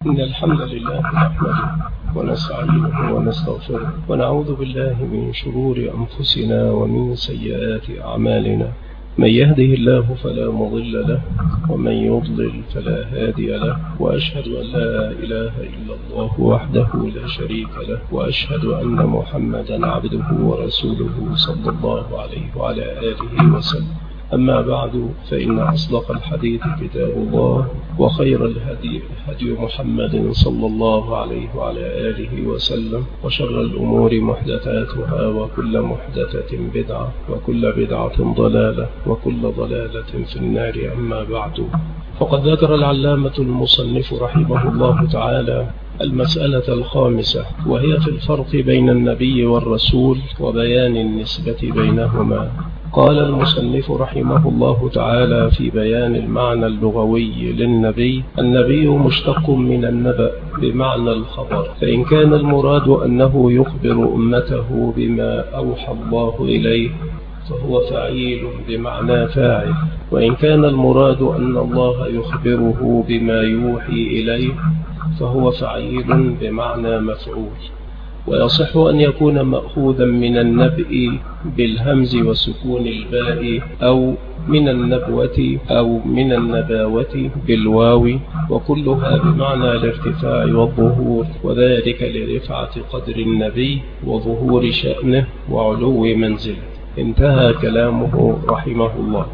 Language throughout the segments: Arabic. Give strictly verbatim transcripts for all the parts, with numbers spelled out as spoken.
إن الحمد لله نحمده ونستعينه ونستغفره ونعوذ بالله من شرور أنفسنا ومن سيئات أعمالنا. من يهده الله فلا مضل له ومن يضلل فلا هادي له، وأشهد أن لا إله إلا الله وحده لا شريك له، وأشهد أن محمدا عبده ورسوله صلى الله عليه وعلى آله وسلم. أما بعد، فإن أصدق الحديث كتاب الله، وخير الهدي هدي محمد صلى الله عليه وعلى آله وسلم، وشر الأمور محدثاتها، وكل محدثة بدعة، وكل بدعة ضلالة، وكل ضلالة في النار. أما بعد، فقد ذكر العلامة المصنف رحمه الله تعالى المسألة الخامسة، وهي في الفرق بين النبي والرسول وبيان النسبة بينهما. قال المصنف رحمه الله تعالى في بيان المعنى اللغوي للنبي: النبي مشتق من النبأ بمعنى الخبر، فإن كان المراد أنه يخبر أمته بما أوحى الله إليه فهو فعيل بمعنى فاعل، وإن كان المراد أن الله يخبره بما يوحي إليه فهو فعيل بمعنى مفعول. ويصح أن يكون مأخوذا من النبأ بالهمز وسكون الباء، أو من النبوة أو من النباوة بالواو، وكلها بمعنى الارتفاع والظهور، وذلك لرفعة قدر النبي وظهور شأنه وعلو منزله. انتهى كلامه رحمه الله.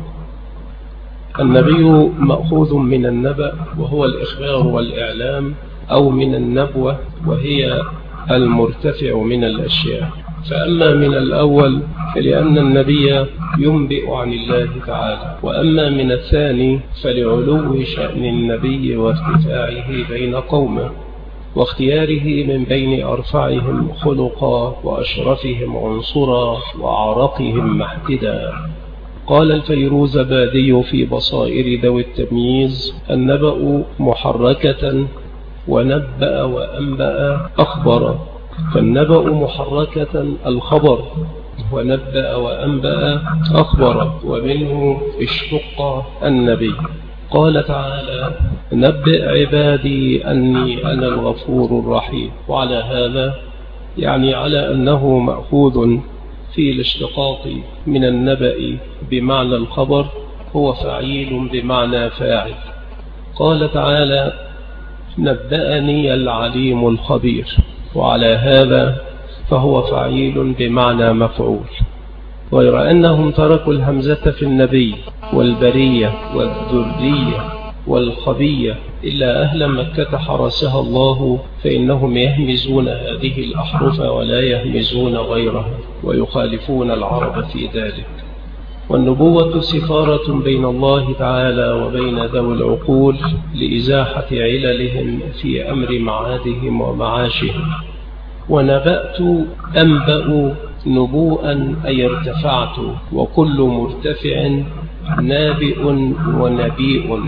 النبي مأخوذ من النبأ وهو الإخبار والإعلام، أو من النبوة وهي المرتفع من الأشياء. فأما من الأول فلأن النبي ينبئ عن الله تعالى، وأما من الثاني فلعلو شأن النبي وارتفاعه بين قومه، واختياره من بين أرفعهم خلقا وأشرفهم عنصرا وأعرقهم محتدا. قال الفيروزبادي في بصائر ذوي التمييز: النبأ محركة، ونبأ وأنبأ أخبر، فالنبأ محركة الخبر، ونبأ وأنبأ أخبر، ومنه اشتق النبي. قال تعالى: نبئ عبادي أني أنا الغفور الرحيم. وعلى هذا يعني على أنه مأخوذ في الاشتقاق من النبأ بمعنى الخبر، هو فعيل بمعنى فاعل. قال تعالى: نبأني العليم الخبير، وعلى هذا فهو فعيل بمعنى مفعول. غير أنهم تركوا الهمزة في النبي والبرية والذرية والخبية، إلا أهل مكة حرسها الله، فإنهم يهمزون هذه الأحرف ولا يهمزون غيرها، ويخالفون العرب في ذلك. والنبوة سفارة بين الله تعالى وبين ذوي العقول لإزاحة عللهم في أمر معادهم ومعاشهم. ونبأت أنبأ نبوءا أي ارتفعت، وكل مرتفع نابئ ونبيء.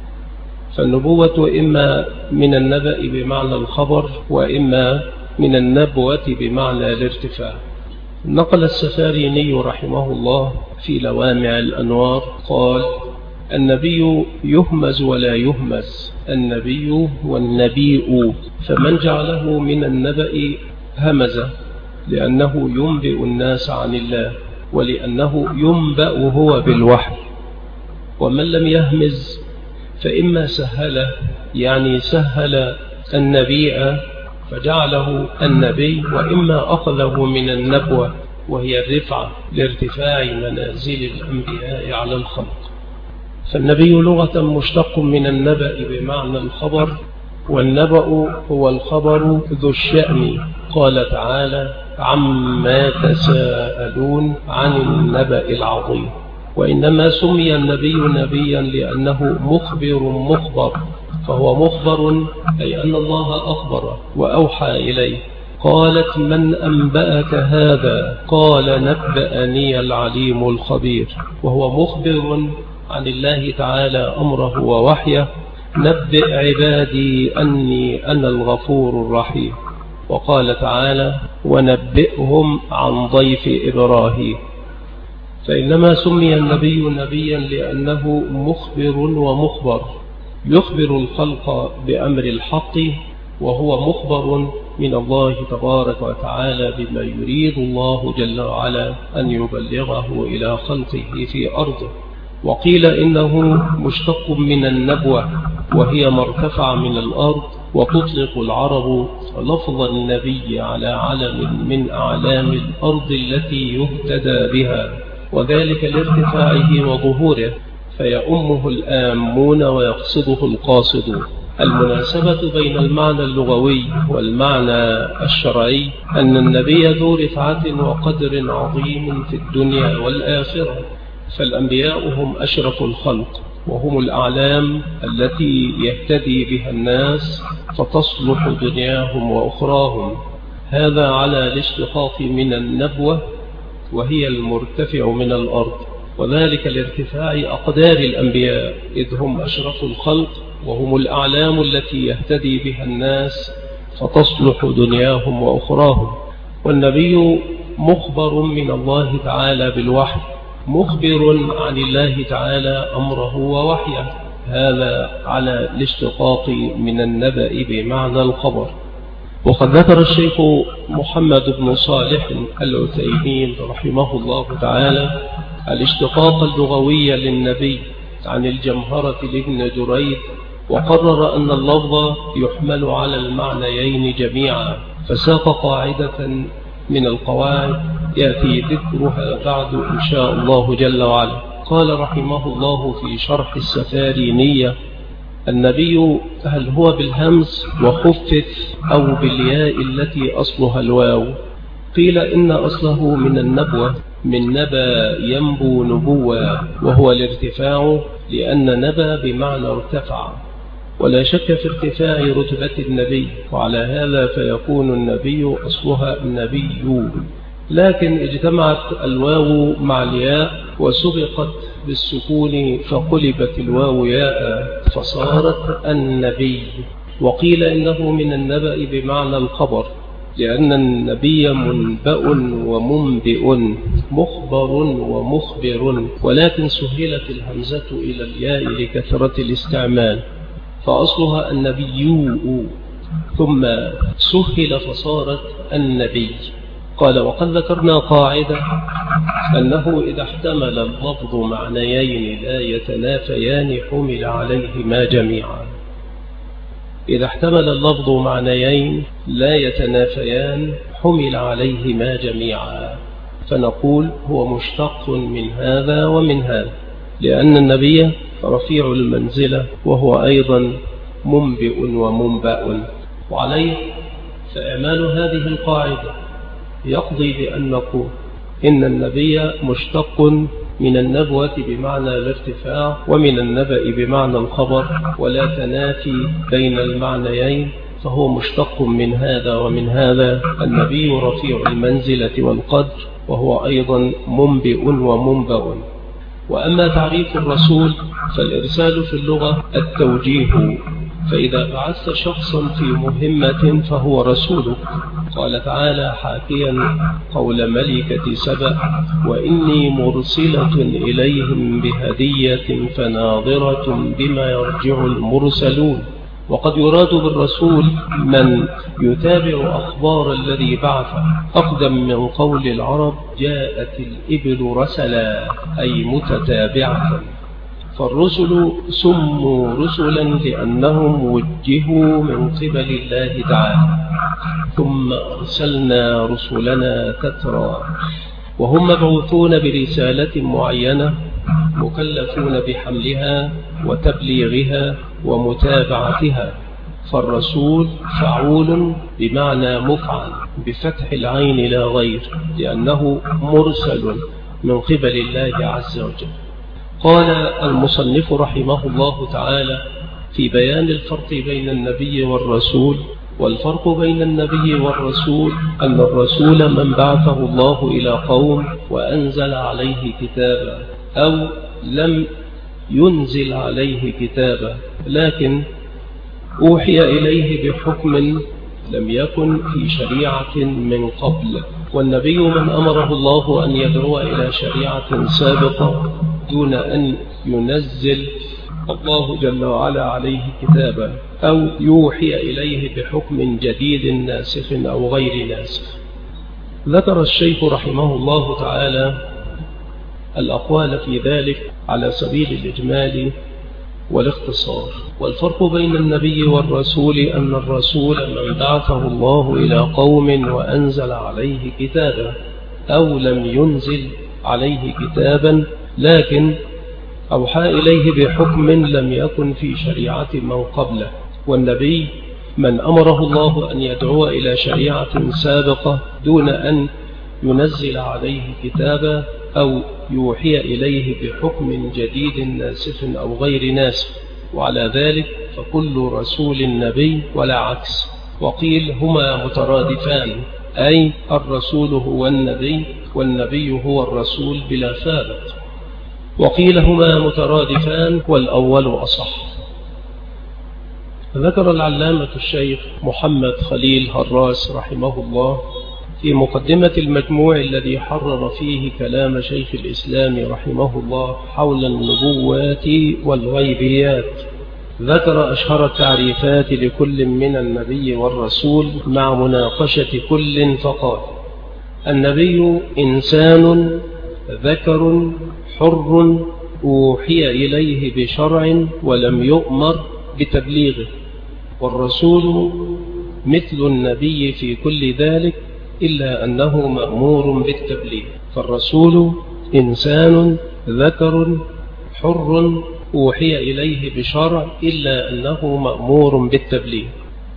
فالنبوة إما من النبأ بمعنى الخبر، وإما من النبوة بمعنى الارتفاع. نقل السفاريني رحمه الله في لوامع الأنوار قال: النبي يهمز ولا يهمز، النبي والنبيء، فمن جعله من النبأ همز لأنه ينبئ الناس عن الله، ولأنه ينبأ هو بالوحي. ومن لم يهمز فإما سهل، يعني سهل النبيء فجعله النبي، وإما أخذه من النبوة وهي الرفعة لارتفاع منازل الأنبياء على الخلق. فالنبي لغة مشتق من النبأ بمعنى الخبر، والنبأ هو الخبر ذو الشأن. قال تعالى: عما تساءلون عن النبأ العظيم. وإنما سمي النبي نبيا لأنه مخبر مخبر، فهو مخبر أي أن الله أخبر وأوحى إليه. قالت: من أنبأك هذا؟ قال: نبأني العليم الخبير. وهو مخبر عن الله تعالى أمره ووحيه: نبئ عبادي أني أنا الغفور الرحيم. وقال تعالى: ونبئهم عن ضيف إبراهيم. فإنما سمي النبي نبيا لأنه مخبر ومخبر، يخبر الخلق بأمر الحق، وهو مخبر من الله تبارك وتعالى بما يريد الله جل وعلا أن يبلغه إلى خلقه في أرضه. وقيل إنه مشتق من النبوة، وهي ما ارتفع من الأرض، وتطلق العرب لفظ النبي على علم من أعلام الأرض التي يهتدى بها، وذلك لارتفاعه وظهوره، فيؤمه الآمون ويقصده القاصدون. المناسبة بين المعنى اللغوي والمعنى الشرعي أن النبي ذو رفعة وقدر عظيم في الدنيا والآخرة، فالأنبياء هم أشرف الخلق، وهم الأعلام التي يهتدي بها الناس فتصلح دنياهم وأخراهم. هذا على الاشتقاق من النبوة، وهي المرتفع من الأرض، وذلك لارتفاع أقدار الأنبياء، إذ هم أشرف الخلق وهم الأعلام التي يهتدي بها الناس فتصلح دنياهم وأخراهم. والنبي مخبر من الله تعالى بالوحي، مخبر عن الله تعالى أمره ووحيه، هذا على الاشتقاق من النبأ بمعنى الخبر. وقد ذكر الشيخ محمد بن صالح العثيمين رحمه الله تعالى الاشتقاق اللغوي للنبي عن الجمهرة لابن دريد، وقرر أن اللفظ يحمل على المعنيين جميعا، فساق قاعدة من القواعد يأتي ذكرها بعد إن شاء الله جل وعلا. قال رحمه الله في شرح السفارينية: النبي هل هو بالهمز وخفف أو بالياء التي أصلها الواو؟ قيل إن أصله من النبوة، من نبى ينبو نبوة، وهو الارتفاع، لأن نبى بمعنى ارتفع، ولا شك في ارتفاع رتبة النبي، وعلى هذا فيكون النبي أصلها النبي، لكن اجتمعت الواو مع الياء وسبقت بالسكون فقلبت الواو ياء فصارت النبي. وقيل إنه من النبأ بمعنى الخبر، لأن النبي منبأ ومنبئ، مخبر ومخبر، ولكن سهلت الهمزة إلى الياء لكثرة الاستعمال، فأصلها النبي ثم سهل فصارت النبي. قال: وقد ذكرنا قاعدة أنه إذا احتمل اللفظ معنيين لا يتنافيان حمل عليهما جميعا. إذا احتمل اللفظ معنيين لا يتنافيان حمل عليهما جميعا، فنقول هو مشتق من هذا ومن هذا، لأن النبي رفيع المنزلة وهو أيضا منبئ ومنبأ. وعليه فإعمال هذه القاعدة يقضي بأن نقول إن النبي مشتق من النبوة بمعنى الارتفاع، ومن النبأ بمعنى الخبر، ولا تنافي بين المعنيين، فهو مشتق من هذا ومن هذا. النبي رفيع المنزلة والقدر، وهو أيضا منبئ ومنبأ. وأما تعريف الرسول فالإرسال في اللغة التوجيه، فإذا بعثت شخصا في مهمة فهو رسولك. قال تعالى حاكيا قول ملكة سبأ: وإني مرسلة إليهم بهدية فناظرة بما يرجع المرسلون. وقد يراد بالرسول من يتابع أخبار الذي بعثه، أقدم من قول العرب: جاءت الإبل رسلا، أي متتابعة. فالرسل سموا رسلا لأنهم وجهوا من قبل الله تعالى، ثم أرسلنا رسلنا تترى، وهم مبعوثون برسالة معينة، مكلفون بحملها وتبليغها ومتابعتها. فالرسول فعول بمعنى مفعل بفتح العين لا غير، لأنه مرسل من قبل الله عز وجل. قال المصنف رحمه الله تعالى في بيان الفرق بين النبي والرسول: والفرق بين النبي والرسول أن الرسول من بعثه الله إلى قوم وأنزل عليه كتابا، أو لم ينزل عليه كتابا لكن أوحي إليه بحكم لم يكن في شريعة من قبل. والنبي من أمره الله أن يدعو إلى شريعة سابقة دون أن ينزل الله جل وعلا عليه كتابا أو يوحي إليه بحكم جديد ناسخ أو غير ناسخ. ذكر الشيخ رحمه الله تعالى الأقوال في ذلك على سبيل الإجمال والاختصار. والفرق بين النبي والرسول أن الرسول من بعثه الله إلى قوم وأنزل عليه كتابا أو لم ينزل عليه كتابا لكن أوحى إليه بحكم لم يكن في شريعة من قبله. والنبي من أمره الله أن يدعو إلى شريعة سابقة دون أن ينزل عليه كتابا أو يوحي إليه بحكم جديد ناسخ أو غير ناسخ. وعلى ذلك فكل رسول نبي ولا عكس. وقيل هما مترادفان، أي الرسول هو النبي والنبي هو الرسول بلا فارق. وقيل هما مترادفان والأول أصح. ذكر العلامة الشيخ محمد خليل هراس رحمه الله في مقدمة المجموع الذي حرر فيه كلام شيخ الإسلام رحمه الله حول النبوات والغيبيات، ذكر أشهر التعريفات لكل من النبي والرسول مع مناقشة كل فقال: النبي إنسان ذكر حر أوحي إليه بشرع ولم يؤمر بتبليغه، والرسول مثل النبي في كل ذلك إلا أنه مأمور بالتبليغ. فالرسول إنسان ذكر حر أوحي إليه بشرع إلا أنه مأمور بالتبليغ.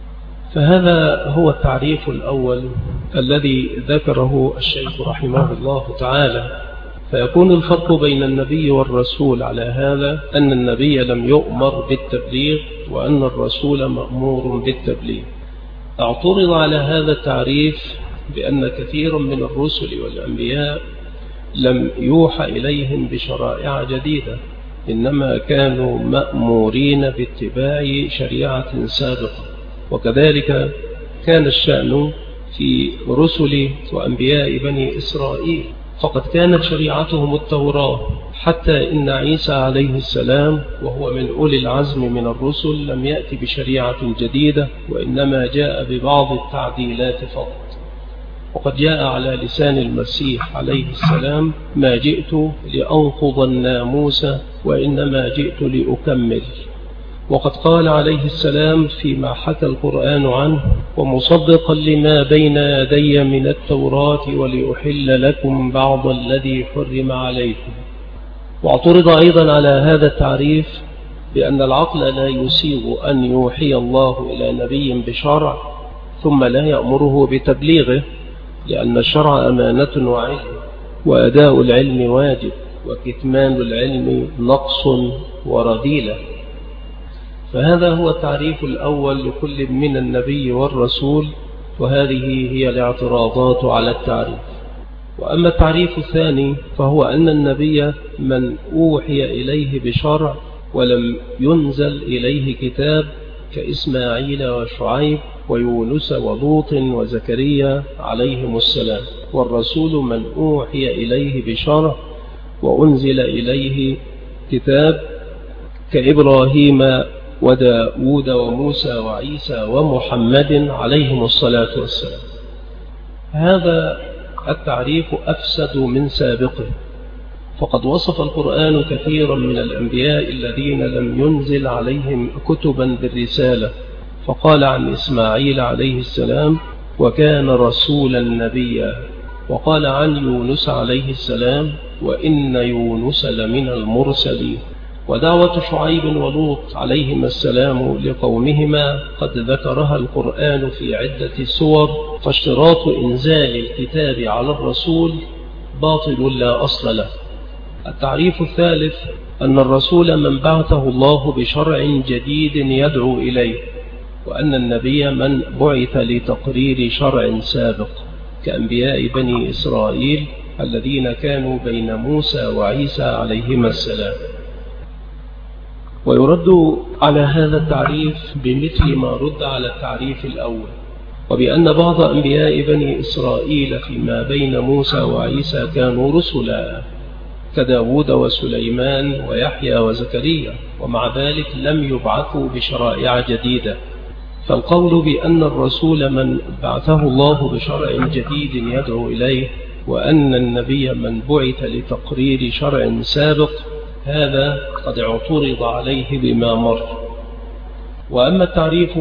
فهذا هو التعريف الأول الذي ذكره الشيخ رحمه الله تعالى. فيكون الفرق بين النبي والرسول على هذا أن النبي لم يؤمر بالتبليغ وأن الرسول مأمور بالتبليغ. اعترض على هذا التعريف بأن كثيرا من الرسل والأنبياء لم يوحى إليهم بشرائع جديدة، إنما كانوا مأمورين باتباع شريعة سابقة. وكذلك كان الشأن في رسل وأنبياء بني إسرائيل، فقد كانت شريعتهم التوراة، حتى إن عيسى عليه السلام وهو من أولي العزم من الرسل لم يأتي بشريعة جديدة، وإنما جاء ببعض التعديلات فقط. وقد جاء على لسان المسيح عليه السلام: ما جئت لأنقض الناموس وإنما جئت لأكمل. وقد قال عليه السلام فيما حكى القرآن عنه: ومصدقا لما بين يدي من التوراة ولأحل لكم بعض الذي حرم عليكم. واعترض أيضا على هذا التعريف بأن العقل لا يسيغ أن يوحي الله إلى نبي بشرع ثم لا يأمره بتبليغه، لأن الشرع أمانة وعلم، وأداء العلم واجب، وكتمان العلم نقص ورذيلة. فهذا هو التعريف الأول لكل من النبي والرسول، وهذه هي الاعتراضات على التعريف. وأما التعريف الثاني فهو أن النبي من أوحي إليه بشرع ولم ينزل إليه كتاب كإسماعيل وشعيب ويونس ولوط وزكريا عليهم السلام. والرسول من أوحي إليه بشرع وأنزل إليه كتاب كإبراهيم وداود وموسى وعيسى ومحمد عليهم الصلاة والسلام. هذا التعريف أفسد من سابقه، فقد وصف القرآن كثيرا من الأنبياء الذين لم ينزل عليهم كتبا بالرسالة، فقال عن إسماعيل عليه السلام: وكان رسولا نبيا. وقال عن يونس عليه السلام: وإن يونس لمن المرسلين. ودعوة شعيب ولوط عليهما السلام لقومهما قد ذكرها القرآن في عدة سور، فاشتراط إنزال الكتاب على الرسول باطل لا أصل له. التعريف الثالث أن الرسول من بعثه الله بشرع جديد يدعو إليه، وأن النبي من بعث لتقرير شرع سابق كأنبياء بني إسرائيل الذين كانوا بين موسى وعيسى عليهما السلام. ويرد على هذا التعريف بمثل ما رد على التعريف الأول، وبأن بعض أنبياء بني إسرائيل فيما بين موسى وعيسى كانوا رسلا، كداود وسليمان ويحيى وزكريا، ومع ذلك لم يبعثوا بشرائع جديدة. فالقول بأن الرسول من بعثه الله بشرع جديد يدعو إليه، وأن النبي من بعث لتقرير شرع سابق، هذا قد اعترض عليه بما مر. وأما التعريف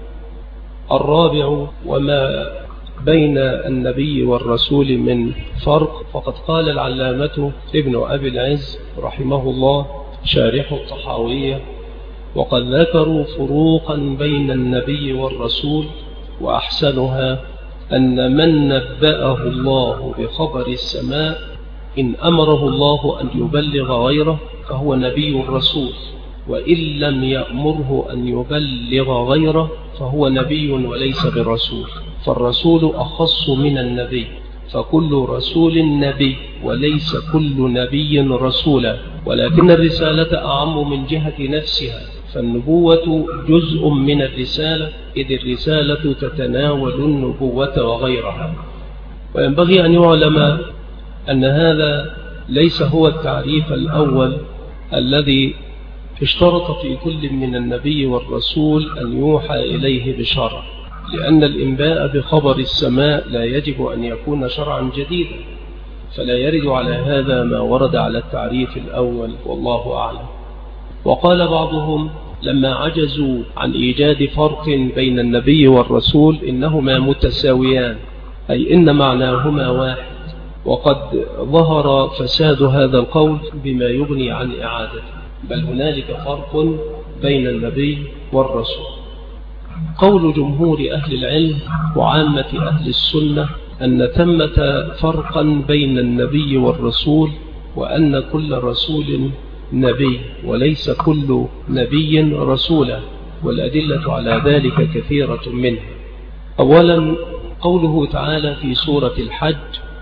الرابع وما بين النبي والرسول من فرق، فقد قال العلامة ابن أبي العز رحمه الله شارح الطحاوية: وقد ذكروا فروقا بين النبي والرسول، وأحسنها أن من نبأه الله بخبر السماء إن أمره الله أن يبلغ غيره فهو نبي الرسول، وإن لم يأمره أن يبلغ غيره فهو نبي وليس بالرسول. فالرسول أخص من النبي، فكل رسول نبي وليس كل نبي رسولا، ولكن الرسالة أعم من جهة نفسها، فالنبوة جزء من الرسالة، إذ الرسالة تتناول النبوة وغيرها. وينبغي أن يعلم أن هذا ليس هو التعريف الأول الذي اشترط في كل من النبي والرسول أن يوحى إليه بشرع، لأن الإنباء بخبر السماء لا يجب أن يكون شرعا جديدا، فلا يرد على هذا ما ورد على التعريف الأول، والله أعلم. وقال بعضهم لما عجزوا عن إيجاد فرق بين النبي والرسول إنهما متساويان، أي إن معناهما واحد، وقد ظهر فساد هذا القول بما يغني عن إعادته، بل هنالك فرق بين النبي والرسول. قول جمهور أهل العلم وعامة أهل السنة أن ثمة فرقا بين النبي والرسول، وأن كل رسول نبي وليس كل نبي رسولا، والأدلة على ذلك كثيرة منها. أولا قوله تعالى في سورة الحج: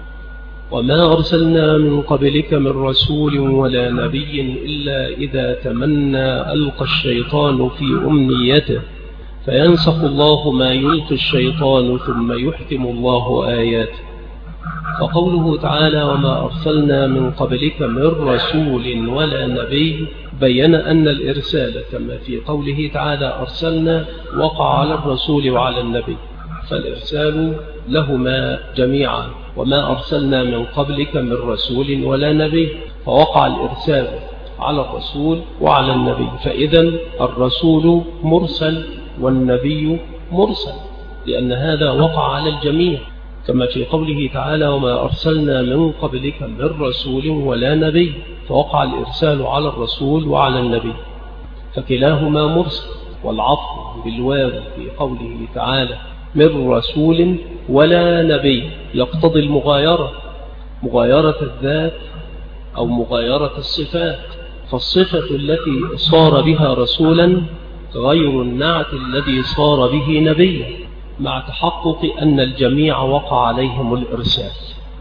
وما أرسلنا من قبلك من رسول ولا نبي إلا إذا تمنى ألقى الشيطان في أمنيته فينسخ الله ما يلقي الشيطان ثم يحكم الله آياته. فقوله تعالى: وما أرسلنا من قبلك من رسول ولا نبي، بين أن الإرسال كما في قوله تعالى أرسلنا وقع على الرسول وعلى النبي، فالإرسال لهما جميعا. وما أرسلنا من قبلك من رسول ولا نبي، فوقع الإرسال على الرسول وعلى النبي، فإذا الرسول مرسل والنبي مرسل، لأن هذا وقع على الجميع، كما في قوله تعالى: وما أرسلنا من قبلك من رسول ولا نبي، فوقع الإرسال على الرسول وعلى النبي، فكلاهما مرسل. والعطف بالواو في قوله تعالى من رسول ولا نبي يقتضي المغايرة، مغايرة الذات أو مغايرة الصفات، فالصفة التي صار بها رسولا غير النعت الذي صار به نبيا، مع تحقق أن الجميع وقع عليهم الإرسال.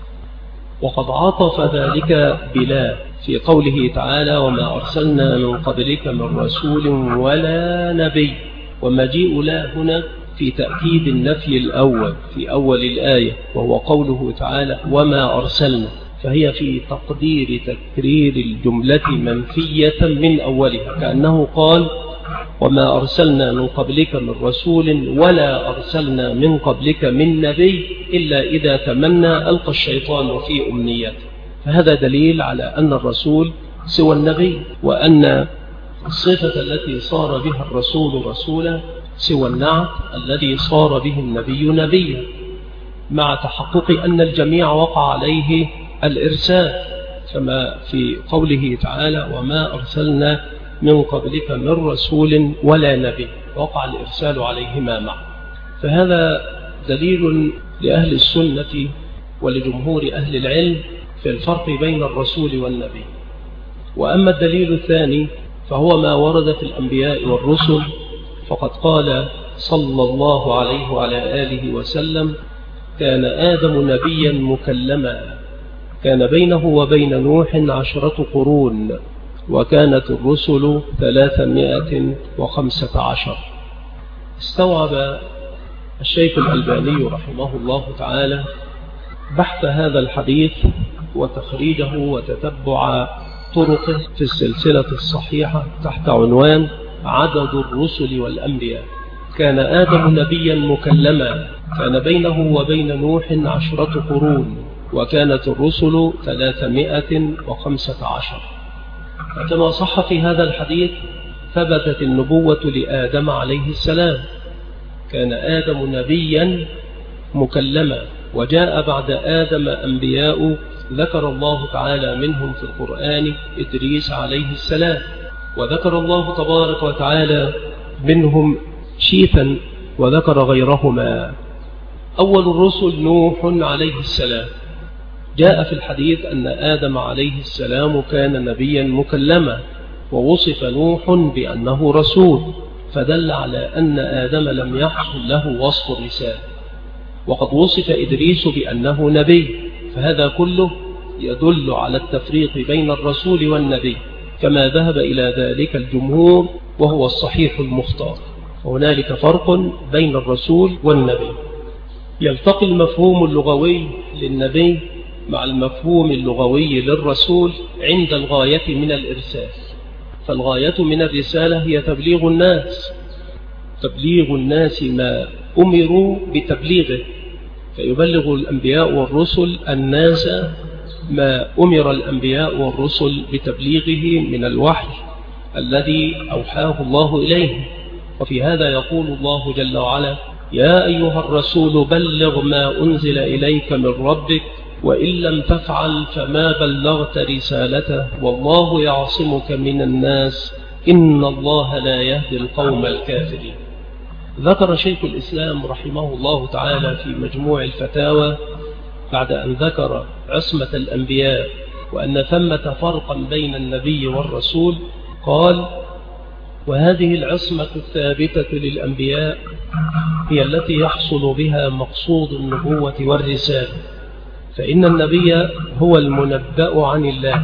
وقد عطف ذلك بلا في قوله تعالى: وما أرسلنا من قبلك من رسول ولا نبي، ومجيء لا هنا في تأكيد النفي الأول في أول الآية، وهو قوله تعالى: وما أرسلنا، فهي في تقدير تكرير الجملة منفية من أولها، كأنه قال: وما أرسلنا من قبلك من رسول ولا أرسلنا من قبلك من نبي إلا إذا تمنى ألقى الشيطان في أمنيته. فهذا دليل على أن الرسول سوى النبي، وأن الصفة التي صار بها الرسول رسولا سوى النعت الذي صار به النبي نبيا، مع تحقق أن الجميع وقع عليه الإرسال، كما في قوله تعالى: وما أرسلنا من قبلك من رسول ولا نبي، وقع الإرسال عليهما معا. فهذا دليل لأهل السنة ولجمهور أهل العلم في الفرق بين الرسول والنبي. وأما الدليل الثاني فهو ما ورد في الأنبياء والرسل، فقد قال صلى الله عليه وعلى آله وسلم: كان آدم نبيا مكلما، كان بينه وبين نوح عشرة قرون، وكانت الرسل ثلاثمائة وخمسة عشر. استوعب الشيخ الألباني رحمه الله تعالى بحث هذا الحديث وتخريجه وتتبع طرقه في السلسلة الصحيحة تحت عنوان عدد الرسل والأنبياء. كان آدم نبيا مكلما، كان بينه وبين نوح عشرة قرون، وكانت الرسل ثلاثمائة وخمسة عشر. كما صح في هذا الحديث ثبتت النبوة لآدم عليه السلام، كان آدم نبيا مكلما، وجاء بعد آدم أنبياء ذكر الله تعالى منهم في القرآن إدريس عليه السلام، وذكر الله تبارك وتعالى منهم شيثا وذكر غيرهما. أول الرسل نوح عليه السلام، جاء في الحديث أن آدم عليه السلام كان نبيا مكلما، ووصف نوح بأنه رسول، فدل على أن آدم لم يحصل له وصف الرسالة. وقد وصف إدريس بأنه نبي، فهذا كله يدل على التفريق بين الرسول والنبي، كما ذهب إلى ذلك الجمهور وهو الصحيح المختار. هنالك فرق بين الرسول والنبي. يلتقي المفهوم اللغوي للنبي مع المفهوم اللغوي للرسول عند الغاية من الإرسال، فالغاية من الرسالة هي تبليغ الناس، تبليغ الناس ما أمروا بتبليغه، فيبلغ الأنبياء والرسل الناس ما أمر الأنبياء والرسل بتبليغه من الوحي الذي أوحاه الله إليه. وفي هذا يقول الله جل وعلا: يا أيها الرسول بلغ ما أنزل إليك من ربك وإن لم تفعل فما بلغت رسالته والله يعصمك من الناس إن الله لا يهدي القوم الكافرين. ذكر شيخ الإسلام رحمه الله تعالى في مجموع الفتاوى بعد أن ذكر عصمة الأنبياء وأن ثمة فرقا بين النبي والرسول، قال: وهذه العصمة الثابتة للأنبياء هي التي يحصل بها مقصود النبوة والرسالة، فإن النبي هو المنبأ عن الله،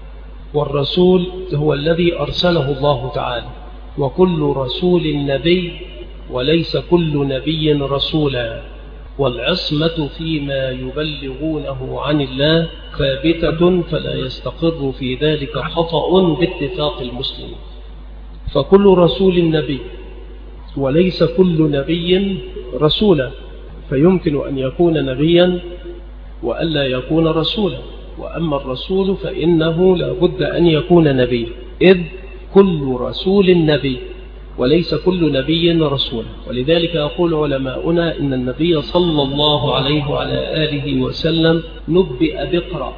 والرسول هو الذي أرسله الله تعالى، وكل رسول نبي وليس كل نبي رسولا، والعصمة فيما يبلغونه عن الله ثابتة فلا يستقر في ذلك خطأ باتفاق المسلمين. فكل رسول نبي وليس كل نبي رسولا، فيمكن أن يكون نبيا وألا يكون رسولا، وأما الرسول فإنه لا بد أن يكون نبي، إذ كل رسول نبي وليس كل نبي رسولا. ولذلك يقول علماؤنا إن النبي صلى الله عليه وعلى آله وسلم نبئ بقرأ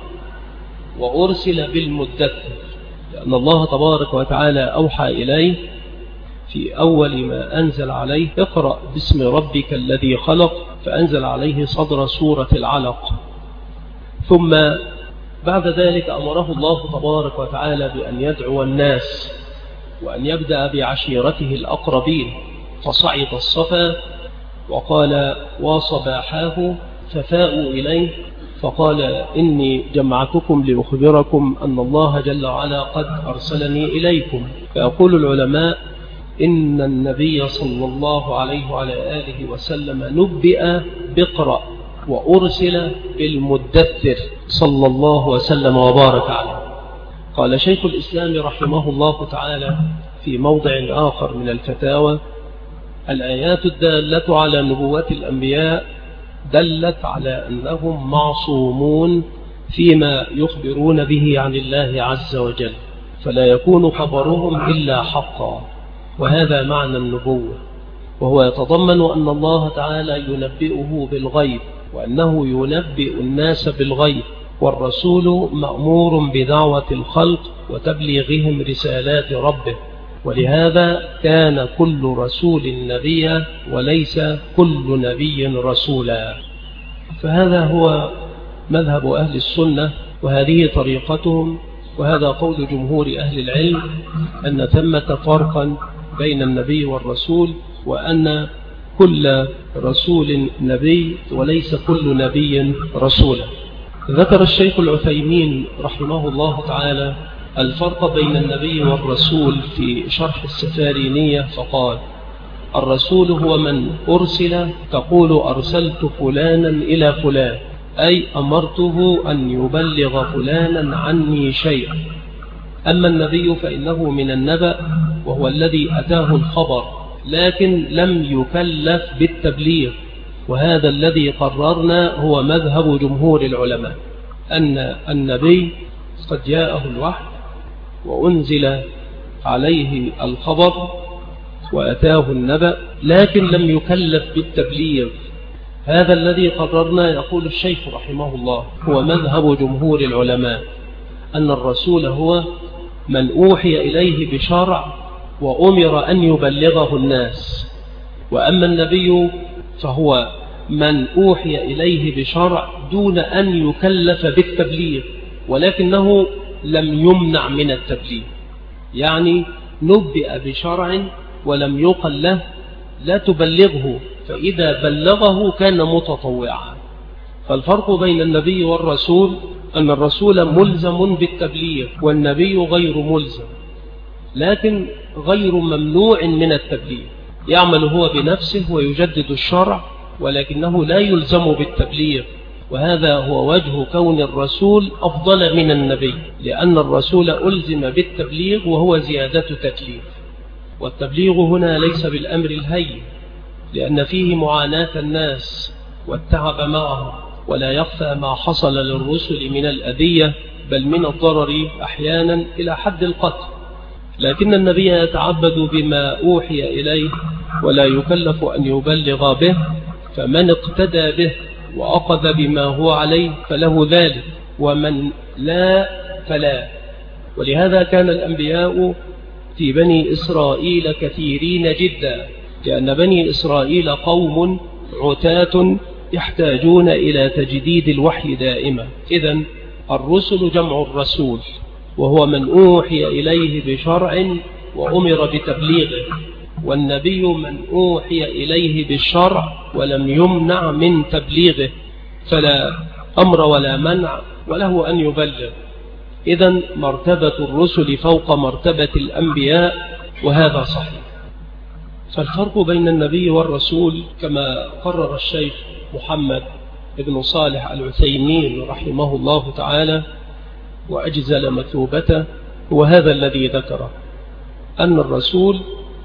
وأرسل بالمدثر، لأن الله تبارك وتعالى أوحى إليه في أول ما أنزل عليه: اقرأ باسم ربك الذي خلق، فأنزل عليه صدر سورة العلق. ثم بعد ذلك أمره الله تبارك وتعالى بأن يدعو الناس وأن يبدأ بعشيرته الأقربين، فصعد الصفا وقال: وصباحاه ففاءوا إليه فقال: إني جمعتكم لأخبركم أن الله جل وعلا قد أرسلني إليكم. فيقول العلماء إن النبي صلى الله عليه وعلى آله وسلم نبئ بقرأ وأرسل بالمدثر صلى الله وسلم وبارك عليه. قال شيخ الإسلام رحمه الله تعالى في موضع آخر من الفتاوى: الآيات الدالة على نبوة الأنبياء دلت على أنهم معصومون فيما يخبرون به عن الله عز وجل، فلا يكون خبرهم إلا حقا، وهذا معنى النبوة، وهو يتضمن أن الله تعالى ينبئه بالغيب، وأنه ينبئ الناس بالغيب، والرسول مأمور بدعوة الخلق وتبليغهم رسالات ربه، ولهذا كان كل رسول نبيا وليس كل نبي رسولا. فهذا هو مذهب أهل السنة وهذه طريقتهم، وهذا قول جمهور أهل العلم أن ثمة فرقا بين النبي والرسول، وأن كل رسول نبي وليس كل نبي رسولا. ذكر الشيخ العثيمين رحمه الله تعالى الفرق بين النبي والرسول في شرح السفارينية، فقال: الرسول هو من أرسل، تقول أرسلت فلانا إلى فلان، أي أمرته أن يبلغ فلانا عني شيئا. أما النبي فإنه من النبأ وهو الذي أتاه الخبر، لكن لم يكلف بالتبليغ، وهذا الذي قررنا هو مذهب جمهور العلماء، أن النبي قد جاءه الوحي وأنزل عليه الخبر وأتاه النبأ، لكن لم يكلف بالتبليغ. هذا الذي قررنا، يقول الشيخ رحمه الله، هو مذهب جمهور العلماء، أن الرسول هو من أوحي إليه بشرع وأمر أن يبلغه الناس، وأما النبي فهو من أوحي إليه بشرع دون أن يكلف بالتبليغ، ولكنه لم يمنع من التبليغ، يعني نبئ بشرع ولم يقل له لا تبلغه، فإذا بلغه كان متطوعا. فالفرق بين النبي والرسول أن الرسول ملزم بالتبليغ والنبي غير ملزم، لكن غير ممنوع من التبليغ، يعمل هو بنفسه ويجدد الشرع، ولكنه لا يلزم بالتبليغ. وهذا هو وجه كون الرسول أفضل من النبي، لأن الرسول ألزم بالتبليغ وهو زيادة تكليف، والتبليغ هنا ليس بالأمر الهين، لأن فيه معاناة الناس والتعب معهم، ولا يخفى ما حصل للرسل من الأذية بل من الضرر أحيانا إلى حد القتل، لكن النبي يتعبد بما أوحي إليه ولا يكلف أن يبلغ به، فمن اقتدى به وأخذ بما هو عليه فله ذلك، ومن لا فلا. ولهذا كان الأنبياء في بني إسرائيل كثيرين جدا، لأن بني إسرائيل قوم عتاة يحتاجون إلى تجديد الوحي دائما. إذن الرسل جمع الرسول، وهو من أوحي إليه بشرع وأمر بتبليغه، والنبي من أوحي إليه بالشرع ولم يمنع من تبليغه، فلا أمر ولا منع وله أن يبلغ. إذن مرتبة الرسل فوق مرتبة الأنبياء، وهذا صحيح. فالفرق بين النبي والرسول كما قرر الشيخ محمد بن صالح العثيمين رحمه الله تعالى وأجزل مثوبته هو هذا الذي ذكره، أن الرسول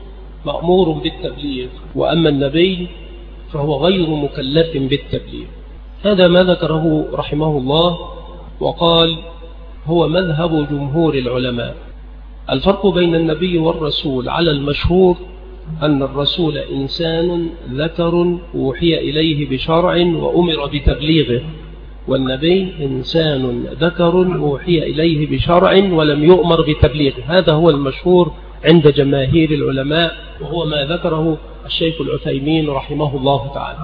مأمور بالتبليغ، وأما النبي فهو غير مكلف بالتبليغ. هذا ما ذكره رحمه الله، وقال هو مذهب جمهور العلماء. الفرق بين النبي والرسول على المشهور أن الرسول إنسان ذكر أوحي إليه بشرع وأمر بتبليغه، والنبي إنسان ذكر أوحي إليه بشرع ولم يؤمر بتبليغه. هذا هو المشهور عند جماهير العلماء، وهو ما ذكره الشيخ العثيمين رحمه الله تعالى.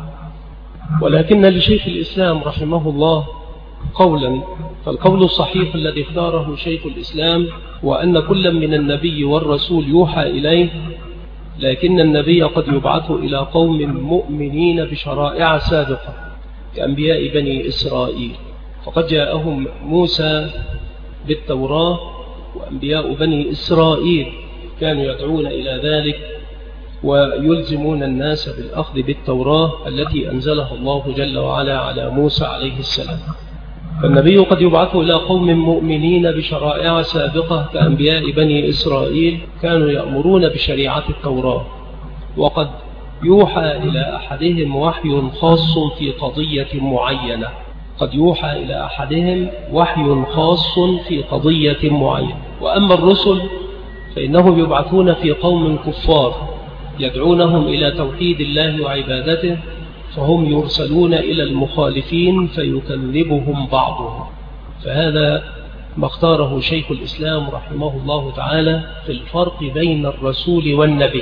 ولكن لشيخ الإسلام رحمه الله قولا، فالقول الصحيح الذي اختاره شيخ الإسلام وأن كل من النبي والرسول يوحى إليه، لكن النبي قد يبعث إلى قوم مؤمنين بشرائع سابقة كأنبياء بني إسرائيل، فقد جاءهم موسى بالتوراة، وأنبياء بني إسرائيل كانوا يدعون إلى ذلك ويلزمون الناس بالأخذ بالتوراة التي أنزلها الله جل وعلا على موسى عليه السلام. فالنبي قد يبعث إلى قوم مؤمنين بشرائع سابقة كأنبياء بني إسرائيل كانوا يأمرون بشريعة التوراة، وقد يوحى إلى أحدهم وحي خاص في قضية معينة، قد يوحى إلى أحدهم وحي خاص في قضية معينة. وأما الرسل فإنهم يبعثون في قوم كفار يدعونهم إلى توحيد الله وعبادته، فهم يرسلون إلى المخالفين فيكذبهم بعضهم. فهذا ما اختاره شيخ الإسلام رحمه الله تعالى في الفرق بين الرسول والنبي.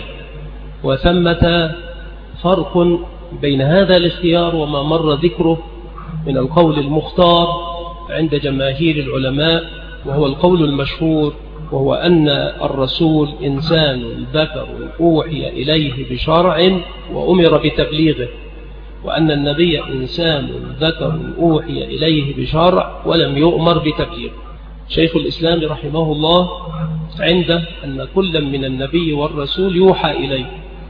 وثمة فرق بين هذا الاختيار وما مر ذكره من القول المختار عند جماهير العلماء، وهو القول المشهور، وهو أن الرسول إنسان ذكر أوحي إليه بشرع وأمر بتبليغه، وأن النبي إنسان ذكر أوحي إليه بشرع ولم يؤمر بتبليغه. شيخ الإسلام رحمه الله عنده أن كل من النبي والرسول يوحى إليه،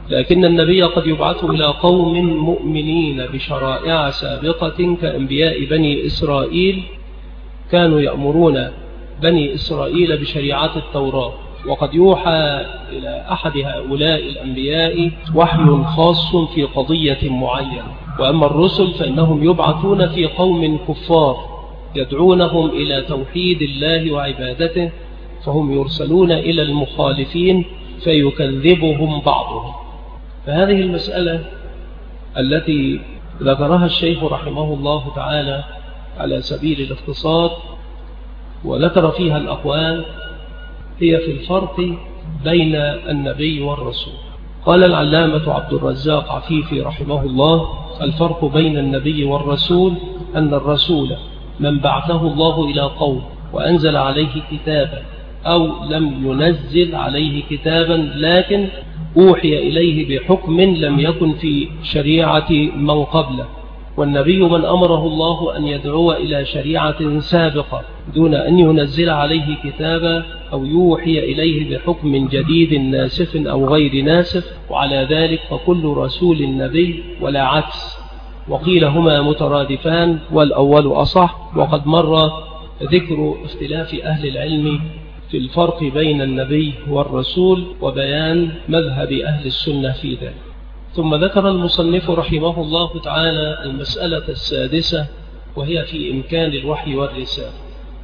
لكن النبي قد يبعث إلى قوم مؤمنين بشرائع سابقة كأنبياء بني إسرائيل كانوا يأمرون بني إسرائيل بشريعة التوراة، وقد يوحى إلى أحد هؤلاء الأنبياء وحي خاص في قضية معينة. وأما الرسل فإنهم يبعثون في قوم كفار يدعونهم إلى توحيد الله وعبادته، فهم يرسلون إلى المخالفين فيكذبهم بعضهم. فهذه المسألة التي ذكرها الشيخ رحمه الله تعالى على سبيل الاختصار وذكر فيها الأقوال هي في الفرق بين النبي والرسول. قال العلامة عبد الرزاق عفيفي رحمه الله: الفرق بين النبي والرسول أن الرسول من بعثه الله إلى قوم وأنزل عليه كتابا أو لم ينزل عليه كتابا لكن أوحي إليه بحكم لم يكن في شريعة من قبله، والنبي من أمره الله أن يدعو إلى شريعة سابقة دون أن ينزل عليه كتابا أو يوحي إليه بحكم جديد ناسخ أو غير ناسخ، وعلى ذلك فكل رسول نبي ولا عكس. وقيل هما مترادفان والأول أصح، وقد مر ذكر اختلاف أهل العلم في الفرق بين النبي والرسول وبيان مذهب أهل السنة في ذلك. ثم ذكر المصنف رحمه الله تعالى المسألة السادسة وهي في إمكان الوحي والرسالة.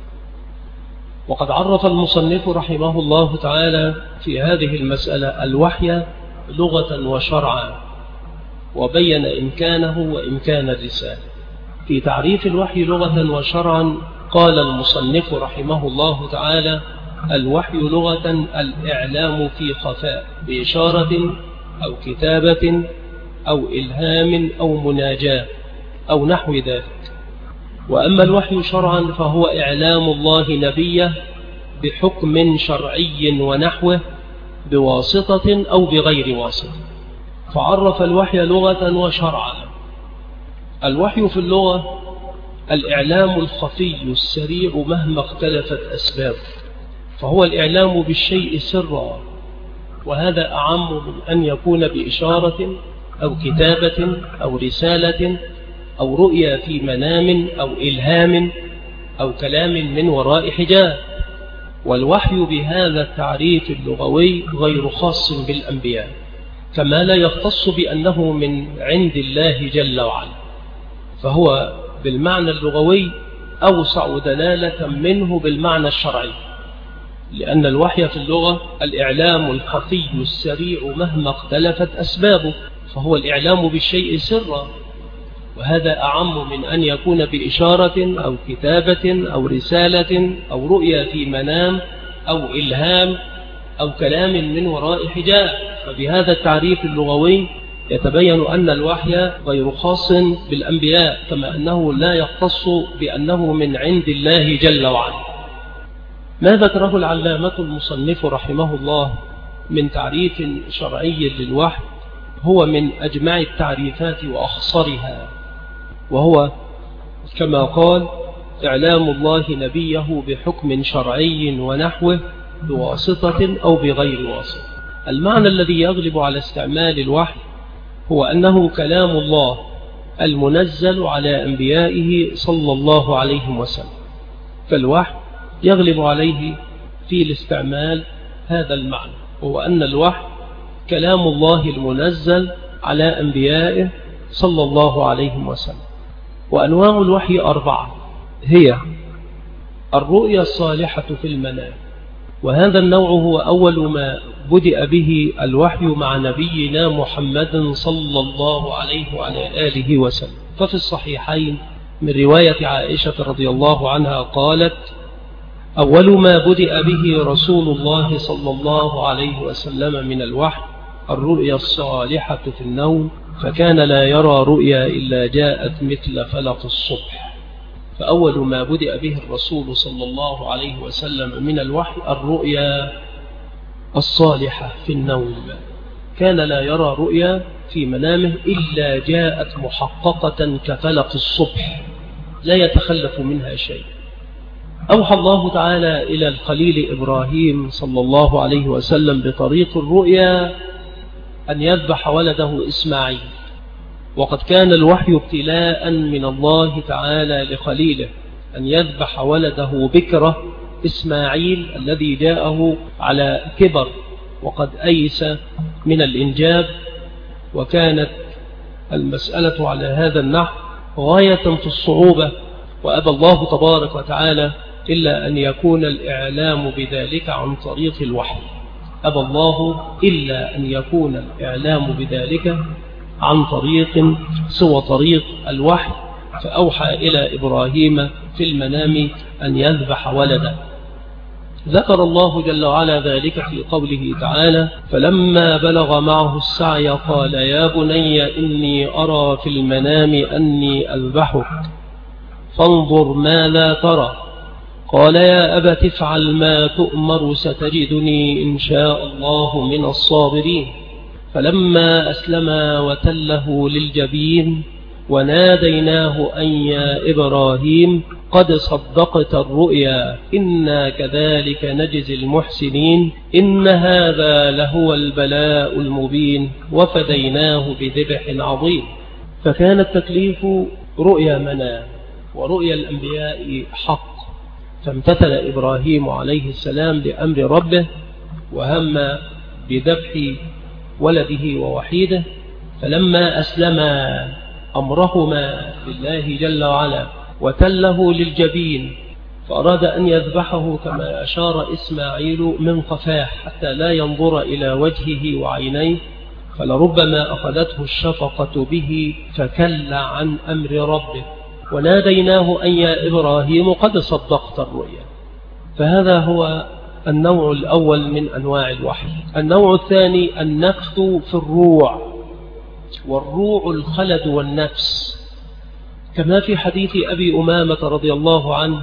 وقد عرف المصنف رحمه الله تعالى في هذه المسألة الوحي لغة وشرعا، وبين إمكانه وإمكان الرسالة. في تعريف الوحي لغة وشرعا قال المصنف رحمه الله تعالى: الوحي لغة الإعلام في خفاء بإشارة أو كتابة أو إلهام أو مناجاة أو نحو ذلك. وأما الوحي شرعا فهو إعلام الله نبيه بحكم شرعي ونحوه بواسطة أو بغير واسطة. فعرف الوحي لغة وشرعا. الوحي في اللغة الإعلام الخفي السريع مهما اختلفت أسبابه، فهو الإعلام بالشيء سرا، وهذا أعم من أن يكون بإشارة أو كتابة أو رسالة أو رؤيا في منام أو إلهام أو كلام من وراء حجاب. والوحي بهذا التعريف اللغوي غير خاص بالأنبياء، كما لا يختص بأنه من عند الله جل وعلا، فهو بالمعنى اللغوي أوسع دلالة منه بالمعنى الشرعي، لأن الوحي في اللغة الإعلام الخفي السريع مهما اختلفت أسبابه، فهو الإعلام بالشيء سرا، وهذا أعم من أن يكون بإشارة أو كتابة أو رسالة أو رؤيا في منام أو إلهام أو كلام من وراء حجاب. فبهذا التعريف اللغوي يتبين أن الوحي غير خاص بالأنبياء، كما أنه لا يختص بأنه من عند الله جل وعلا. ما ذكره العلامة المصنف رحمه الله من تعريف شرعي للوحي هو من أجمع التعريفات وأخصرها، وهو كما قال: إعلام الله نبيه بحكم شرعي ونحوه بواسطة أو بغير واسطة. المعنى الذي يغلب على استعمال الوحي هو أنه كلام الله المنزل على أنبيائه صلى الله عليه وسلم، فالوحي يغلب عليه في الاستعمال هذا المعنى، وهو أن الوحي كلام الله المنزل على أنبيائه صلى الله عليه وسلم. وأنواع الوحي أربعة، هي الرؤيا الصالحة في المنام، وهذا النوع هو أول ما بدأ به الوحي مع نبينا محمد صلى الله عليه وعلى آله وسلم. ففي الصحيحين من رواية عائشة رضي الله عنها قالت: أول ما بدأ به رسول الله صلى الله عليه وسلم من الوحي الرؤيا الصالحة في النوم، فكان لا يرى رؤيا إلا جاءت مثل فلق الصبح. فأول ما بدأ به الرسول صلى الله عليه وسلم من الوحي الرؤيا الصالحة في النوم، كان لا يرى رؤيا في منامه إلا جاءت محققة كفلق الصبح لا يتخلف منها شيء. أوحى الله تعالى إلى الخليل إبراهيم صلى الله عليه وسلم بطريق الرؤيا أن يذبح ولده إسماعيل، وقد كان الوحي ابتلاء من الله تعالى لخليله أن يذبح ولده بكرة إسماعيل الذي جاءه على كبر وقد أيس من الإنجاب، وكانت المسألة على هذا النحو غاية في الصعوبة، وأبى الله تبارك وتعالى إلا أن يكون الإعلام بذلك عن طريق الوحي، أبى الله إلا أن يكون الإعلام بذلك عن طريق سوى طريق الوحي، فأوحى إلى إبراهيم في المنام أن يذبح ولده. ذكر الله جل وعلا ذلك في قوله تعالى: فلما بلغ معه السعي قال يا بني إني أرى في المنام أني أذبحك فانظر ماذا ترى، قال يا أبت افعل ما تؤمر ستجدني إن شاء الله من الصابرين. فلما أسلما وتله للجبين وناديناه أن يا إبراهيم قد صدقت الرؤيا إنا كذلك نجزي المحسنين إن هذا لهو البلاء المبين وفديناه بذبح عظيم. فكان التكليف رؤيا منام، ورؤيا الأنبياء حق، فامتثل إبراهيم عليه السلام لأمر ربه وهم بذبح ولده ووحيده، فلما أسلما أمرهما لله جل وعلا وتله للجبين فأراد أن يذبحه كما أشار إسماعيل من قفاه حتى لا ينظر إلى وجهه وعينيه، فلربما أخذته الشفقة به فكل عن أمر ربه، وناديناه أن يا إبراهيم قد صدقت الرؤيا. فهذا هو النوع الأول من أنواع الوحي. النوع الثاني النفث في الروع، والروع الخلد والنفس، كما في حديث أبي أمامة رضي الله عنه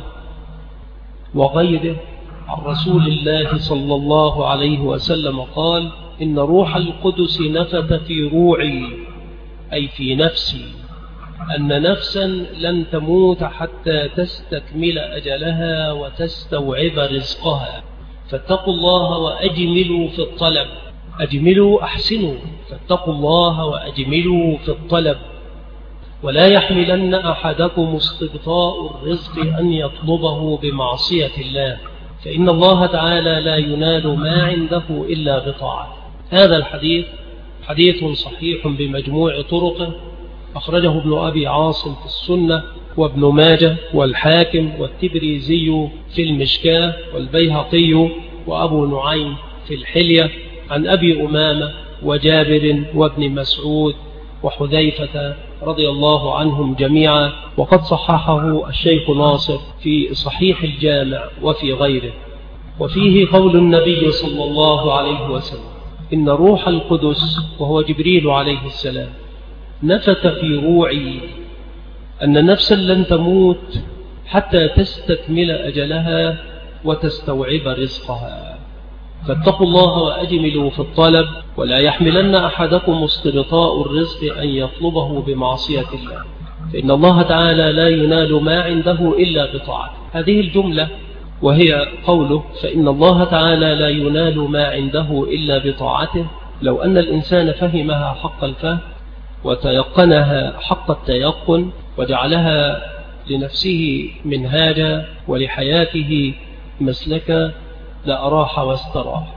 وغيره عن رسول الله صلى الله عليه وسلم قال: إن روح القدس نفث في روعي أي في نفسي أن نفسا لن تموت حتى تستكمل أجلها وتستوعب رزقها، فاتقوا الله وأجملوا في الطلب، أجملوا أحسنوا، فاتقوا الله وأجملوا في الطلب، ولا يحملن أحدكم استبطاء الرزق أن يطلبه بمعصية الله، فإن الله تعالى لا ينال ما عنده إلا بطاعته. هذا الحديث حديث صحيح بمجموع طرقه، أخرجه ابن أبي عاصم في السنة، وابن ماجه والحاكم والتبريزي في المشكاة والبيهقي وأبو نعيم في الحلية، عن أبي أمامة وجابر وابن مسعود وحذيفة رضي الله عنهم جميعا، وقد صححه الشيخ ناصر في صحيح الجامع وفي غيره. وفيه قول النبي صلى الله عليه وسلم: إن روح القدس وهو جبريل عليه السلام نفث في روعي أن نفسا لن تموت حتى تستكمل أجلها وتستوعب رزقها، فاتقوا الله وأجملوا في الطلب، ولا يحملن أحدكم استبطاء الرزق أن يطلبه بمعصية الله، فإن الله تعالى لا ينال ما عنده إلا بطاعته. هذه الجملة وهي قوله فإن الله تعالى لا ينال ما عنده إلا بطاعته، لو أن الإنسان فهمها حق الفهم وتيقنها حق التيقن وجعلها لنفسه منهاجا ولحياته مسلكا لأراح واستراح.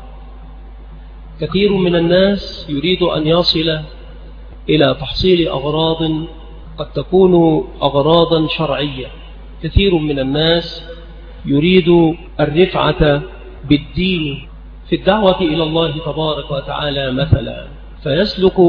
كثير من الناس يريد أن يصل إلى تحصيل أغراض قد تكون أغراضا شرعية، كثير من الناس يريد الرفعة بالدين في الدعوة إلى الله تبارك وتعالى مثلا، فيسلك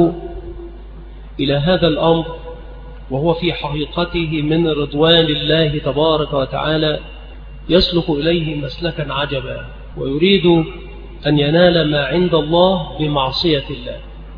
إلى هذا الأمر وهو في حقيقته من رضوان الله تبارك وتعالى، يسلك إليه مسلكا عجبا، ويريد أن ينال ما عند الله بمعصية الله.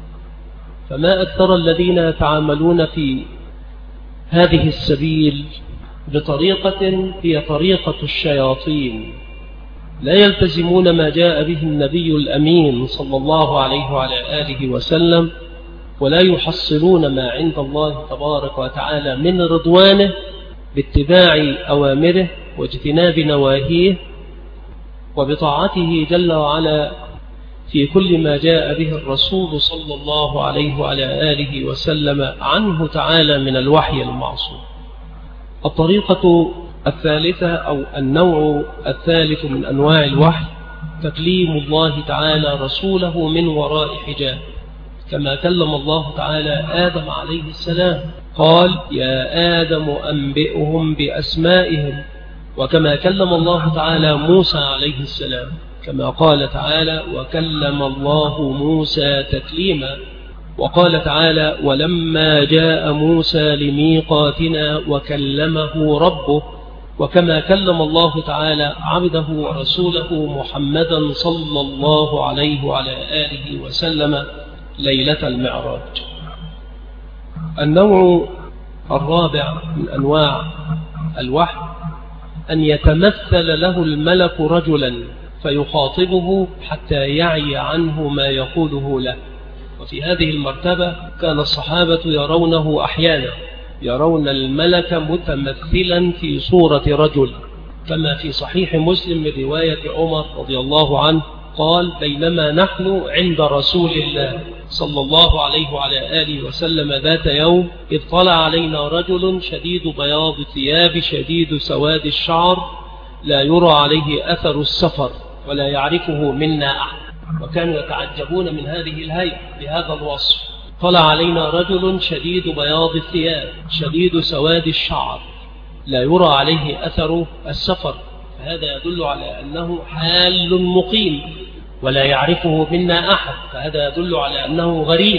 فما أكثر الذين يتعاملون في هذه السبيل بطريقة هي طريقة الشياطين، لا يلتزمون ما جاء به النبي الأمين صلى الله عليه وعلى آله وسلم، ولا يحصلون ما عند الله تبارك وتعالى من رضوانه باتباع أوامره واجتناب نواهيه وبطاعته جل وعلا في كل ما جاء به الرسول صلى الله عليه وعلى آله وسلم عنه تعالى من الوحي المعصوم. الطريقة الثالثة أو النوع الثالث من أنواع الوحي تكليم الله تعالى رسوله من وراء حجاب، كما كلم الله تعالى آدم عليه السلام قال يا آدم أنبئهم بأسمائهم، وكما كلم الله تعالى موسى عليه السلام كما قال تعالى وكلم الله موسى تكليما. وقال تعالى ولما جاء موسى لميقاتنا وكلمه ربه، وكما كلم الله تعالى عبده ورسوله محمدا صلى الله عليه وعلى آله وسلم ليلة المعراج. النوع الرابع من أنواع الوحي أن يتمثل له الملك رجلا فيخاطبه حتى يعي عنه ما يقوله له. وفي هذه المرتبة كان الصحابة يرونه أحيانا، يرون الملك متمثلا في صورة رجل، كما في صحيح مسلم من رواية عمر رضي الله عنه قال بينما نحن عند رسول الله صلى الله عليه وعلى آله وسلم ذات يوم إذ طلع علينا رجل شديد بياض الثياب شديد سواد الشعر لا يرى عليه أثر السفر ولا يعرفه منا أحد، وكانوا يتعجبون من هذه الهيئة بهذا الوصف. طلع علينا رجل شديد بياض الثياب شديد سواد الشعر لا يرى عليه أثر السفر، فهذا يدل على أنه حال مقيم ولا يعرفه منا أحد، فهذا يدل على أنه غريب.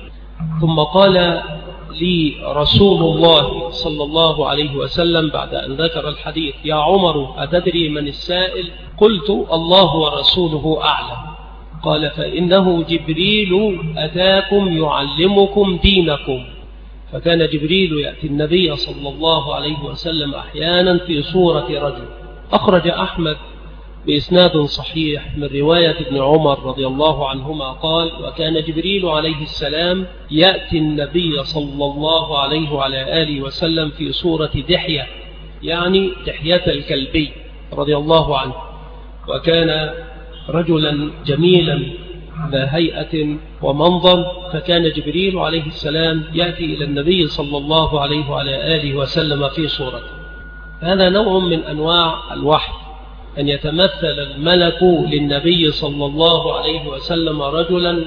ثم قال لي رسول الله صلى الله عليه وسلم بعد أن ذكر الحديث يا عمر أتدري من السائل؟ قلت الله ورسوله أعلم. قال فإنه جبريل أتاكم يعلمكم دينكم. فكان جبريل يأتي النبي صلى الله عليه وسلم أحيانا في صورة رجل. أخرج أحمد بإسناد صحيح من رواية ابن عمر رضي الله عنهما قال وكان جبريل عليه السلام يأتي النبي صلى الله عليه وعلى آله وسلم في صورة دحية، يعني دحية الكلبي رضي الله عنه، وكان رجلا جميلا ذا هيئة ومنظر، فكان جبريل عليه السلام يأتي إلى النبي صلى الله عليه وعلى آله وسلم في صورته. هذا نوع من أنواع الوحي أن يتمثل الملك للنبي صلى الله عليه وسلم رجلا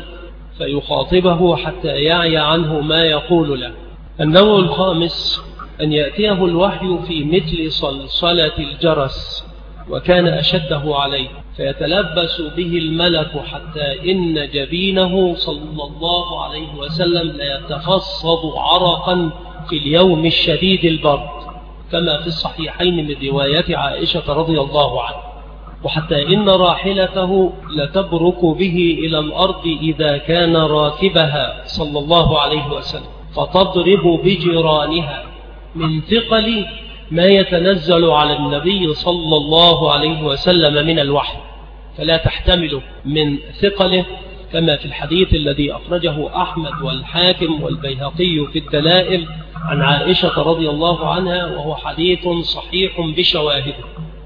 فيخاطبه حتى يعي عنه ما يقول له. النوع الخامس أن يأتيه الوحي في مثل صلصلة الجرس، وكان أشده عليه فيتلبس به الملك حتى إن جبينه صلى الله عليه وسلم ليتفصد عرقا في اليوم الشديد البرد، كما في الصحيحين من رواية عائشة رضي الله عنها. وحتى إن راحلته لتبرك به إلى الأرض إذا كان راكبها صلى الله عليه وسلم، فتضرب بجيرانها من ثقل ما يتنزل على النبي صلى الله عليه وسلم من الوحي، فلا تحتمل من ثقله، كما في الحديث الذي أخرجه أحمد والحاكم والبيهقي في الدلائل عن عائشة رضي الله عنها، وهو حديث صحيح بشواهده.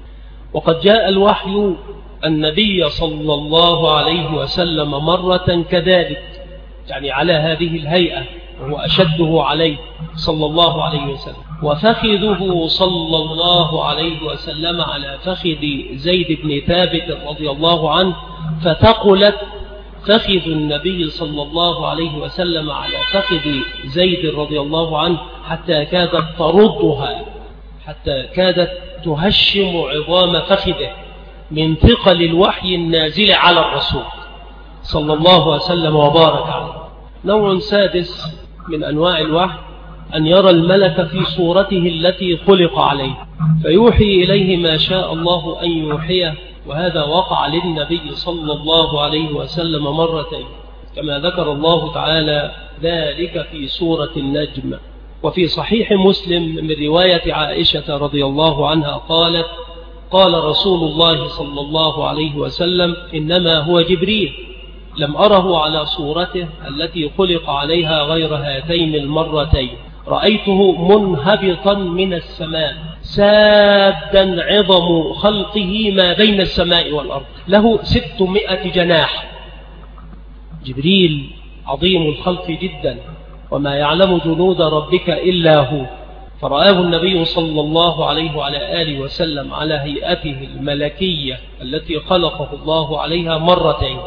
وقد جاء الوحي النبي صلى الله عليه وسلم مرة كذلك، يعني على هذه الهيئة، وهو أشده عليه صلى الله عليه وسلم، وفخذه صلى الله عليه وسلم على فخذ زيد بن ثابت رضي الله عنه، فتقلت فخذ النبي صلى الله عليه وسلم على فخذ زيد رضي الله عنه حتى كادت تردها، حتى كادت تهشم عظام فخذه من ثقل الوحي النازل على الرسول صلى الله عليه وسلم وبارك عليه. نوع سادس من أنواع الوحي أن يرى الملك في صورته التي خلق عليه فيوحي إليه ما شاء الله أن يوحيه، وهذا وقع للنبي صلى الله عليه وسلم مرتين، كما ذكر الله تعالى ذلك في سورة النجم. وفي صحيح مسلم من رواية عائشة رضي الله عنها قالت قال رسول الله صلى الله عليه وسلم إنما هو جبريل، لم أره على صورته التي خلق عليها غير هاتين المرتين، رأيته منهبطا من السماء سادا عظم خلقه ما بين السماء والأرض، له ستمائة جناح جبريل عظيم الخلق جدا، وما يعلم جنود ربك إلا هو، فرآه النبي صلى الله عليه وعلى آله وسلم على هيئته الملكية التي خلقه الله عليها مرتين.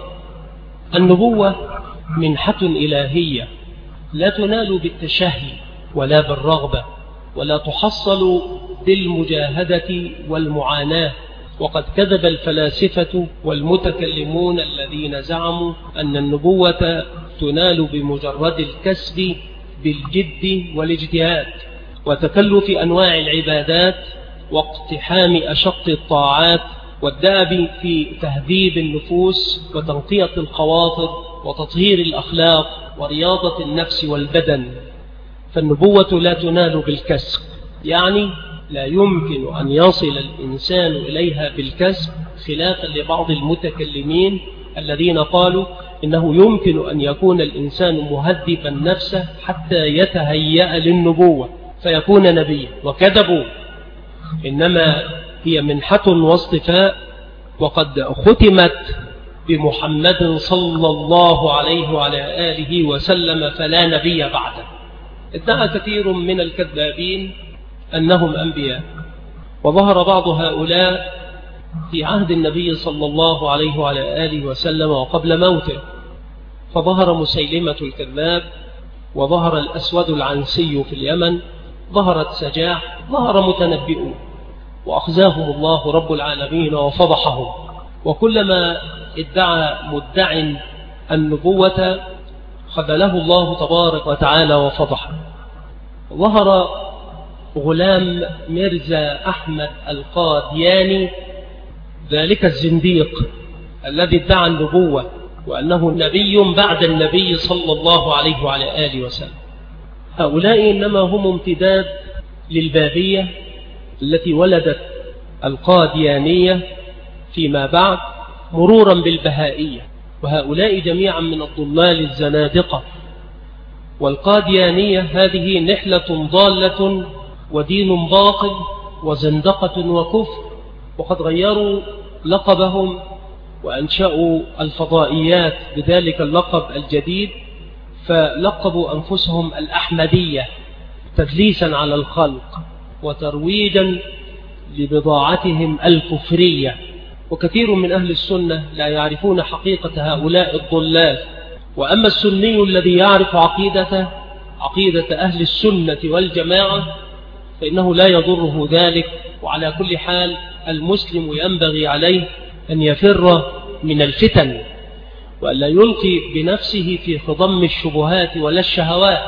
النبوة منحة إلهية لا تنال بالتشهي ولا بالرغبة، ولا تحصل بالمجاهدة والمعاناة. وقد كذب الفلاسفة والمتكلمون الذين زعموا أن النبوة تنال بمجرد الكسب بالجد والاجتهاد وتكلف أنواع العبادات واقتحام أشق الطاعات والدأب في تهذيب النفوس وتنقية الخواطر وتطهير الأخلاق ورياضة النفس والبدن. فالنبوة لا تنال بالكسب، يعني لا يمكن أن يصل الإنسان إليها بالكسب، خلافا لبعض المتكلمين الذين قالوا إنه يمكن أن يكون الإنسان مهذبا نفسه حتى يتهيأ للنبوة فيكون نبيا، وكذبوا. إنما هي منحة واصطفاء، وقد ختمت بمحمد صلى الله عليه وعلى آله وسلم فلا نبي بعده. ادعى كثير من الكذابين أنهم أنبياء، وظهر بعض هؤلاء في عهد النبي صلى الله عليه وعلى آله وسلم وقبل موته، فظهر مسيلمة الكذاب، وظهر الأسود العنسي في اليمن، ظهرت سجاح، ظهر متنبئون، وأخزاهم الله رب العالمين وفضحهم. وكلما ادعى مدع النبوة خذله الله تبارك وتعالى وفضحه. ظهر غلام ميرزا أحمد القادياني، ذلك الزنديق الذي ادعى النبوة وأنه نبي بعد النبي صلى الله عليه وعلى آله وسلم. هؤلاء إنما هم امتداد للبابية التي ولدت القاديانية فيما بعد، مرورا بالبهائية، وهؤلاء جميعا من الضلال الزنادقة. والقاديانية هذه نحلة ضالة ودين باطل وزندقة وكفر، وقد غيروا لقبهم وأنشأوا الفضائيات بذلك اللقب الجديد، فلقبوا أنفسهم الأحمدية تدليسا على الخلق وترويجا لبضاعتهم الكفرية. وكثير من أهل السنة لا يعرفون حقيقة هؤلاء الضلال. وأما السني الذي يعرف عقيدته عقيدة أهل السنة والجماعة فإنه لا يضره ذلك. وعلى كل حال المسلم ينبغي عليه أن يفر من الفتن، وألا يلقي بنفسه في خضم الشبهات ولا الشهوات،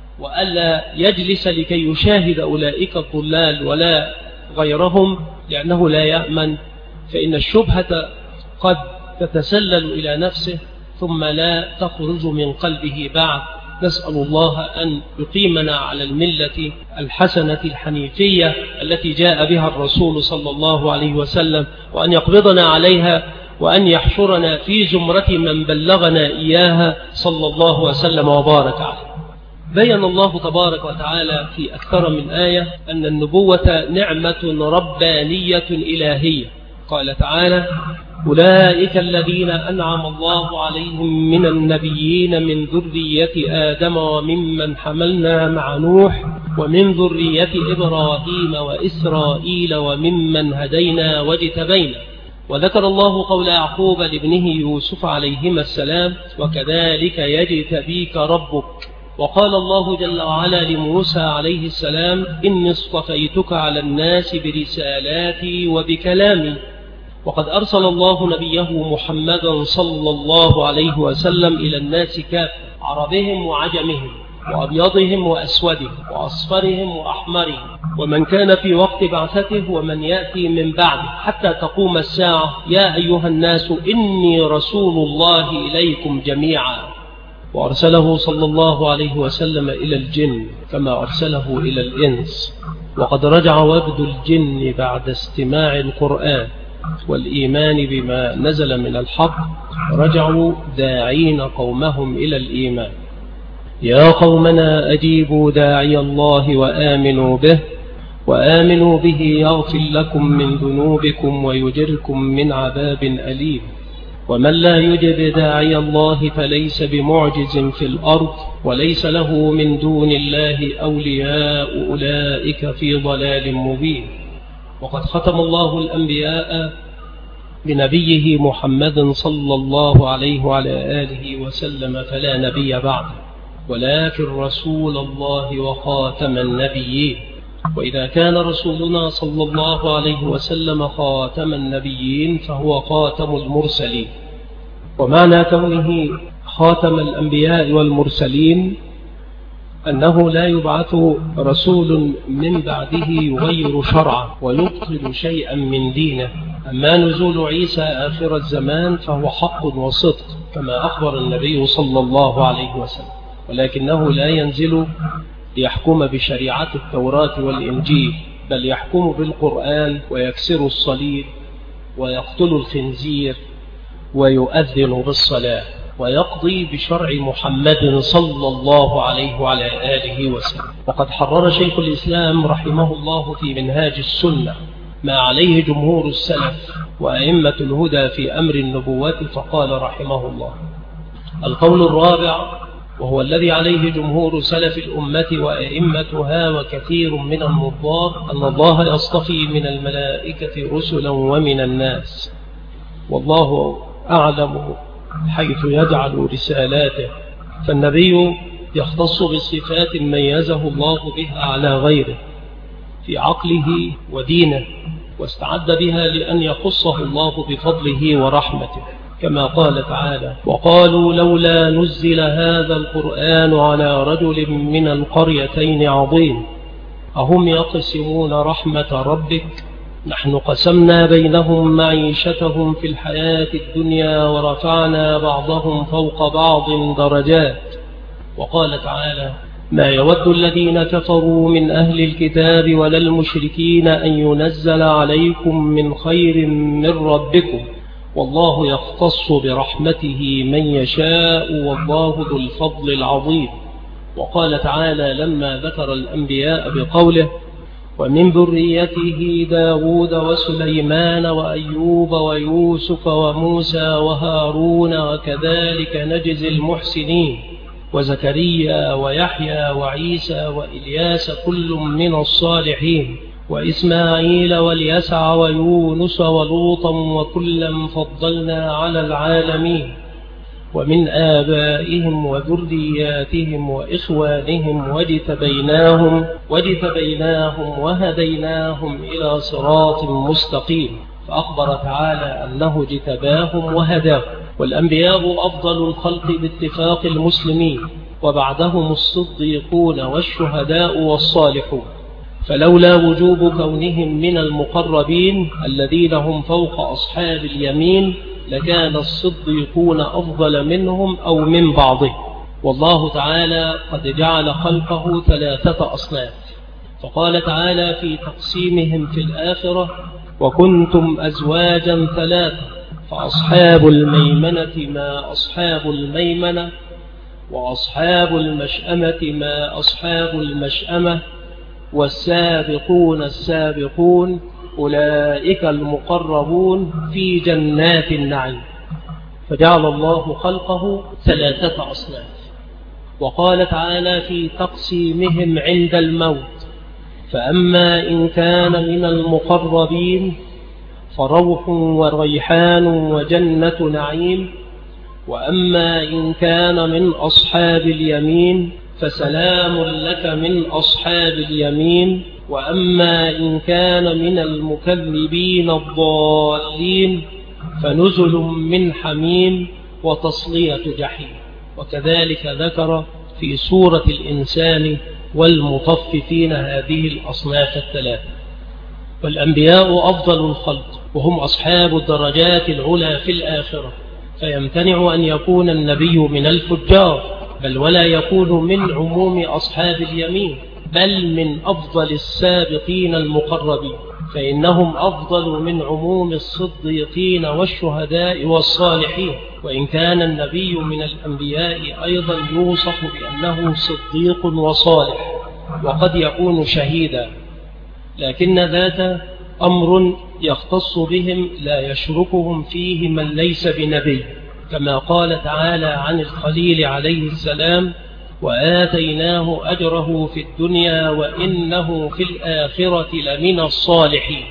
وألا يجلس لكي يشاهد أولئك الضلال ولا غيرهم، لأنه لا يأمن، فإن الشبهة قد تتسلل إلى نفسه ثم لا تخرج من قلبه بعد. نسأل الله أن يقيمنا على الملة الحسنة الحنيفية التي جاء بها الرسول صلى الله عليه وسلم، وأن يقبضنا عليها، وأن يحشرنا في زمرة من بلغنا إياها صلى الله وسلم وبارك عليه. بيّن الله تبارك وتعالى في أكثر من آية أن النبوة نعمة ربانية إلهية. قال تعالى: أولئك الذين أنعم الله عليهم من النبيين من ذرية آدم وممن حملنا مع نوح ومن ذرية إبراهيم وإسرائيل وممن هدينا واجتبينا. وذكر الله قول يعقوب لابنه يوسف عليهما السلام: وكذلك يجتبيك ربك. وقال الله جل وعلا لموسى عليه السلام: إني اصطفيتك على الناس برسالاتي وبكلامي. وقد أرسل الله نبيه محمدا صلى الله عليه وسلم إلى الناس كافة، عربهم وعجمهم وأبيضهم وأسودهم وأصفرهم وأحمرهم، ومن كان في وقت بعثته ومن يأتي من بعد حتى تقوم الساعة. يا أيها الناس إني رسول الله إليكم جميعا. وأرسله صلى الله عليه وسلم إلى الجن كما أرسله إلى الإنس. وقد رجع وفد الجن بعد استماع القرآن والإيمان بما نزل من الحق، رجعوا داعين قومهم إلى الإيمان: يا قومنا أجيبوا داعي الله وآمنوا به وآمنوا به يغفر لكم من ذنوبكم ويجركم من عذاب أليم. ومن لا يجب داعي الله فليس بمعجز في الأرض وليس له من دون الله أولياء أولئك في ضلال مبين. وقد ختم الله الأنبياء بنبيه محمد صلى الله عليه وعلى آله وسلم فلا نبي بعده، ولكن رسول الله وخاتم النبيين. وإذا كان رسولنا صلى الله عليه وسلم خاتم النبيين فهو خاتم المرسلين. ومعنى كونه خاتم الأنبياء والمرسلين أنه لا يبعث رسول من بعده يغير شرعه ويبطل شيئا من دينه. أما نزول عيسى آخر الزمان فهو حق وصدق كما أخبر النبي صلى الله عليه وسلم، ولكنه لا ينزل ليحكم بشريعة التوراة والإنجيل، بل يحكم بالقرآن ويكسر الصليب ويقتل الخنزير ويؤذن بالصلاة ويقضي بشرع محمد صلى الله عليه وعلى آله وسلم. وقد حرر شيخ الإسلام رحمه الله في منهاج السنة ما عليه جمهور السلف وأئمة الهدى في أمر النبوة، فقال رحمه الله: القول الرابع وهو الذي عليه جمهور سلف الأمة وأئمتها وكثير من النظار أن الله يصطفي من الملائكة رسلا ومن الناس، والله أعلم حيث يجعل رسالاته، فالنبي يختص بصفات ميزه الله بها على غيره في عقله ودينه، واستعد بها لأن يخصه الله بفضله ورحمته، كما قال تعالى: وقالوا لولا نزل هذا القرآن على رجل من القريتين عظيم أهم يقسمون رحمة ربك نحن قسمنا بينهم معيشتهم في الحياة الدنيا ورفعنا بعضهم فوق بعض درجات. وقال تعالى: ما يود الذين كفروا من أهل الكتاب ولا المشركين أن ينزل عليكم من خير من ربكم والله يختص برحمته من يشاء والله ذو الفضل العظيم. وقال تعالى لما ذكر الأنبياء بقوله: ومن ذريته داود وسليمان وأيوب ويوسف وموسى وهارون وكذلك نجزي المحسنين وزكريا ويحيى وعيسى وإلياس كل من الصالحين وإسماعيل واليسع ويونس ولوطا وكلا فضلنا على العالمين ومن آبائهم وذرياتهم وإخوانهم واجتبيناهم واجتبيناهم وهديناهم إلى صراط مستقيم. فأخبر تعالى أنه اجتباهم وهداهم. والأنبياء أفضل الخلق باتفاق المسلمين، وبعدهم الصديقون والشهداء والصالحون، فلولا وجوب كونهم من المقربين الذين هم فوق أصحاب اليمين لكان الصديقون أفضل منهم أو من بعضهم. والله تعالى قد جعل خلقه ثلاثة أصناف، فقال تعالى في تقسيمهم في الآخرة: وكنتم أزواجا ثلاثة فأصحاب الميمنة ما أصحاب الميمنة وأصحاب المشأمة ما أصحاب المشأمة والسابقون السابقون أولئك المقربون في جنات النعيم. فجعل الله خلقه ثلاثة أصناف. وقال تعالى في تقسيمهم عند الموت: فأما إن كان من المقربين فروح وريحان وجنة نعيم، وأما إن كان من أصحاب اليمين فسلام لك من أصحاب اليمين، وأما إن كان من المكذبين الضالين فنزل من حميم وتصلية جحيم. وكذلك ذكر في سورة الإنسان والمطففين هذه الأصناف الثلاثة. والأنبياء أفضل الخلق وهم أصحاب الدرجات العلى في الآخرة، فيمتنع أن يكون النبي من الفجار، بل ولا يكون من عموم أصحاب اليمين، بل من أفضل السابقين المقربين، فإنهم أفضل من عموم الصديقين والشهداء والصالحين. وإن كان النبي من الأنبياء أيضا يوصف بأنه صديق وصالح، وقد يكون شهيدا، لكن ذات أمر يختص بهم لا يشركهم فيه من ليس بنبي، كما قال تعالى عن الخليل عليه السلام: وآتيناه أجره في الدنيا وإنه في الآخرة لمن الصالحين.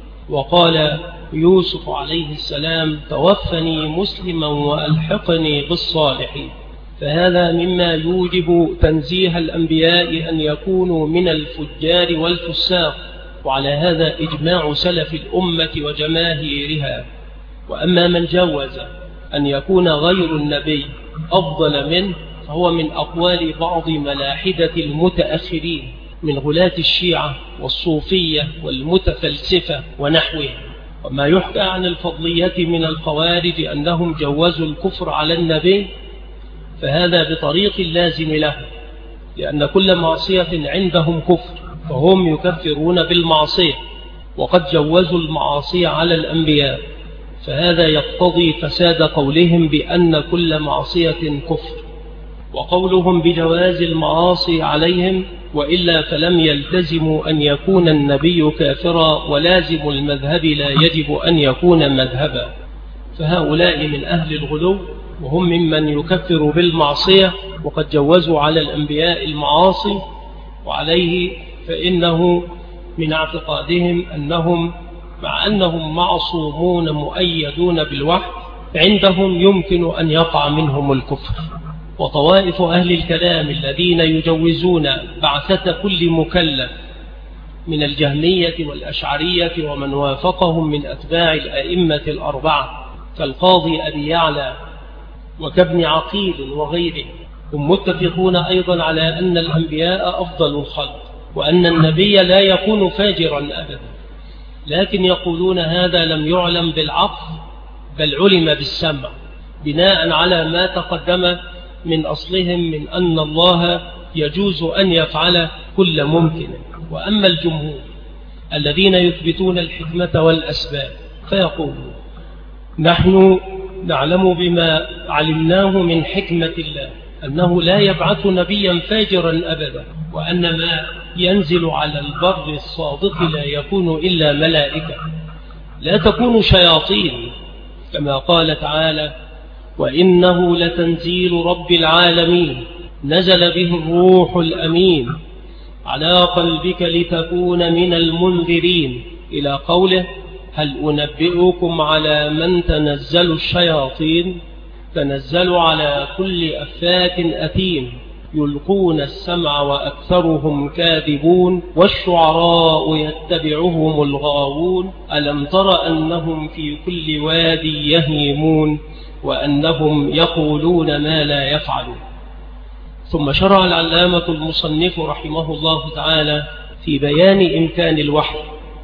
وقال يوسف عليه السلام: توفني مسلما وألحقني بالصالحين. فهذا مما يوجب تنزيه الأنبياء أن يكونوا من الفجار والفساق، وعلى هذا إجماع سلف الأمة وجماهيرها. وأما من جوز أن يكون غير النبي أفضل منه فهو من أقوال بعض ملاحدة المتأخرين من غلاة الشيعة والصوفية والمتفلسفة ونحوهم. وما يحكى عن الفضلية من الخوارج أنهم جوزوا الكفر على النبي فهذا بطريق لازم له، لأن كل معصية عندهم كفر، فهم يكفرون بالمعصية وقد جوزوا المعاصي على الأنبياء، فهذا يقتضي فساد قولهم بأن كل معصية كفر، وقولهم بجواز المعاصي عليهم، وإلا فلم يلتزموا أن يكون النبي كافرا، ولازم المذهب لا يجب أن يكون مذهبا. فهؤلاء من أهل الغلو، وهم ممن يكفر بالمعصية وقد جوزوا على الأنبياء المعاصي، وعليه فإنه من اعتقادهم أنهم مع أنهم معصومون مؤيدون بالوحي عندهم يمكن أن يقع منهم الكفر. وطوائف أهل الكلام الذين يجوزون بعثة كل مكلف من الجهمية والأشعرية ومن وافقهم من أتباع الأئمة الأربعة كالقاضي أبي يعلى وكابن عقيل وغيره، هم متفقون أيضا على أن الأنبياء أفضل الخلق، وأن النبي لا يكون فاجرا أبدا، لكن يقولون هذا لم يعلم بالعقل بل علم بالسمع، بناء على ما تقدم من أصلهم من أن الله يجوز أن يفعل كل ممكن. وأما الجمهور الذين يثبتون الحكمة والأسباب فيقولون: نحن نعلم بما علمناه من حكمة الله أنه لا يبعث نبيا فاجرا أبدا، وأن ما ينزل على البر الصادق لا يكون إلا ملائكة، لا تكون شياطين، كما قال تعالى: وإنه لتنزيل رب العالمين نزل به الروح الأمين على قلبك لتكون من المنذرين، إلى قوله: هل أنبئكم على من تنزل الشياطين؟ تنزل على كل أفاك أثيم يلقون السمع وأكثرهم كاذبون والشعراء يتبعهم الغاوون ألم تر أنهم في كل وادي يهيمون وأنهم يقولون ما لا يفعلون. ثم شرع العلامة المصنف رحمه الله تعالى في بيان إمكان الوحي،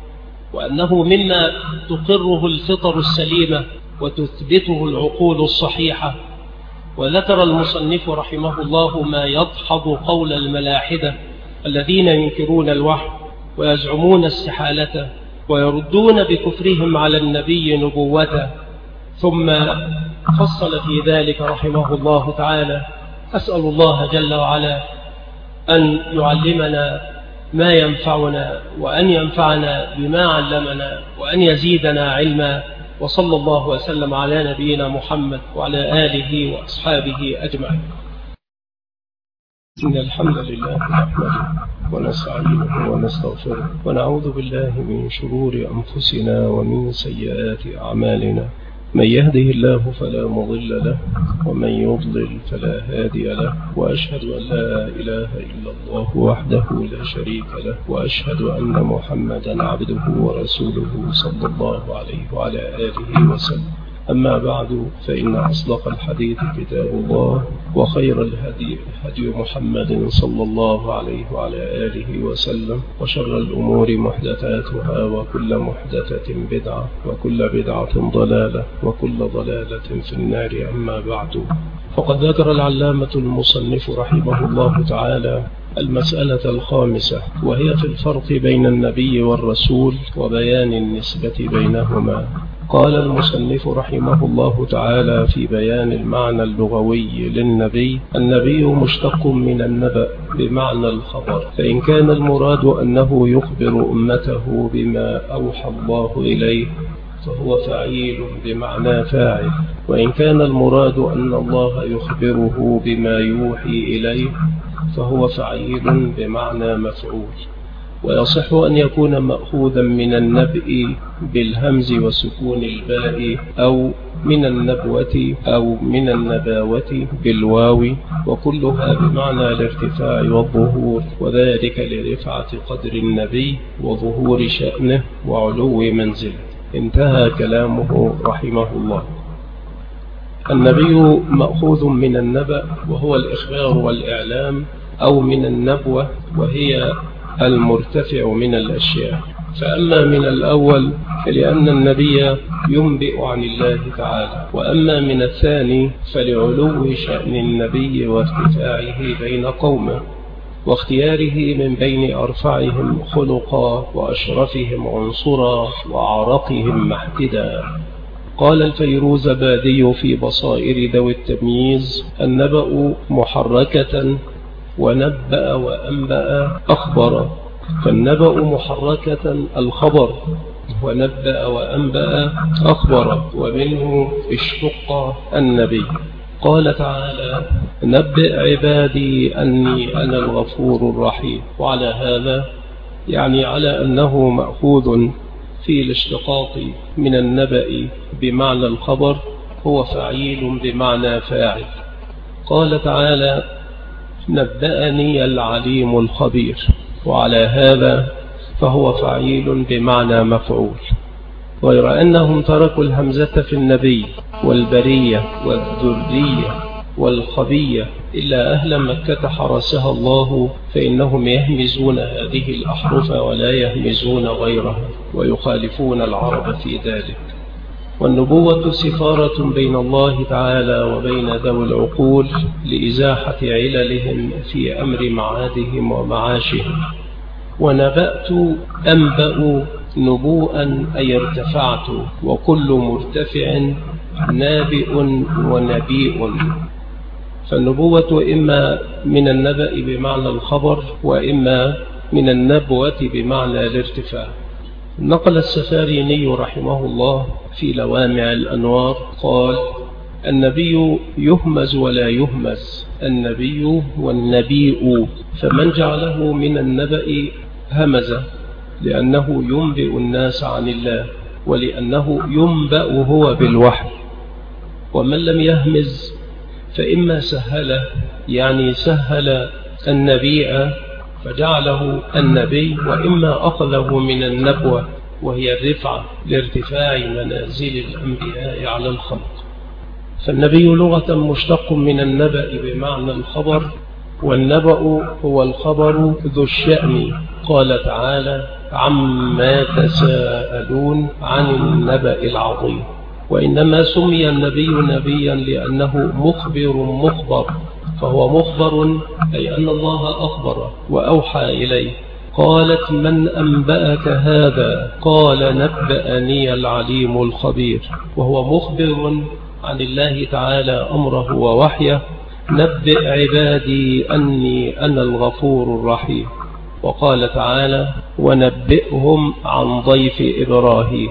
وأنه مما تقره الفطر السليمة وتثبته العقول الصحيحة. وذكر المصنف رحمه الله ما يدحض قول الملاحدة الذين ينكرون الوحي ويزعمون استحالته ويردون بكفرهم على النبي نبوته. ثم فصل في ذلك رحمه الله تعالى: أسأل الله جل وعلا أن يعلمنا ما ينفعنا وأن ينفعنا بما علمنا وأن يزيدنا علما، وصلى الله وسلم على نبينا محمد وعلى آله وأصحابه أجمعين. إن الحمد لله نحمده ونستعينه ونستغفره ونعوذ بالله من شرور أنفسنا ومن سيئات أعمالنا، من يهده الله فلا مضل له ومن يضلل فلا هادي له، وأشهد أن لا إله إلا الله وحده لا شريك له، وأشهد أن محمدا عبده ورسوله صلى الله عليه وعلى آله وسلم. أما بعد، فإن أصدق الحديث كتاب الله، وخير الهدي هدي محمد صلى الله عليه وعلى آله وسلم، وشر الأمور محدثاتها، وكل محدثة بدعة، وكل بدعة ضلالة، وكل ضلالة في النار. أما بعد، فقد ذكر العلامة المصنف رحمه الله تعالى المسألة الخامسة، وهي في الفرق بين النبي والرسول وبيان النسبة بينهما. قال المصنف رحمه الله تعالى في بيان المعنى اللغوي للنبي: النبي مشتق من النبأ بمعنى الخبر، فإن كان المراد أنه يخبر أمته بما أوحى الله إليه فهو فعيل بمعنى فاعل، وإن كان المراد أن الله يخبره بما يوحي إليه فهو فعيل بمعنى مفعول. ويصح أن يكون مأخوذا من النبأ بالهمز وسكون الباء، أو من النبوة أو من النباوة بالواو، وكلها بمعنى الارتفاع والظهور، وذلك لرفعة قدر النبي وظهور شأنه وعلو منزله. انتهى كلامه رحمه الله. النبي مأخوذ من النبأ وهو الإخبار والإعلام، أو من النبوة وهي المرتفع من الأشياء. فأما من الأول فلأن النبي ينبئ عن الله تعالى، وأما من الثاني فلعلو شأن النبي وارتفاعه بين قومه، واختياره من بين أرفعهم خلقا وأشرفهم عنصرا وأعرقهم محتدا. قال الفيروزبادي في بصائر ذوي التمييز: النبأ محركة، ونبأ وأنبأ أخبر، فالنبأ محركة الخبر، ونبأ وأنبأ أخبر، ومنه اشتق النبي. قال تعالى: نبئ عبادي أني أنا الغفور الرحيم. وعلى هذا يعني على أنه مأخوذ في الاشتقاق من النبأ بمعنى الخبر، هو فعيل بمعنى فاعل. قال تعالى: نبأني العليم الخبير، وعلى هذا فهو فعيل بمعنى مفعول. غير أنهم تركوا الهمزة في النبي والبرية والذرية والخبية، إلا أهل مكة حرسها الله، فإنهم يهمزون هذه الأحرف ولا يهمزون غيرها، ويخالفون العرب في ذلك. والنبوة سفارة بين الله تعالى وبين ذوي العقول لإزاحة عللهم في أمر معادهم ومعاشهم. ونبأت أنبأ نبوءا أي ارتفعت، وكل مرتفع نابئ ونبيء. فالنبوة إما من النبأ بمعنى الخبر، وإما من النبوة بمعنى الارتفاع. نقل السفاريني رحمه الله في لوامع الأنوار قال: النبي يهمز ولا يهمز، النبي والنبيء، فمن جعله من النبأ همز لأنه ينبئ الناس عن الله، ولأنه ينبأ هو بالوحي. ومن لم يهمز فإما سهل، يعني سهل النبي فجعله النبي، وإما أخذه من النبوة وهي الرفعة لارتفاع منازل الأنبياء على الخلق. فالنبي لغة مشتق من النبأ بمعنى الخبر، والنبأ هو الخبر ذو الشأن. قال تعالى: عما تساءلون عن النبأ العظيم. وإنما سمي النبي نبيا لأنه مخبر مخبر، فهو مخبر أي أن الله أخبر وأوحى إليه. قالت: من أنبأك هذا؟ قال: نبأني العليم الخبير. وهو مخبر عن الله تعالى أمره ووحيه: نبئ عبادي أني أنا الغفور الرحيم. وقال تعالى: ونبئهم عن ضيف إبراهيم.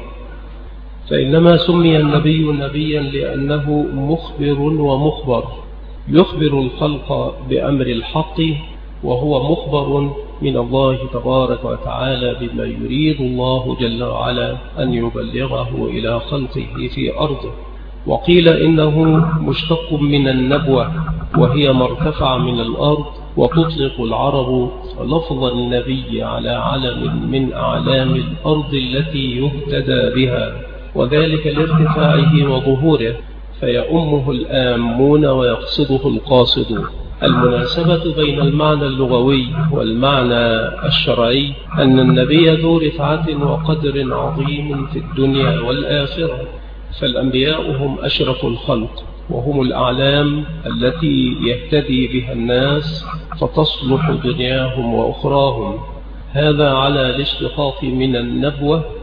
فإنما سمي النبي نبيا لأنه مخبر ومخبر، يخبر الخلق بأمر الحق، وهو مخبر من الله تبارك وتعالى بما يريد الله جل وعلا أن يبلغه إلى خلقه في أرضه. وقيل إنه مشتق من النبوة، وهي ما ارتفع من الأرض، وتطلق العرب لفظ النبي على علم من أعلام الأرض التي يهتدى بها، وذلك لارتفاعه وظهوره، فيأمه الآمون ويقصده القاصدون. المناسبة بين المعنى اللغوي والمعنى الشرعي أن النبي ذو رفعة وقدر عظيم في الدنيا والآخرة، فالأنبياء هم أشرف الخلق، وهم الأعلام التي يهتدي بها الناس فتصلح دنياهم وأخراهم. هذا على الاشتقاق من النبوة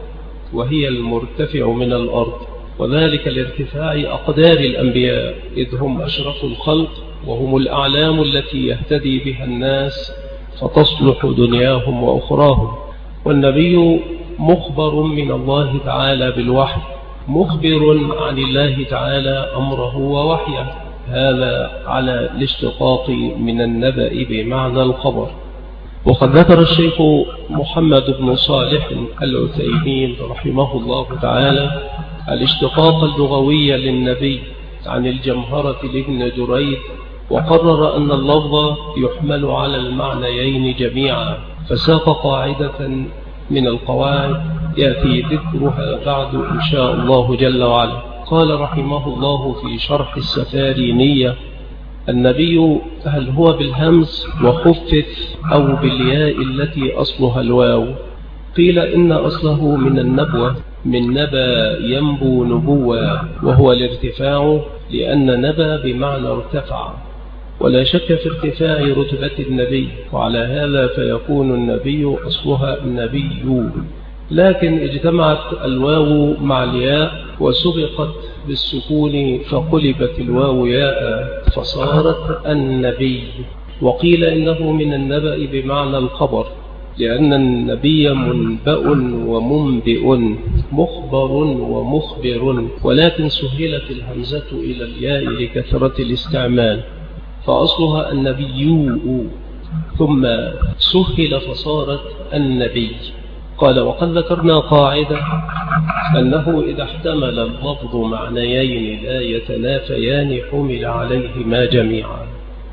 وهي المرتفع من الأرض، وذلك لارتفاع أقدار الأنبياء، إذ هم أشرف الخلق وهم الأعلام التي يهتدي بها الناس فتصلح دنياهم وأخراهم. والنبي مخبر من الله تعالى بالوحي، مخبر عن الله تعالى أمره ووحيه، هذا على الاشتقاق من النبأ بمعنى الخبر. وقد ذكر الشيخ محمد بن صالح العثيمين رحمه الله تعالى الاشتقاق اللغوي للنبي عن الجمهرة لابن دريد، وقرر أن اللفظ يحمل على المعنيين جميعا، فساق قاعدة من القواعد يأتي ذكرها بعد إن شاء الله جل وعلا. قال رحمه الله في شرح السفارينية: النبي هل هو بالهمز وخفف أو بالياء التي أصلها الواو؟ قيل إن أصله من النبوة، من نبى ينبو نبوة، وهو الارتفاع، لأن نبى بمعنى ارتفع، ولا شك في ارتفاع رتبة النبي، وعلى هذا فيكون النبي أصلها النبي، لكن اجتمعت الواو مع الياء وسبقت بالسكون فقلبت الواو ياء فصارت النبي. وقيل إنه من النبأ بمعنى الخبر، لأن النبي منبأ ومنبئ، مخبر ومخبر، ولكن سهلت الهمزة إلى الياء لكثرة الاستعمال، فأصلها النبي ثم سهل فصارت النبي. قال: وقد ذكرنا قاعدة أنه إذا احتمل اللفظ معنيين لا يتنافيان حمل عليهما جميعا.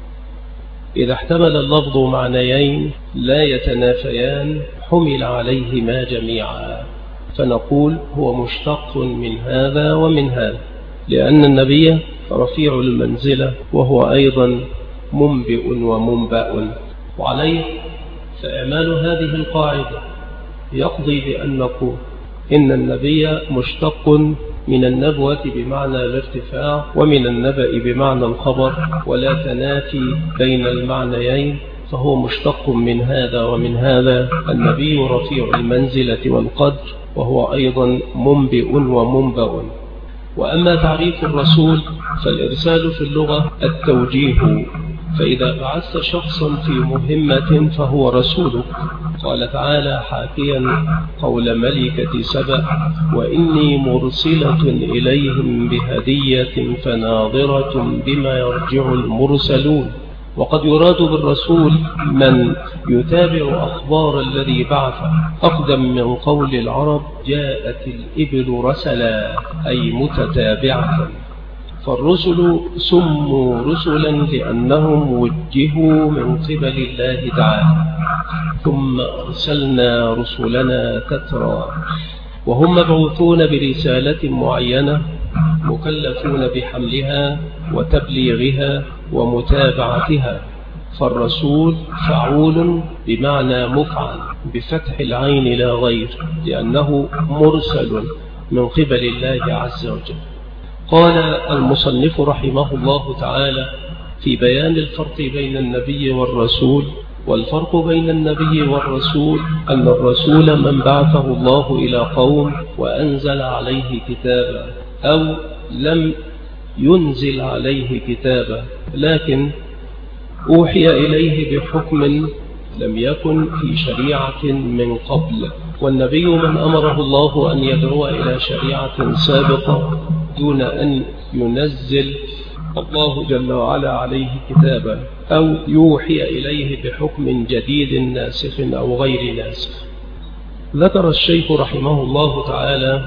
إذا احتمل اللفظ معنيين لا يتنافيان حمل عليهما جميعا، فنقول هو مشتق من هذا ومن هذا، لأن النبي رفيع المنزلة وهو أيضا منبئ ومنبأ. وعليه فإعمال هذه القاعدة يقضي بأن نقول إن النبي مشتق من النبوة بمعنى الارتفاع، ومن النبأ بمعنى الخبر، ولا تنافي بين المعنيين، فهو مشتق من هذا ومن هذا. النبي رفيع المنزلة والقدر، وهو أيضا منبئ ومنبأ. وأما تعريف الرسول فالإرسال في اللغة التوجيه، فإذا بعثت شخصا في مهمة فهو رسولك. قال تعالى حاكيا قول ملكة سبأ: وإني مرسلة إليهم بهدية فناظرة بما يرجع المرسلون. وقد يراد بالرسول من يتابع أخبار الذي بعثه، أقدم من قول العرب: جاءت الإبل رسلا، أي متتابعة. فالرسل سموا رسلا لأنهم وجهوا من قبل الله تعالى، ثم أرسلنا رسلنا تترى، وهم مبعوثون برسالة معينة، مكلفون بحملها وتبليغها ومتابعتها. فالرسول فعول بمعنى مفعل بفتح العين لا غير، لأنه مرسل من قبل الله عز وجل. قال المصنف رحمه الله تعالى في بيان الفرق بين النبي والرسول: والفرق بين النبي والرسول أن الرسول من بعثه الله إلى قوم وأنزل عليه كتابا، أو لم ينزل عليه كتابا لكن أوحي إليه بحكم لم يكن في شريعة من قبل. والنبي من أمره الله أن يدعو إلى شريعة سابقة دون أن ينزل الله جل وعلا عليه كتابا، أو يوحي إليه بحكم جديد ناسخ أو غير ناسخ. ذكر الشيخ رحمه الله تعالى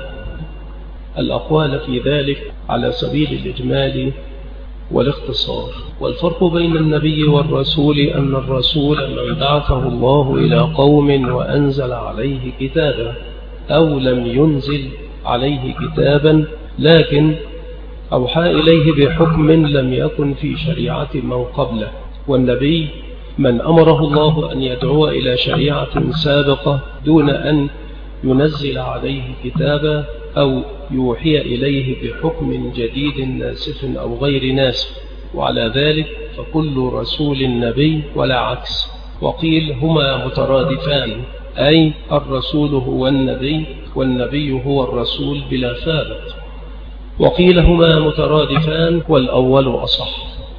الأقوال في ذلك على سبيل الإجمال والاختصار. والفرق بين النبي والرسول أن الرسول من بعثه الله إلى قوم وأنزل عليه كتابا، أو لم ينزل عليه كتابا لكن أوحى إليه بحكم لم يكن في شريعة من قبله. والنبي من أمره الله أن يدعو إلى شريعة سابقة دون أن ينزل عليه كتابا أو يوحي إليه بحكم جديد ناسخ أو غير ناسخ. وعلى ذلك فكل رسول نبي ولا عكس. وقيل هما مترادفان، أي الرسول هو النبي والنبي هو الرسول بلا فارق. وقيل هما مترادفان والأول أصح.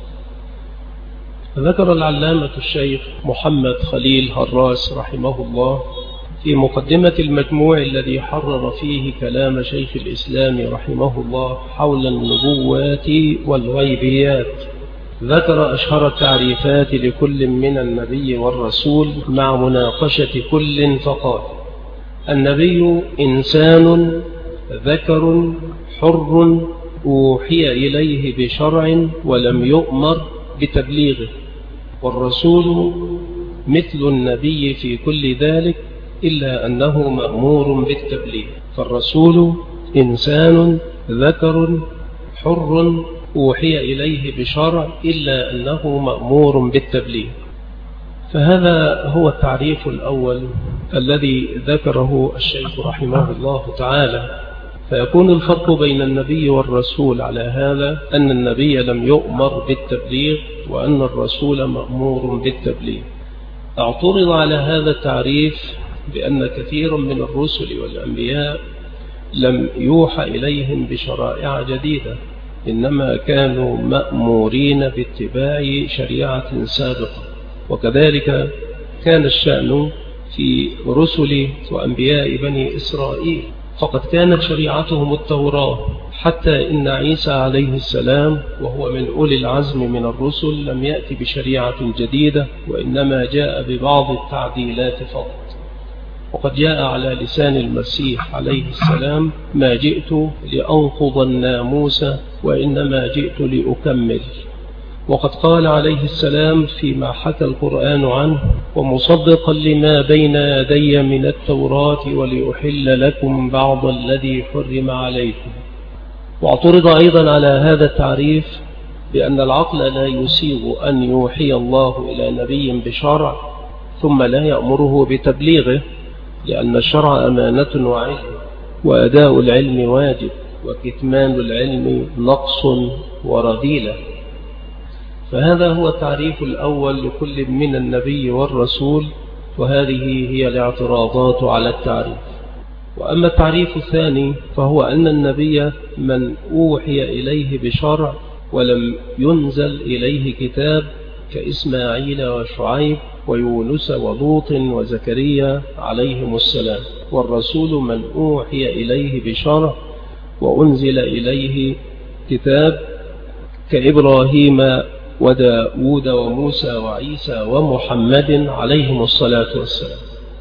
ذكر العلامة الشيخ محمد خليل هراس رحمه الله في مقدمة المجموع الذي حرر فيه كلام شيخ الإسلام رحمه الله حول النبوات والغيبيات، ذكر أشهر التعريفات لكل من النبي والرسول مع مناقشة كل، فقال: النبي إنسان ذكر حر أوحي إليه بشرع ولم يؤمر بتبليغه، والرسول مثل النبي في كل ذلك إلا أنه مأمور بالتبليغ. فالرسول إنسان ذكر حر أوحي إليه بشرع إلا أنه مأمور بالتبليغ. فهذا هو التعريف الأول الذي ذكره الشيخ رحمه الله تعالى. فيكون الفرق بين النبي والرسول على هذا أن النبي لم يؤمر بالتبليغ وأن الرسول مأمور بالتبليغ. اعترض على هذا التعريف بأن كثير من الرسل والأنبياء لم يوحى إليهم بشرائع جديدة، إنما كانوا مأمورين باتباع شريعة سابقة. وكذلك كان الشأن في رسل وأنبياء بني إسرائيل، فقد كانت شريعتهم التوراة، حتى إن عيسى عليه السلام وهو من أولي العزم من الرسل لم يأتي بشريعة جديدة، وإنما جاء ببعض التعديلات فقط. وقد جاء على لسان المسيح عليه السلام: ما جئت لأنقض الناموس وإنما جئت لأكمل. وقد قال عليه السلام فيما حكى القرآن عنه: ومصدقا لما بين يدي من التوراة ولأحل لكم بعض الذي حرم عليكم. واعترض أيضا على هذا التعريف بأن العقل لا يسيغ أن يوحي الله إلى نبي بشرع ثم لا يأمره بتبليغه، لأن الشرع أمانة وعلم، وأداء العلم واجب، وكتمان العلم نقص ورذيلة. فهذا هو التعريف الأول لكل من النبي والرسول، وهذه هي الاعتراضات على التعريف. وأما التعريف الثاني فهو أن النبي من أوحي إليه بشرع ولم ينزل إليه كتاب كإسماعيل وشعيب ويونس ولوط وزكريا عليهم السلام، والرسول من أوحي إليه بشرع وأنزل إليه كتاب كإبراهيم وداود وموسى وعيسى ومحمد عليهم الصلاة والسلام.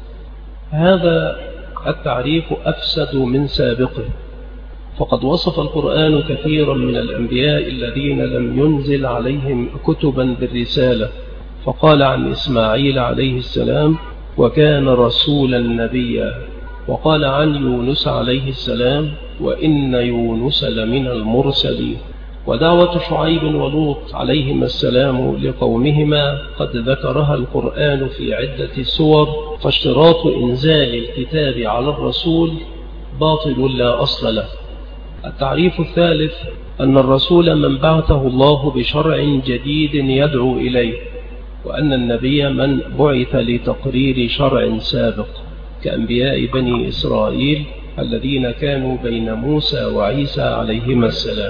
هذا التعريف أفسد من سابقه، فقد وصف القرآن كثيرا من الأنبياء الذين لم ينزل عليهم كتبا بالرسالة، فقال عن إسماعيل عليه السلام: وكان رسولا نبيا. وقال عن يونس عليه السلام: وإن يونس لمن المرسلين. ودعوة شعيب ولوط عليهما السلام لقومهما قد ذكرها القرآن في عدة سور، فاشتراط إنزال الكتاب على الرسول باطل لا أصل له. التعريف الثالث أن الرسول من بعثه الله بشرع جديد يدعو إليه، وأن النبي من بعث لتقرير شرع سابق كأنبياء بني إسرائيل الذين كانوا بين موسى وعيسى عليهما السلام.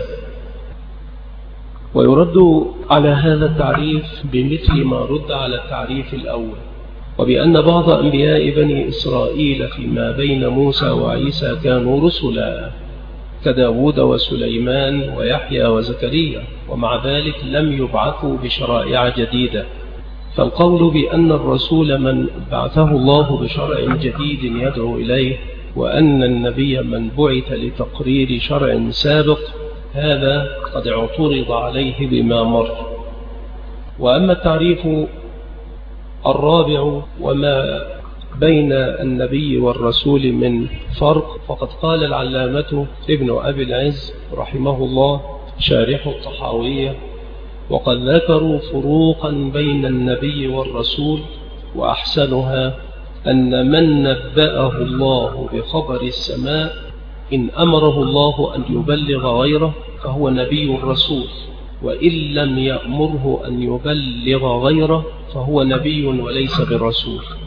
ويرد على هذا التعريف بمثل ما رد على التعريف الأول، وبأن بعض أنبياء بني إسرائيل فيما بين موسى وعيسى كانوا رسلا كداود وسليمان ويحيى وزكريا، ومع ذلك لم يبعثوا بشرائع جديدة. فالقول بأن الرسول من بعثه الله بشرع جديد يدعو إليه، وأن النبي من بعث لتقرير شرع سابق، هذا قد اعترض عليه بما مر. وأما التعريف الرابع وما بين النبي والرسول من فرق، فقد قال العلامة ابن أبي العز رحمه الله شارح الطحاوية: وقد ذكروا فروقا بين النبي والرسول، وأحسنها أن من نبأه الله بخبر السماء إن أمره الله أن يبلغ غيره فهو نبي الرسول، وإن لم يأمره أن يبلغ غيره فهو نبي وليس بالرسول.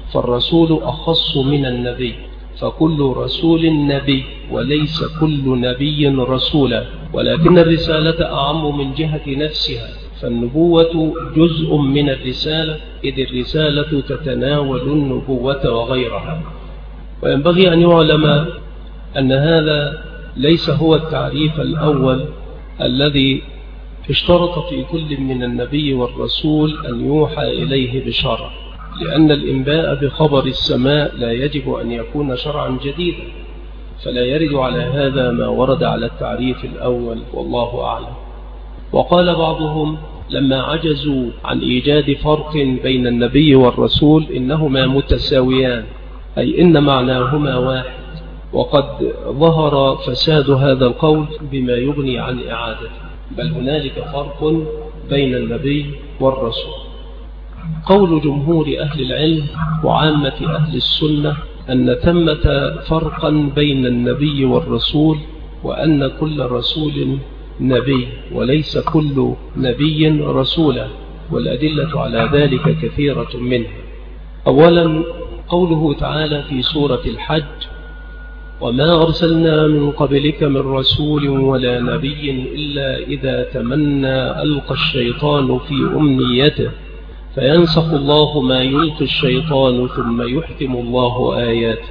فالرسول أخص من النبي، فكل رسول نبي وليس كل نبي رسولا، ولكن الرسالة أعم من جهة نفسها، فالنبوة جزء من الرسالة، إذ الرسالة تتناول النبوة وغيرها. وينبغي أن يعلم أن هذا ليس هو التعريف الأول الذي اشترط في كل من النبي والرسول أن يوحى إليه بشرع، لأن الإنباء بخبر السماء لا يجب أن يكون شرعا جديدا، فلا يرد على هذا ما ورد على التعريف الأول، والله أعلم. وقال بعضهم لما عجزوا عن إيجاد فرق بين النبي والرسول إنهما متساويان، أي إن معناهما واحد، وقد ظهر فساد هذا القول بما يغني عن إعادته، بل هنالك فرق بين النبي والرسول. قول جمهور أهل العلم وعامة أهل السنة أن ثمة فرقا بين النبي والرسول، وأن كل رسول نبي وليس كل نبي رسولا، والأدلة على ذلك كثيرة منها. أولا قوله تعالى في سورة الحج: وما أرسلنا من قبلك من رسول ولا نبي إلا إذا تمنى ألقى الشيطان في أمنيته فينسخ الله ما يلقي الشيطان ثم يحكم الله آياته.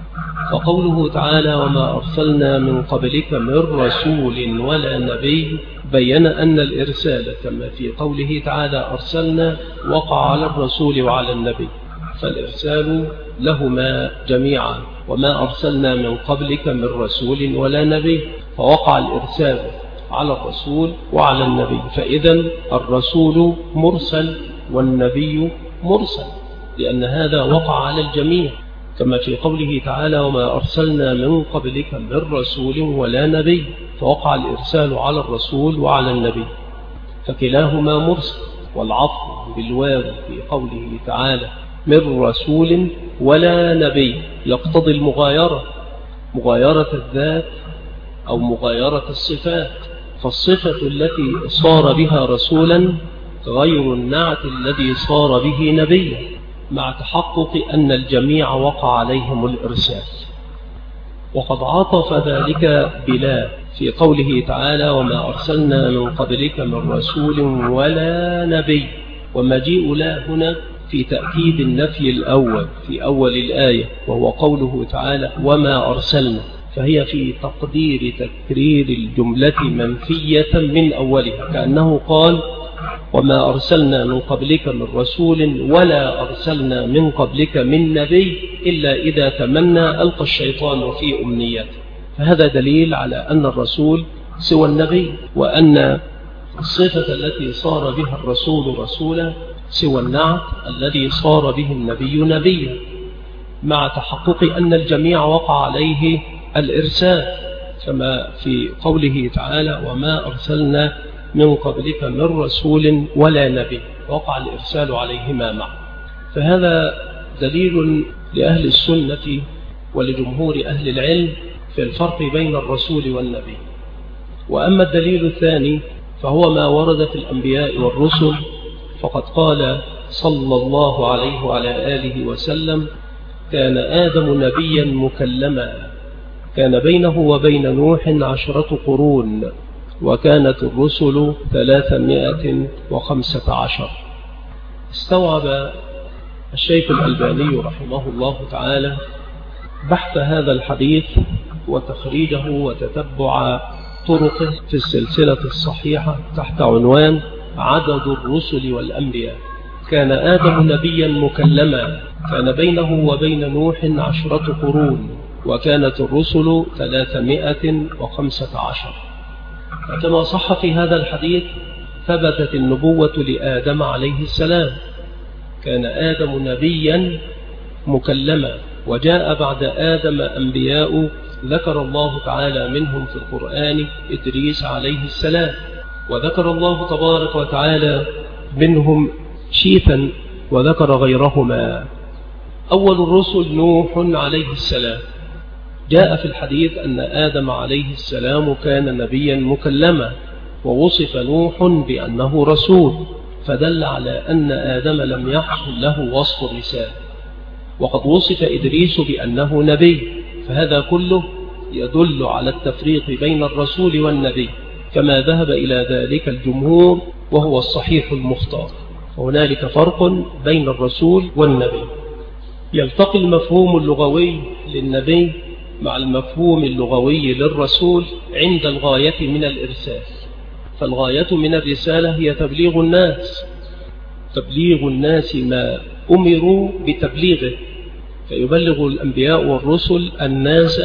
وقوله تعالى: وما أرسلنا من قبلك من رسول ولا نبي، بين أن الإرسال كما في قوله تعالى أرسلنا وقع على الرسول وعلى النبي، فالإرسال لهما جميعا. وما أرسلنا من قبلك من رسول ولا نبي، فوقع الإرسال على الرسول وعلى النبي، فإذا الرسول مرسل والنبي مرسل، لأن هذا وقع على الجميع، كما في قوله تعالى: وما أرسلنا من قبلك من رسول ولا نبي، فوقع الإرسال على الرسول وعلى النبي، فكلاهما مرسل. والعطف بالواو في قوله تعالى من رسول ولا نبي يقتضي المغايرة، مغايرة الذات أو مغايرة الصفات، فالصفة التي صار بها رسولا غير النعت الذي صار به نبيا، مع تحقق أن الجميع وقع عليهم الإرسال. وقد عطف ذلك بلا في قوله تعالى: وما أرسلنا من قبلك من رسول ولا نبي، ومجيء لا هنا في تأكيد النفي الأول في أول الآية، وهو قوله تعالى: وما أرسلنا، فهي في تقدير تكرير الجملة منفية من أولها، كأنه قال: وما أرسلنا من قبلك من رسول ولا أرسلنا من قبلك من نبي إلا إذا تمنى ألقى الشيطان في أمنيته. فهذا دليل على أن الرسول سوى النبي، وأن الصفة التي صار بها الرسول رسولا سوى النعت الذي صار به النبي نبيا، مع تحقق أن الجميع وقع عليه الإرسال، كما في قوله تعالى: وما أرسلنا من قبلك من رسول ولا نبي، وقع الإرسال عليهما معا. فهذا دليل لأهل السنة ولجمهور أهل العلم في الفرق بين الرسول والنبي. وأما الدليل الثاني فهو ما ورد في الأنبياء والرسل، فقد قال صلى الله عليه وعلى آله وسلم: كان آدم نبيا مكلما، كان بينه وبين نوح عشرة قرون، وكانت الرسل ثلاثمائة وخمسة عشر. استوعب الشيخ الألباني رحمه الله تعالى بحث هذا الحديث وتخريجه وتتبع طرقه في السلسلة الصحيحة تحت عنوان عدد الرسل والأنبياء. كان آدم نبيا مكلما، كان بينه وبين نوح عشرة قرون، وكانت الرسل ثلاثمائة وخمسة عشر. كما صح في هذا الحديث ثبتت النبوة لآدم عليه السلام، كان آدم نبيا مكلما، وجاء بعد آدم أنبياء ذكر الله تعالى منهم في القرآن إدريس عليه السلام، وذكر الله تبارك وتعالى منهم شيثا وذكر غيرهما. أول الرسل نوح عليه السلام، جاء في الحديث أن آدم عليه السلام كان نبيا مكلما، ووصف نوح بأنه رسول، فدل على أن آدم لم يحصل له وصف الرسالة. وقد وصف إدريس بأنه نبي، فهذا كله يدل على التفريق بين الرسول والنبي كما ذهب إلى ذلك الجمهور، وهو الصحيح المختار. هنالك فرق بين الرسول والنبي. يلتقي المفهوم اللغوي للنبي مع المفهوم اللغوي للرسول عند الغاية من الإرسال، فالغاية من الرسالة هي تبليغ الناس تبليغ الناس ما أمروا بتبليغه، فيبلغ الأنبياء والرسل الناس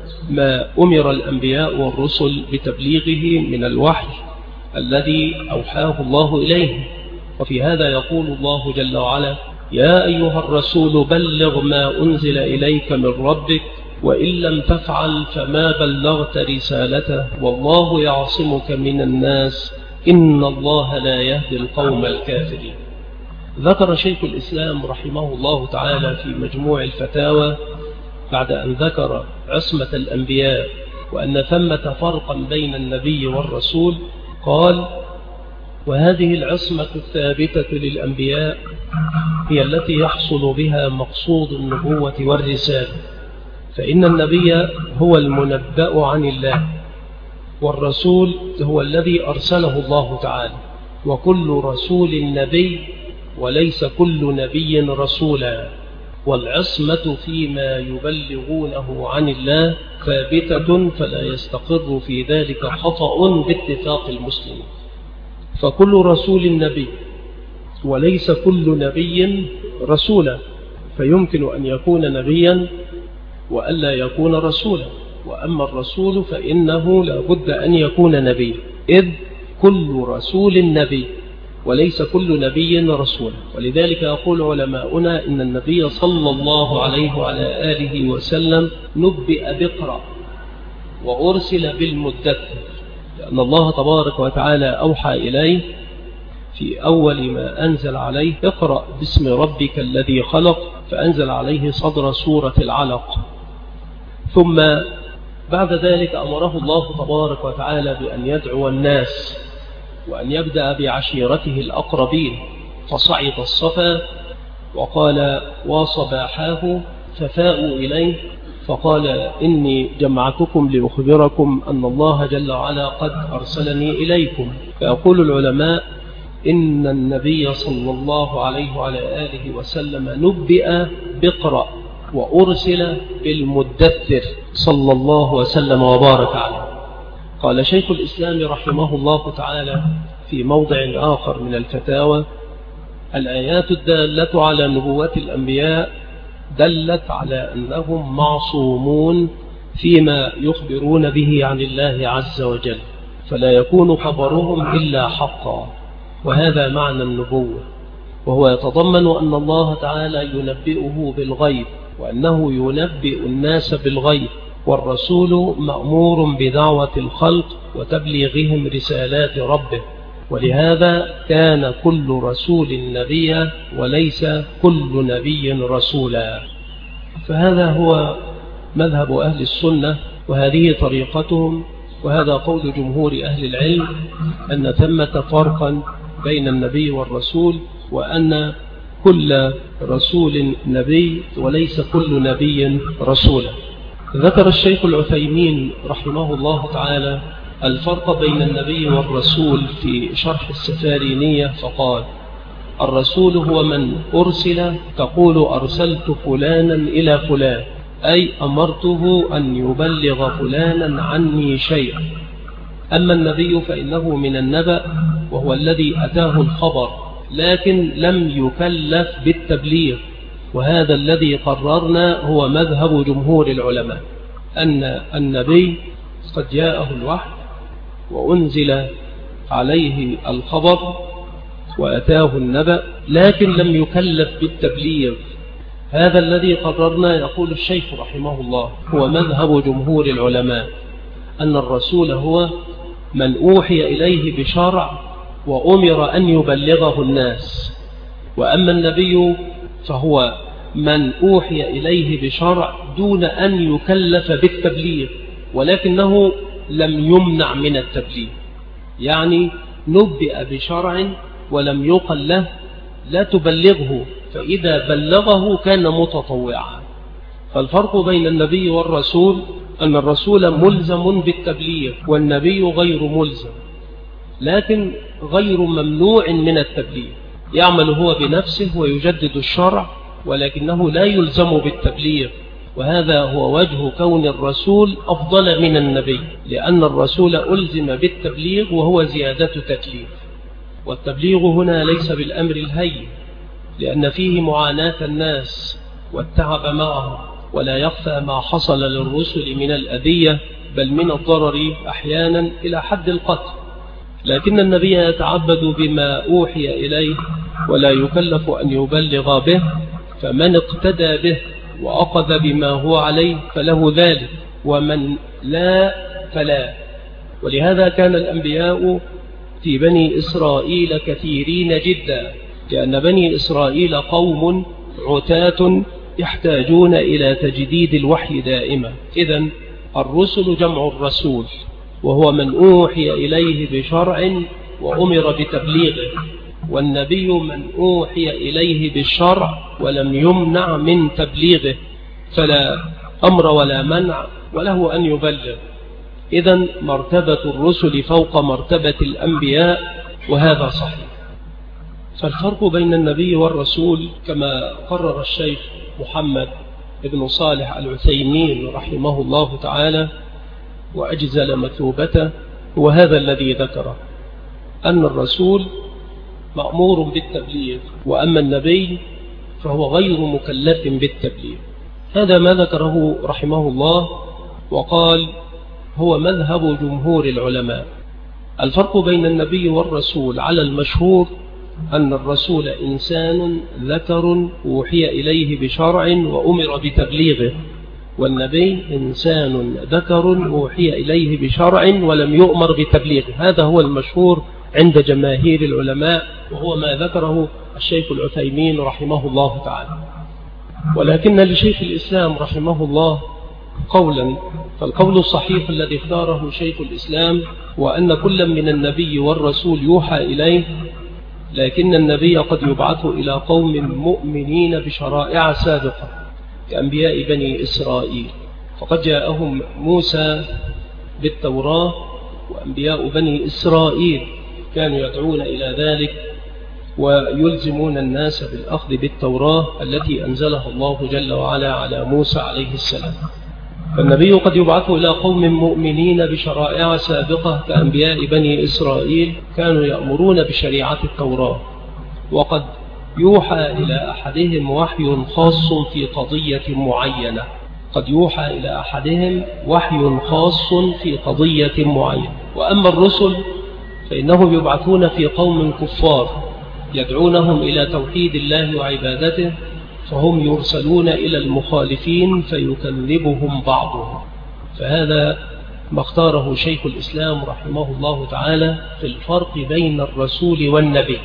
ما أمر الأنبياء والرسل بتبليغه من الوحي الذي أوحاه الله إليه. وفي هذا يقول الله جل وعلا: يا أيها الرسول بلغ ما أنزل إليك من ربك وإن لم تفعل فما بلغت رسالته والله يعصمك من الناس إن الله لا يهدي القوم الكافرين. ذكر شيخ الإسلام رحمه الله تعالى في مجموع الفتاوى بعد أن ذكر عصمة الأنبياء وأن ثمة فرقا بين النبي والرسول، قال: وهذه العصمة الثابتة للأنبياء هي التي يحصل بها مقصود النبوة والرسالة، فإن النبي هو المنبأ عن الله، والرسول هو الذي أرسله الله تعالى، وكل رسول نبي وليس كل نبي رسولا، والعصمة فيما يبلغونه عن الله ثابتة فلا يستقر في ذلك خطأ باتفاق المسلمين. فكل رسول نبي وليس كل نبي رسولا، فيمكن أن يكون نبيا وألا يكون رسولا، وأما الرسول فإنه لا بد أن يكون نبي، إذ كل رسول نبي وليس كل نبي رسولا. ولذلك يقول علماؤنا إن النبي صلى الله عليه وعلى آله وسلم نبئ بقرأ وأرسل بالمدثر، لأن الله تبارك وتعالى أوحى إليه في أول ما أنزل عليه: اقرأ باسم ربك الذي خلق، فأنزل عليه صدر سورة العلق. ثم بعد ذلك أمره الله تبارك وتعالى بأن يدعو الناس وأن يبدأ بعشيرته الأقربين، فصعد الصفا وقال: وصباحاه ففاءوا إليه فقال: إني جمعتكم لأخبركم أن الله جل وعلا قد أرسلني إليكم. فيقول العلماء إن النبي صلى الله عليه وعلى آله وسلم نبئ بقرأ وأرسل بالمدثر صلى الله وسلم وبارك عليه. قال شيخ الإسلام رحمه الله تعالى في موضع آخر من الفتاوى: الآيات الدالة على نبوة الأنبياء دلت على أنهم معصومون فيما يخبرون به عن الله عز وجل، فلا يكون خبرهم إلا حقا، وهذا معنى النبوة، وهو يتضمن أن الله تعالى ينبئه بالغيب، وأنه ينبئ الناس بالغيب، والرسول مأمور بدعوة الخلق وتبليغهم رسالات ربه، ولهذا كان كل رسول نبيا وليس كل نبي رسولا. فهذا هو مذهب أهل السنة وهذه طريقتهم، وهذا قول جمهور أهل العلم أن ثمة فرقا بين النبي والرسول، وأن كل رسول نبي وليس كل نبي رسولا. ذكر الشيخ العثيمين رحمه الله تعالى الفرق بين النبي والرسول في شرح السفارينية فقال: الرسول هو من أرسل تقول أرسلت فلانا إلى فلان، أي أمرته أن يبلغ فلانا عني شيئا. أما النبي فإنه من النبأ، وهو الذي أتاه الخبر لكن لم يكلف بالتبليغ، وهذا الذي قررنا هو مذهب جمهور العلماء، أن النبي قد جاءه الوحي وأنزل عليه الخبر وأتاه النبأ لكن لم يكلف بالتبليغ. هذا الذي قررنا، يقول الشيخ رحمه الله، هو مذهب جمهور العلماء، أن الرسول هو من أوحي إليه بشرع وأمر أن يبلغه الناس، وأما النبي فهو من أوحي إليه بشرع دون أن يكلف بالتبليغ، ولكنه لم يمنع من التبليغ، يعني نبئ بشرع ولم يقل له لا تبلغه، فإذا بلغه كان متطوعا. فالفرق بين النبي والرسول أن الرسول ملزم بالتبليغ والنبي غير ملزم، لكن غير ممنوع من التبليغ، يعمل هو بنفسه ويجدد الشرع، ولكنه لا يلزم بالتبليغ. وهذا هو وجه كون الرسول أفضل من النبي، لأن الرسول ألزم بالتبليغ وهو زيادة تكليف. والتبليغ هنا ليس بالأمر الهين، لأن فيه معاناة الناس والتعب معهم، ولا يخفى ما حصل للرسل من الأذية بل من الضرر أحيانا إلى حد القتل. لكن النبي يتعبد بما أوحي إليه ولا يكلف أن يبلغ به، فمن اقتدى به وأخذ بما هو عليه فله ذلك، ومن لا فلا. ولهذا كان الأنبياء في بني إسرائيل كثيرين جدا، لأن بني إسرائيل قوم عتاة يحتاجون إلى تجديد الوحي دائما. إذن الرسل جمع الرسول، وهو من أوحي إليه بشرع وأمر بتبليغه، والنبي من أوحي إليه بالشرع ولم يمنع من تبليغه، فلا أمر ولا منع وله أن يبلغ. إذن مرتبة الرسل فوق مرتبة الأنبياء، وهذا صحيح. فالفرق بين النبي والرسول كما قرر الشيخ محمد بن صالح العثيمين رحمه الله تعالى وأجزل مثوبته، وهذا الذي ذكره، أن الرسول مأمور بالتبليغ، وأما النبي فهو غير مكلف بالتبليغ. هذا ما ذكره رحمه الله، وقال هو مذهب جمهور العلماء. الفرق بين النبي والرسول على المشهور أن الرسول إنسان ذكر أوحي إليه بشرع وأمر بتبليغه، والنبي إنسان ذكر أوحي إليه بشرع ولم يؤمر بتبليغه. هذا هو المشهور عند جماهير العلماء، وهو ما ذكره الشيخ العثيمين رحمه الله تعالى. ولكن لشيخ الإسلام رحمه الله قولا، فالقول الصحيح الذي اختاره شيخ الإسلام وأن كل من النبي والرسول يوحى إليه، لكن النبي قد يبعث إلى قوم مؤمنين بشرائع سابقة كأنبياء بني إسرائيل، فقد جاءهم موسى بالتوراة، وأنبياء بني إسرائيل كانوا يدعون إلى ذلك ويلزمون الناس بالأخذ بالتوراة التي أنزلها الله جل وعلا على موسى عليه السلام. فالنبي قد يبعث إلى قوم مؤمنين بشرائع سابقة كأنبياء بني إسرائيل كانوا يأمرون بشريعة التوراة، وقد يوحى إلى أحدهم وحي خاص في قضية معينة، قد يوحى إلى أحدهم وحي خاص في قضية معينة. وأما الرسل فإنهم يبعثون في قوم كفار يدعونهم إلى توحيد الله وعبادته، فهم يرسلون إلى المخالفين فيكذبهم بعضهم. فهذا ما اختاره شيخ الإسلام رحمه الله تعالى في الفرق بين الرسول والنبي.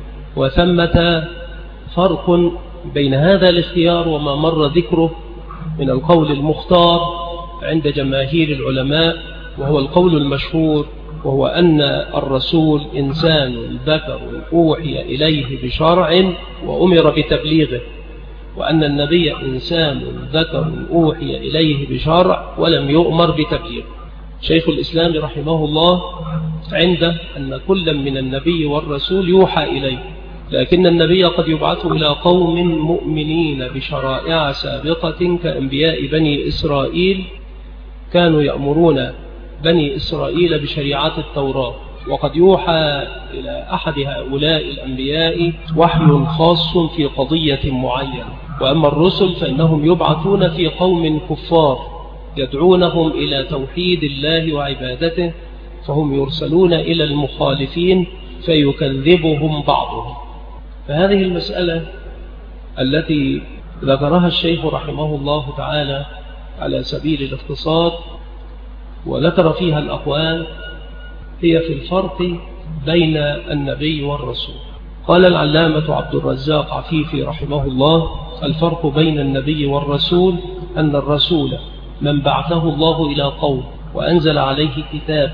وثمة فرق بين هذا الاختيار وما مر ذكره من القول المختار عند جماهير العلماء، وهو القول المشهور، وهو أن الرسول إنسان ذكر أوحي إليه بشرع وأمر بتبليغه، وأن النبي إنسان ذكر أوحي إليه بشرع ولم يؤمر بتبليغه. شيخ الإسلام رحمه الله عنده أن كل من النبي والرسول يوحى إليه، لكن النبي قد يبعث إلى قوم مؤمنين بشرائع سابقة كأنبياء بني إسرائيل كانوا يأمرون بني إسرائيل بشريعة التوراة، وقد يوحى إلى أحد هؤلاء الأنبياء وحي خاص في قضية معينة. وأما الرسل فإنهم يبعثون في قوم كفار يدعونهم إلى توحيد الله وعبادته، فهم يرسلون إلى المخالفين فيكذبهم بعضهم. فهذه المسألة التي ذكرها الشيخ رحمه الله تعالى على سبيل الاختصار وذكر فيها الأقوال هي في الفرق بين النبي والرسول. قال العلامة عبد الرزاق عفيفي رحمه الله: الفرق بين النبي والرسول أن الرسول من بعثه الله إلى قوم وأنزل عليه كتابا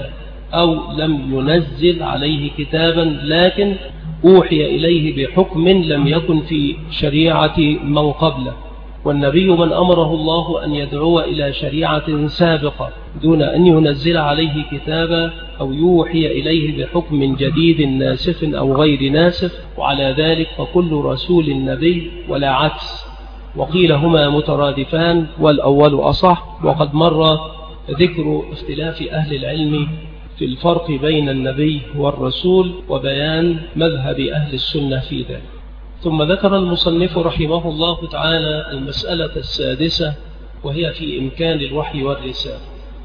أو لم ينزل عليه كتابا، لكن أوحي إليه بحكم لم يكن في شريعة من قبله، والنبي من أمره الله أن يدعو إلى شريعة سابقة دون أن ينزل عليه كتابا أو يوحي إليه بحكم جديد ناسخ أو غير ناسخ. وعلى ذلك فكل رسول نبي ولا عكس، وقيل هما مترادفان والأول أصح. وقد مر ذكر اختلاف أهل العلم في الفرق بين النبي والرسول وبيان مذهب أهل السنة في ذلك. ثم ذكر المصنف رحمه الله تعالى المسألة السادسة، وهي في إمكان الوحي والرسالة.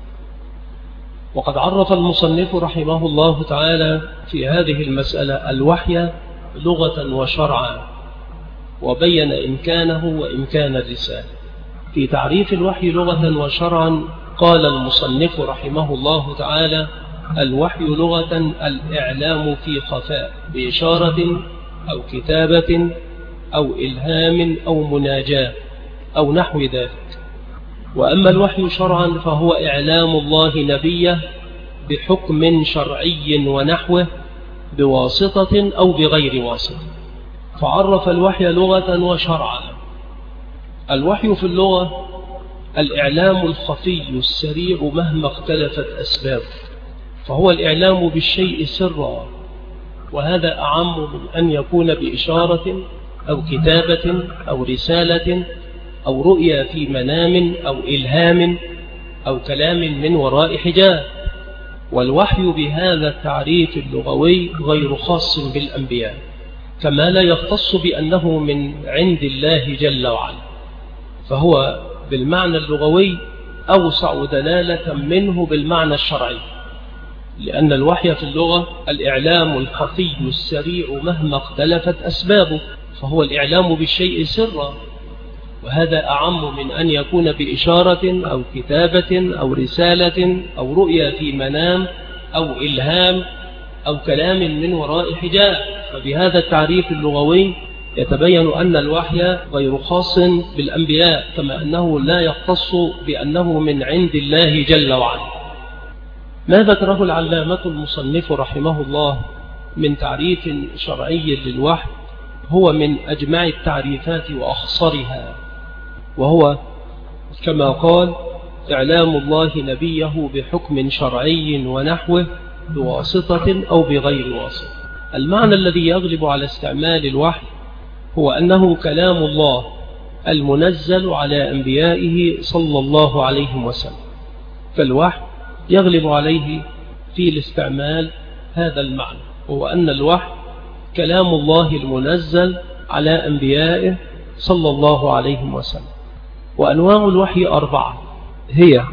وقد عرف المصنف رحمه الله تعالى في هذه المسألة الوحي لغة وشرعا، وبين إمكانه وإمكان الرسالة. في تعريف الوحي لغة وشرعا قال المصنف رحمه الله تعالى: الوحي لغة الإعلام في خفاء بإشارة أو كتابة أو إلهام أو مناجاة أو نحو ذلك. وأما الوحي شرعا فهو إعلام الله نبيه بحكم شرعي ونحوه بواسطة أو بغير واسطة. فعرف الوحي لغة وشرعا. الوحي في اللغة الإعلام الخفي السريع مهما اختلفت أسبابه، فهو الإعلام بالشيء سرا، وهذا أعم من أن يكون بإشارة أو كتابة أو رسالة أو رؤيا في منام أو إلهام أو كلام من وراء حجاب. والوحي بهذا التعريف اللغوي غير خاص بالأنبياء، كما لا يختص بأنه من عند الله جل وعلا، فهو بالمعنى اللغوي أوسع دلالة منه بالمعنى الشرعي، لأن الوحي في اللغة الإعلام الخفي السريع مهما اختلفت أسبابه، فهو الإعلام بالشيء سرا، وهذا أعم من أن يكون بإشارة أو كتابة أو رسالة أو رؤيا في منام أو إلهام أو كلام من وراء حجاب. فبهذا التعريف اللغوي يتبين أن الوحي غير خاص بالأنبياء، كما أنه لا يختص بأنه من عند الله جل وعلا. ما ذكره العلامة المصنف رحمه الله من تعريف شرعي للوحي هو من أجمع التعريفات وأخصرها، وهو كما قال: إعلام الله نبيه بحكم شرعي ونحوه بواسطة أو بغير واسطة. المعنى الذي يغلب على استعمال الوحي هو أنه كلام الله المنزل على أنبيائه صلى الله عليه وسلم، فالوحي يغلب عليه في الاستعمال هذا المعنى، وهو أن الوحي كلام الله المنزل على أنبيائه صلى الله عليه وسلم. وأنواع الوحي أربعة، هي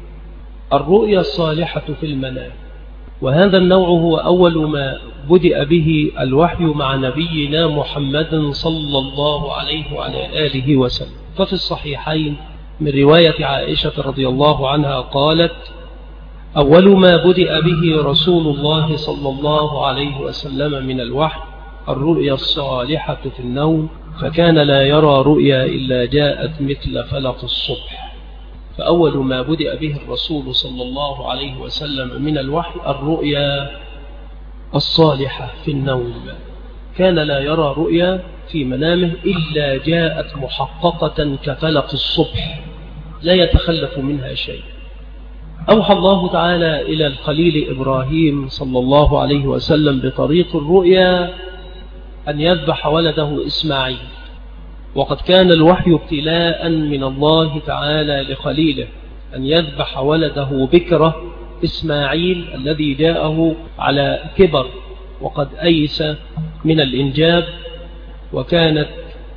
الرؤيا الصالحة في المنام، وهذا النوع هو أول ما بدأ به الوحي مع نبينا محمد صلى الله عليه وعلى آله وسلم. ففي الصحيحين من رواية عائشة رضي الله عنها قالت: أول ما بدأ به رسول الله صلى الله عليه وسلم من الوحي الرؤيا الصالحة في النوم، فكان لا يرى رؤيا إلا جاءت مثل فلق الصبح. فأول ما بدأ به الرسول صلى الله عليه وسلم من الوحي الرؤيا الصالحة في النوم، كان لا يرى رؤيا في منامه إلا جاءت محققة كفلق الصبح لا يتخلف منها شيء. أوحى الله تعالى إلى الخليل إبراهيم صلى الله عليه وسلم بطريق الرؤيا أن يذبح ولده إسماعيل، وقد كان الوحي ابتلاء من الله تعالى لخليله أن يذبح ولده بكرة إسماعيل الذي جاءه على كبر وقد أيس من الإنجاب، وكانت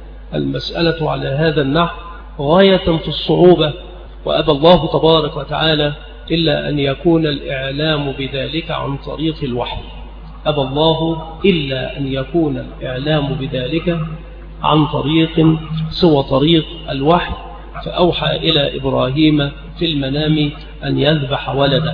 المسألة على هذا النحو غاية في الصعوبة، وأبى الله تبارك وتعالى إلا أن يكون الإعلام بذلك عن طريق الوحي، أبى الله إلا أن يكون الإعلام بذلك عن طريق سوى طريق الوحي، فأوحى إلى إبراهيم في المنام أن يذبح ولده.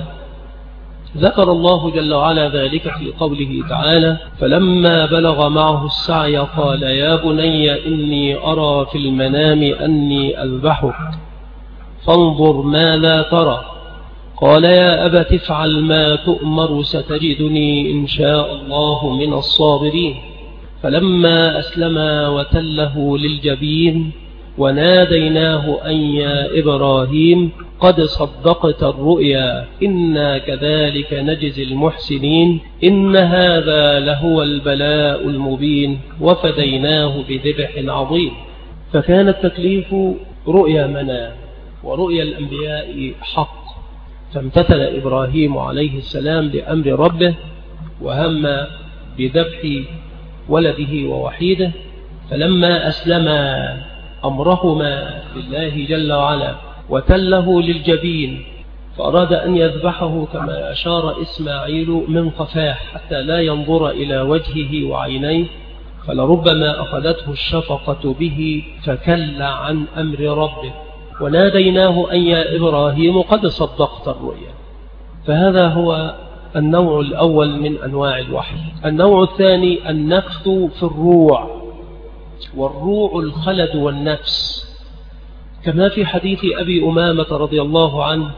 ذكر الله جل وعلا ذلك في قوله تعالى: فلما بلغ معه السعي قال يا بني إني أرى في المنام أني أذبحك فانظر ماذا ترى، قال يا أبت افعل ما تؤمر ستجدني إن شاء الله من الصابرين. فلما أسلما وتله للجبين وناديناه أن يا إبراهيم قد صدقت الرؤيا إنا كذلك نجزي المحسنين إن هذا لهو البلاء المبين وفديناه بذبح عظيم. فكان التكليف رؤيا منام، ورؤيا الأنبياء حق، فامتثل إبراهيم عليه السلام بأمر ربه وهم بذبح ولده ووحيده. فلما أسلما أمرهما لله جل وعلا وتله للجبين فأراد أن يذبحه كما أشار إسماعيل من قفاه حتى لا ينظر إلى وجهه وعينيه، فلربما أخذته الشفقة به فكل عن أمر ربه. وناديناه أن يا إبراهيم قد صدقت الرؤيا. فهذا هو النوع الأول من أنواع الوحي. النوع الثاني النفث في الروع، والروع الخلد والنفس، كما في حديث أبي أمامة رضي الله عنه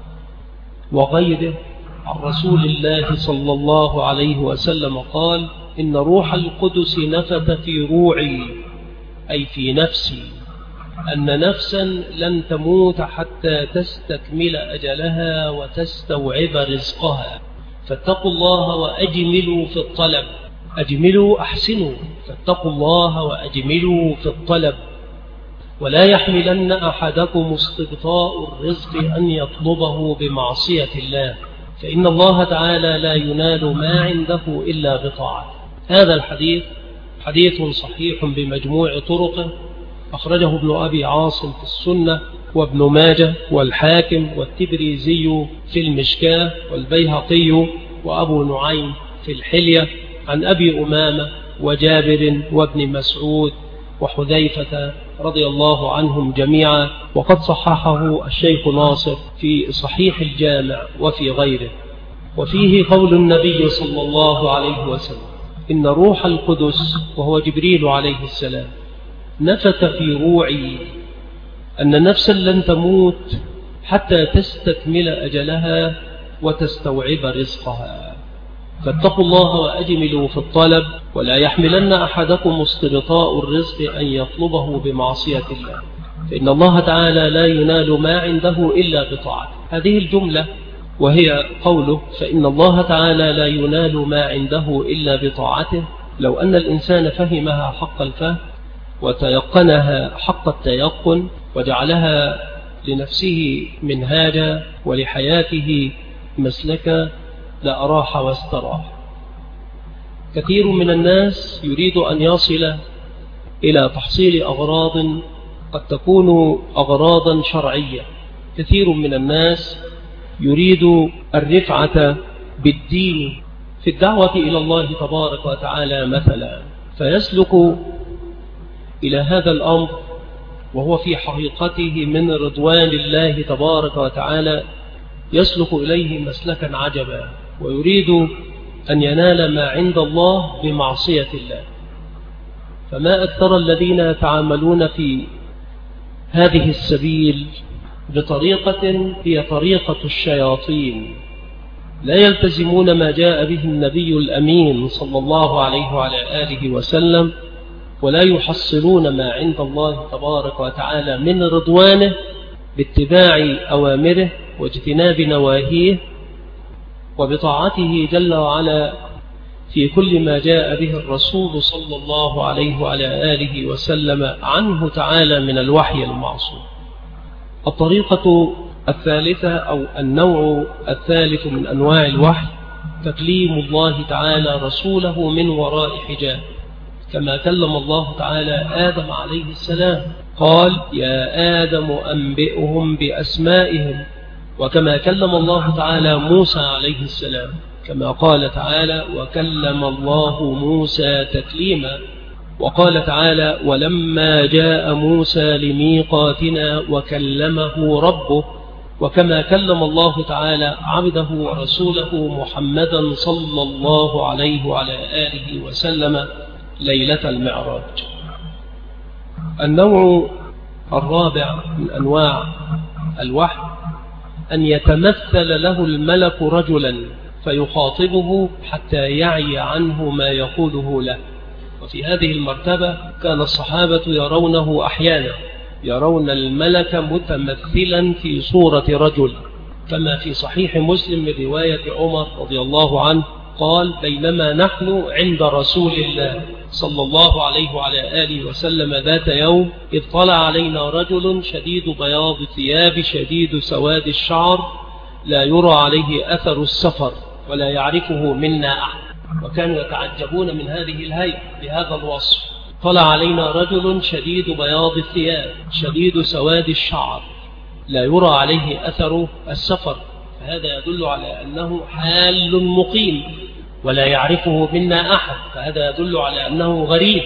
وغيره عن رسول الله صلى الله عليه وسلم قال إن روح القدس نفث في روعي أي في نفسي أن نفسا لن تموت حتى تستكمل أجلها وتستوعب رزقها، فاتقوا الله وأجملوا في الطلب. أجملوا أحسنوا، فاتقوا الله وأجملوا في الطلب. ولا يحملن أحدكم استبطاء الرزق أن يطلبه بمعصية الله، فإن الله تعالى لا ينال ما عنده إلا بطاعته. هذا الحديث حديث صحيح بمجموع طرقه، أخرجه ابن أبي عاصم في السنة، وابن ماجه والحاكم والتبريزي في المشكاة والبيهقي وأبو نعيم في الحلية عن أبي أمامة وجابر وابن مسعود وحذيفة رضي الله عنهم جميعا، وقد صححه الشيخ ناصر في صحيح الجامع وفي غيره. وفيه قول النبي صلى الله عليه وسلم إن روح القدس وهو جبريل عليه السلام نفث في روعي أن نفسا لن تموت حتى تستكمل أجلها وتستوعب رزقها، فاتقوا الله وأجملوا في الطلب. ولا يحملن أحدكم استبطاء الرزق أن يطلبه بمعصية الله، فإن الله تعالى لا ينال ما عنده إلا بطاعته. هذه الجملة وهي قوله فإن الله تعالى لا ينال ما عنده إلا بطاعته، لو أن الإنسان فهمها حق الفهم وتيقنها حق التيقن وجعلها لنفسه منهاجا ولحياته مسلكا لأراح واستراح. كثير من الناس يريد أن يصل إلى تحصيل أغراض قد تكون أغراضا شرعية. كثير من الناس يريد الرفعة بالدين في الدعوة إلى الله تبارك وتعالى مثلا، فيسلك إلى هذا الأمر وهو في حقيقته من رضوان الله تبارك وتعالى، يسلك إليه مسلكا عجبا، ويريد أن ينال ما عند الله بمعصية الله. فما أكثر الذين يتعاملون في هذه السبيل بطريقة هي طريقة الشياطين، لا يلتزمون ما جاء به النبي الأمين صلى الله عليه وعلى آله وسلم، ولا يحصلون ما عند الله تبارك وتعالى من رضوانه باتباع أوامره واجتناب نواهيه وبطاعته جل وعلا في كل ما جاء به الرسول صلى الله عليه وعلى آله وسلم عنه تعالى من الوحي المعصوم. الطريقة الثالثة أو النوع الثالث من أنواع الوحي تكليم الله تعالى رسوله من وراء حجاب، كما كلم الله تعالى آدم عليه السلام قال يا آدم أنبئهم بأسمائهم، وكما كلم الله تعالى موسى عليه السلام كما قال تعالى وكلم الله موسى تكليما، وقال تعالى ولما جاء موسى لميقاتنا وكلمه ربه، وكما كلم الله تعالى عبده ورسوله محمدا صلى الله عليه وعلى آله وسلم ليلة المعراج. النوع الرابع من أنواع الوحي أن يتمثل له الملك رجلا فيخاطبه حتى يعي عنه ما يقوله له. وفي هذه المرتبة كان الصحابة يرونه أحيانا، يرون الملك متمثلا في صورة رجل، كما في صحيح مسلم من رواية عمر رضي الله عنه قال: بينما نحن عند رسول الله صلى الله عليه وعلى آله وسلم ذات يوم إذ طلع علينا رجل شديد بياض الثياب شديد سواد الشعر لا يرى عليه أثر السفر ولا يعرفه منا أحد. وكانوا يتعجبون من هذه الهيئة بهذا الوصف. طلع علينا رجل شديد بياض الثياب شديد سواد الشعر لا يرى عليه أثر السفر، فهذا يدل على أنه حال مقيم ولا يعرفه منا أحد، فهذا يدل على أنه غريب.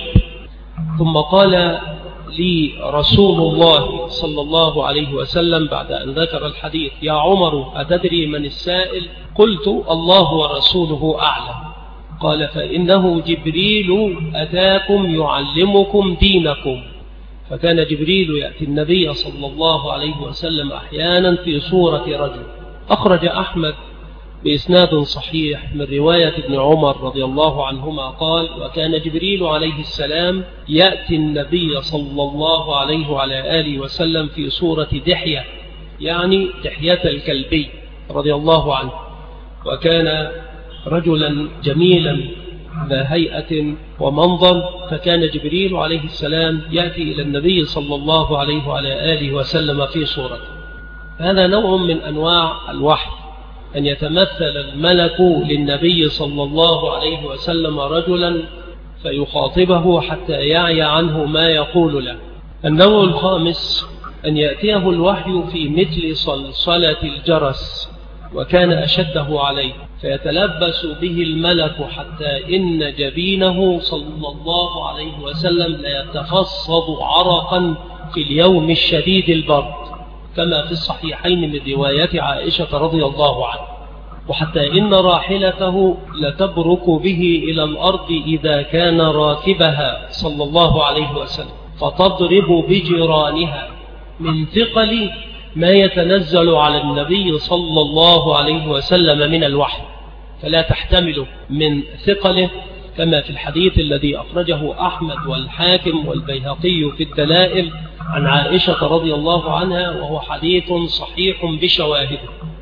ثم قال لي رسول الله صلى الله عليه وسلم بعد أن ذكر الحديث: يا عمر أتدري من السائل؟ قلت: الله ورسوله أعلم. قال: فإنه جبريل أتاكم يعلمكم دينكم. فكان جبريل يأتي النبي صلى الله عليه وسلم أحيانا في صورة رجل. أخرج أحمد بإسناد صحيح من رواية ابن عمر رضي الله عنهما قال: وكان جبريل عليه السلام يأتي النبي صلى الله عليه وعلى آله وسلم في صورة دحية، يعني دحية الكلبي رضي الله عنه، وكان رجلا جميلا ذا هيئة ومنظر، فكان جبريل عليه السلام يأتي إلى النبي صلى الله عليه وعلى آله وسلم في صورته. هذا نوع من أنواع الوحي، أن يتمثل الملك للنبي صلى الله عليه وسلم رجلا فيخاطبه حتى يعي عنه ما يقول له. النوع الخامس أن يأتيه الوحي في مثل صلصلة الجرس، وكان أشده عليه، فيتلبس به الملك حتى إن جبينه صلى الله عليه وسلم ليتفصد عرقا في اليوم الشديد البرد، كما في الصحيحين من رواية عائشة رضي الله عنها. وحتى إن راحلته لتبرك به إلى الأرض إذا كان راكبها صلى الله عليه وسلم، فتضرب بجيرانها من ثقل ما يتنزل على النبي صلى الله عليه وسلم من الوحي، فلا تحتمل من ثقله، كما في الحديث الذي أخرجه أحمد والحاكم والبيهقي في الدلائل عن عائشة رضي الله عنها، وهو حديث صحيح بشواهده.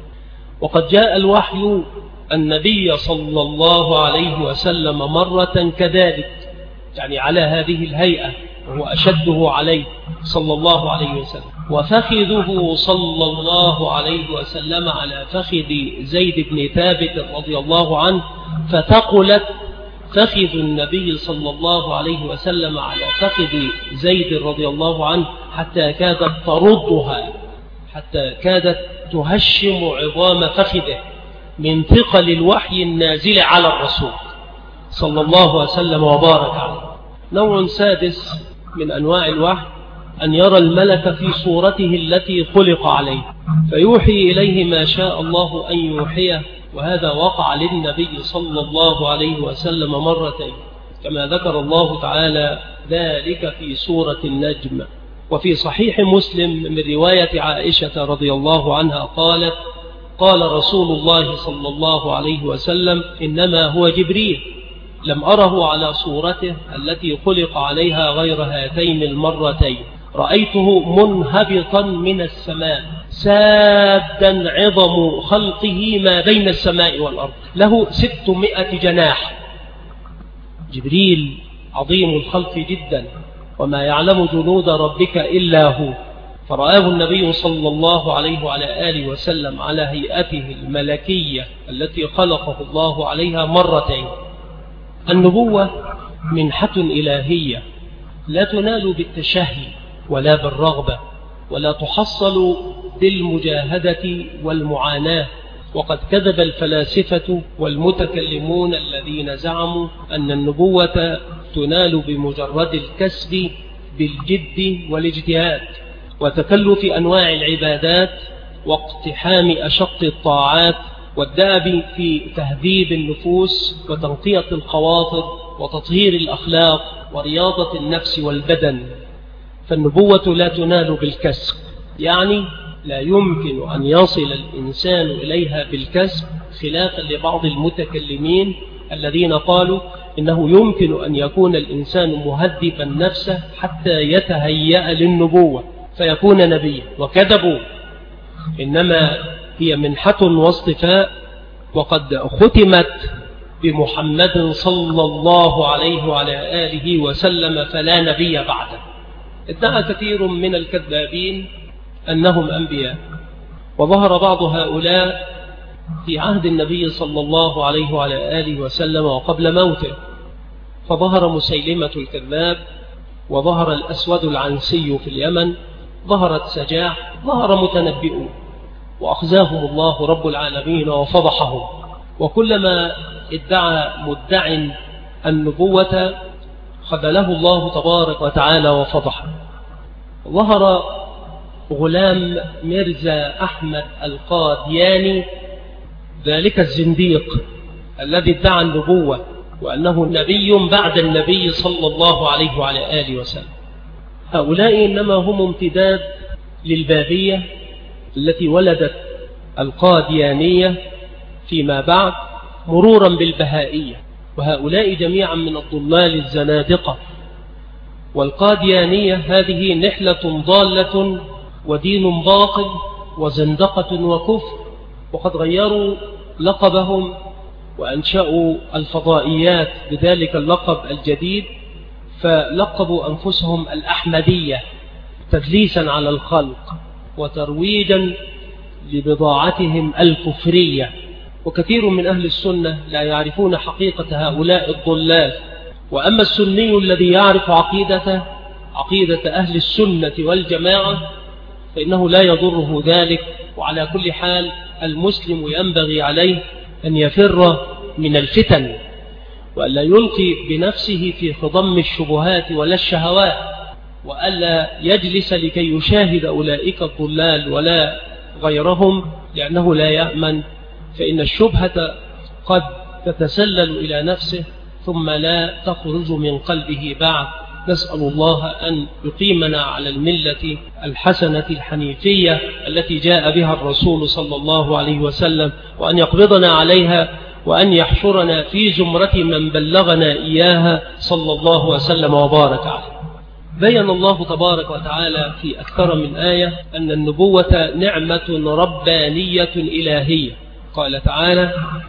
وقد جاء الوحي النبي صلى الله عليه وسلم مرة كذلك، يعني على هذه الهيئة، وهو أشده عليه صلى الله عليه وسلم، وفخذه صلى الله عليه وسلم على فخذ زيد بن ثابت رضي الله عنه، فتقلت فخذ النبي صلى الله عليه وسلم على فخذ زيد رضي الله عنه حتى كادت تردها، حتى كادت تهشم عظام فخذه من ثقل الوحي النازل على الرسول صلى الله عليه وسلم وبارك عليه. نوع سادس من أنواع الوحي أن يرى الملك في صورته التي خلق عليه، فيوحي إليه ما شاء الله أن يوحيه، وهذا وقع للنبي صلى الله عليه وسلم مرتين، كما ذكر الله تعالى ذلك في سورة النجم. وفي صحيح مسلم من رواية عائشة رضي الله عنها قالت: قال رسول الله صلى الله عليه وسلم: إنما هو جبريل، لم أره على صورته التي خلق عليها غير هاتين المرتين، رأيته منهبطا من السماء سادا عظم خلقه ما بين السماء والأرض، له ستمائة جناح. جبريل عظيم الخلق جدا، وما يعلم جنود ربك إلا هو، فرآه النبي صلى الله عليه وعلى آله وسلم على هيئته الملكية التي خلقه الله عليها مرتين. النبوة منحة إلهية لا تنال بالتشهي ولا بالرغبة، ولا تحصل بالمجاهدة والمعاناة. وقد كذب الفلاسفة والمتكلمون الذين زعموا أن النبوة تنال بمجرد الكسب بالجد والاجتهاد وتكلف أنواع العبادات واقتحام أشق الطاعات والدأب في تهذيب النفوس وتنقية الخواطر وتطهير الأخلاق ورياضة النفس والبدن. فالنبوة لا تنال بالكسب، يعني لا يمكن أن يصل الإنسان إليها بالكسب، خلافا لبعض المتكلمين الذين قالوا إنه يمكن أن يكون الإنسان مهذبا نفسه حتى يتهيأ للنبوة فيكون نبيا، وكذبوا. إنما هي منحة واصطفاء، وقد ختمت بمحمد صلى الله عليه وعلى آله وسلم فلا نبي بعده. ادعى كثير من الكذابين أنهم أنبياء، وظهر بعض هؤلاء في عهد النبي صلى الله عليه وعلى آله وسلم وقبل موته، فظهر مسيلمة الكذاب، وظهر الأسود العنسي في اليمن، ظهرت سجاح، ظهر متنبئون، وأخزاهم الله رب العالمين وفضحهم. وكلما ادعى مدع النبوة خذله الله تبارك وتعالى وفضحه. ظهر غلام ميرزا أحمد القادياني، ذلك الزنديق الذي ادعى النبوة وأنه نبي بعد النبي صلى الله عليه وعلى آله وسلم. هؤلاء إنما هم امتداد للبابية التي ولدت القاديانية فيما بعد، مرورا بالبهائية، وهؤلاء جميعا من الضلال الزنادقة. والقاديانية هذه نحلة ضالة ودين باطل وزندقة وكفر، وقد غيروا لقبهم وأنشأوا الفضائيات بذلك اللقب الجديد، فلقبوا أنفسهم الأحمدية تدليسا على الخلق وترويجا لبضاعتهم الكفرية. وكثير من أهل السنة لا يعرفون حقيقة هؤلاء الضلال. وأما السني الذي يعرف عقيدته عقيدة أهل السنة والجماعة فإنه لا يضره ذلك. وعلى كل حال المسلم ينبغي عليه أن يفر من الفتن، وألا يلقي بنفسه في خضم الشبهات ولا الشهوات، وألا يجلس لكي يشاهد أولئك الضلال ولا غيرهم، لأنه لا يأمن، فإن الشبهة قد تتسلل إلى نفسه ثم لا تخرج من قلبه بعد. نسأل الله أن يقيمنا على الملة الحسنة الحنيفية التي جاء بها الرسول صلى الله عليه وسلم، وأن يقبضنا عليها، وأن يحشرنا في زمرة من بلغنا إياها صلى الله وسلم وبارك عليه. بين الله تبارك وتعالى في أكثر من آية أن النبوة نعمة ربانية إلهية. قال تعالى: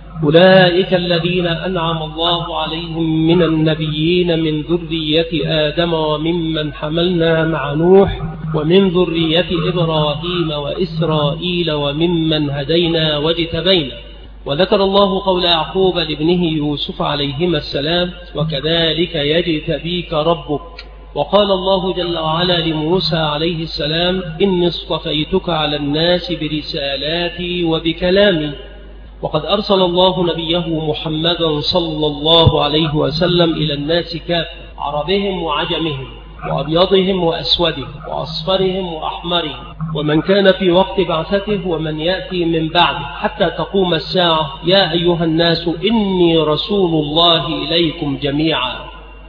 أولئك الذين أنعم الله عليهم من النبيين من ذرية آدم وممن حملنا مع نوح ومن ذرية إبراهيم وإسرائيل وممن هدينا واجتبينا. وذكر الله قول يعقوب لابنه يوسف عليهما السلام: وكذلك يجتبيك ربك. وقال الله جل وعلا لموسى عليه السلام: إني اصطفيتك على الناس برسالاتي وبكلامي. وقد أرسل الله نبيه محمدا صلى الله عليه وسلم إلى الناس كافة، عربهم وعجمهم، وأبيضهم وأسودهم، وأصفرهم وأحمرهم، ومن كان في وقت بعثته ومن يأتي من بعده حتى تقوم الساعة. يا أيها الناس إني رسول الله إليكم جميعا.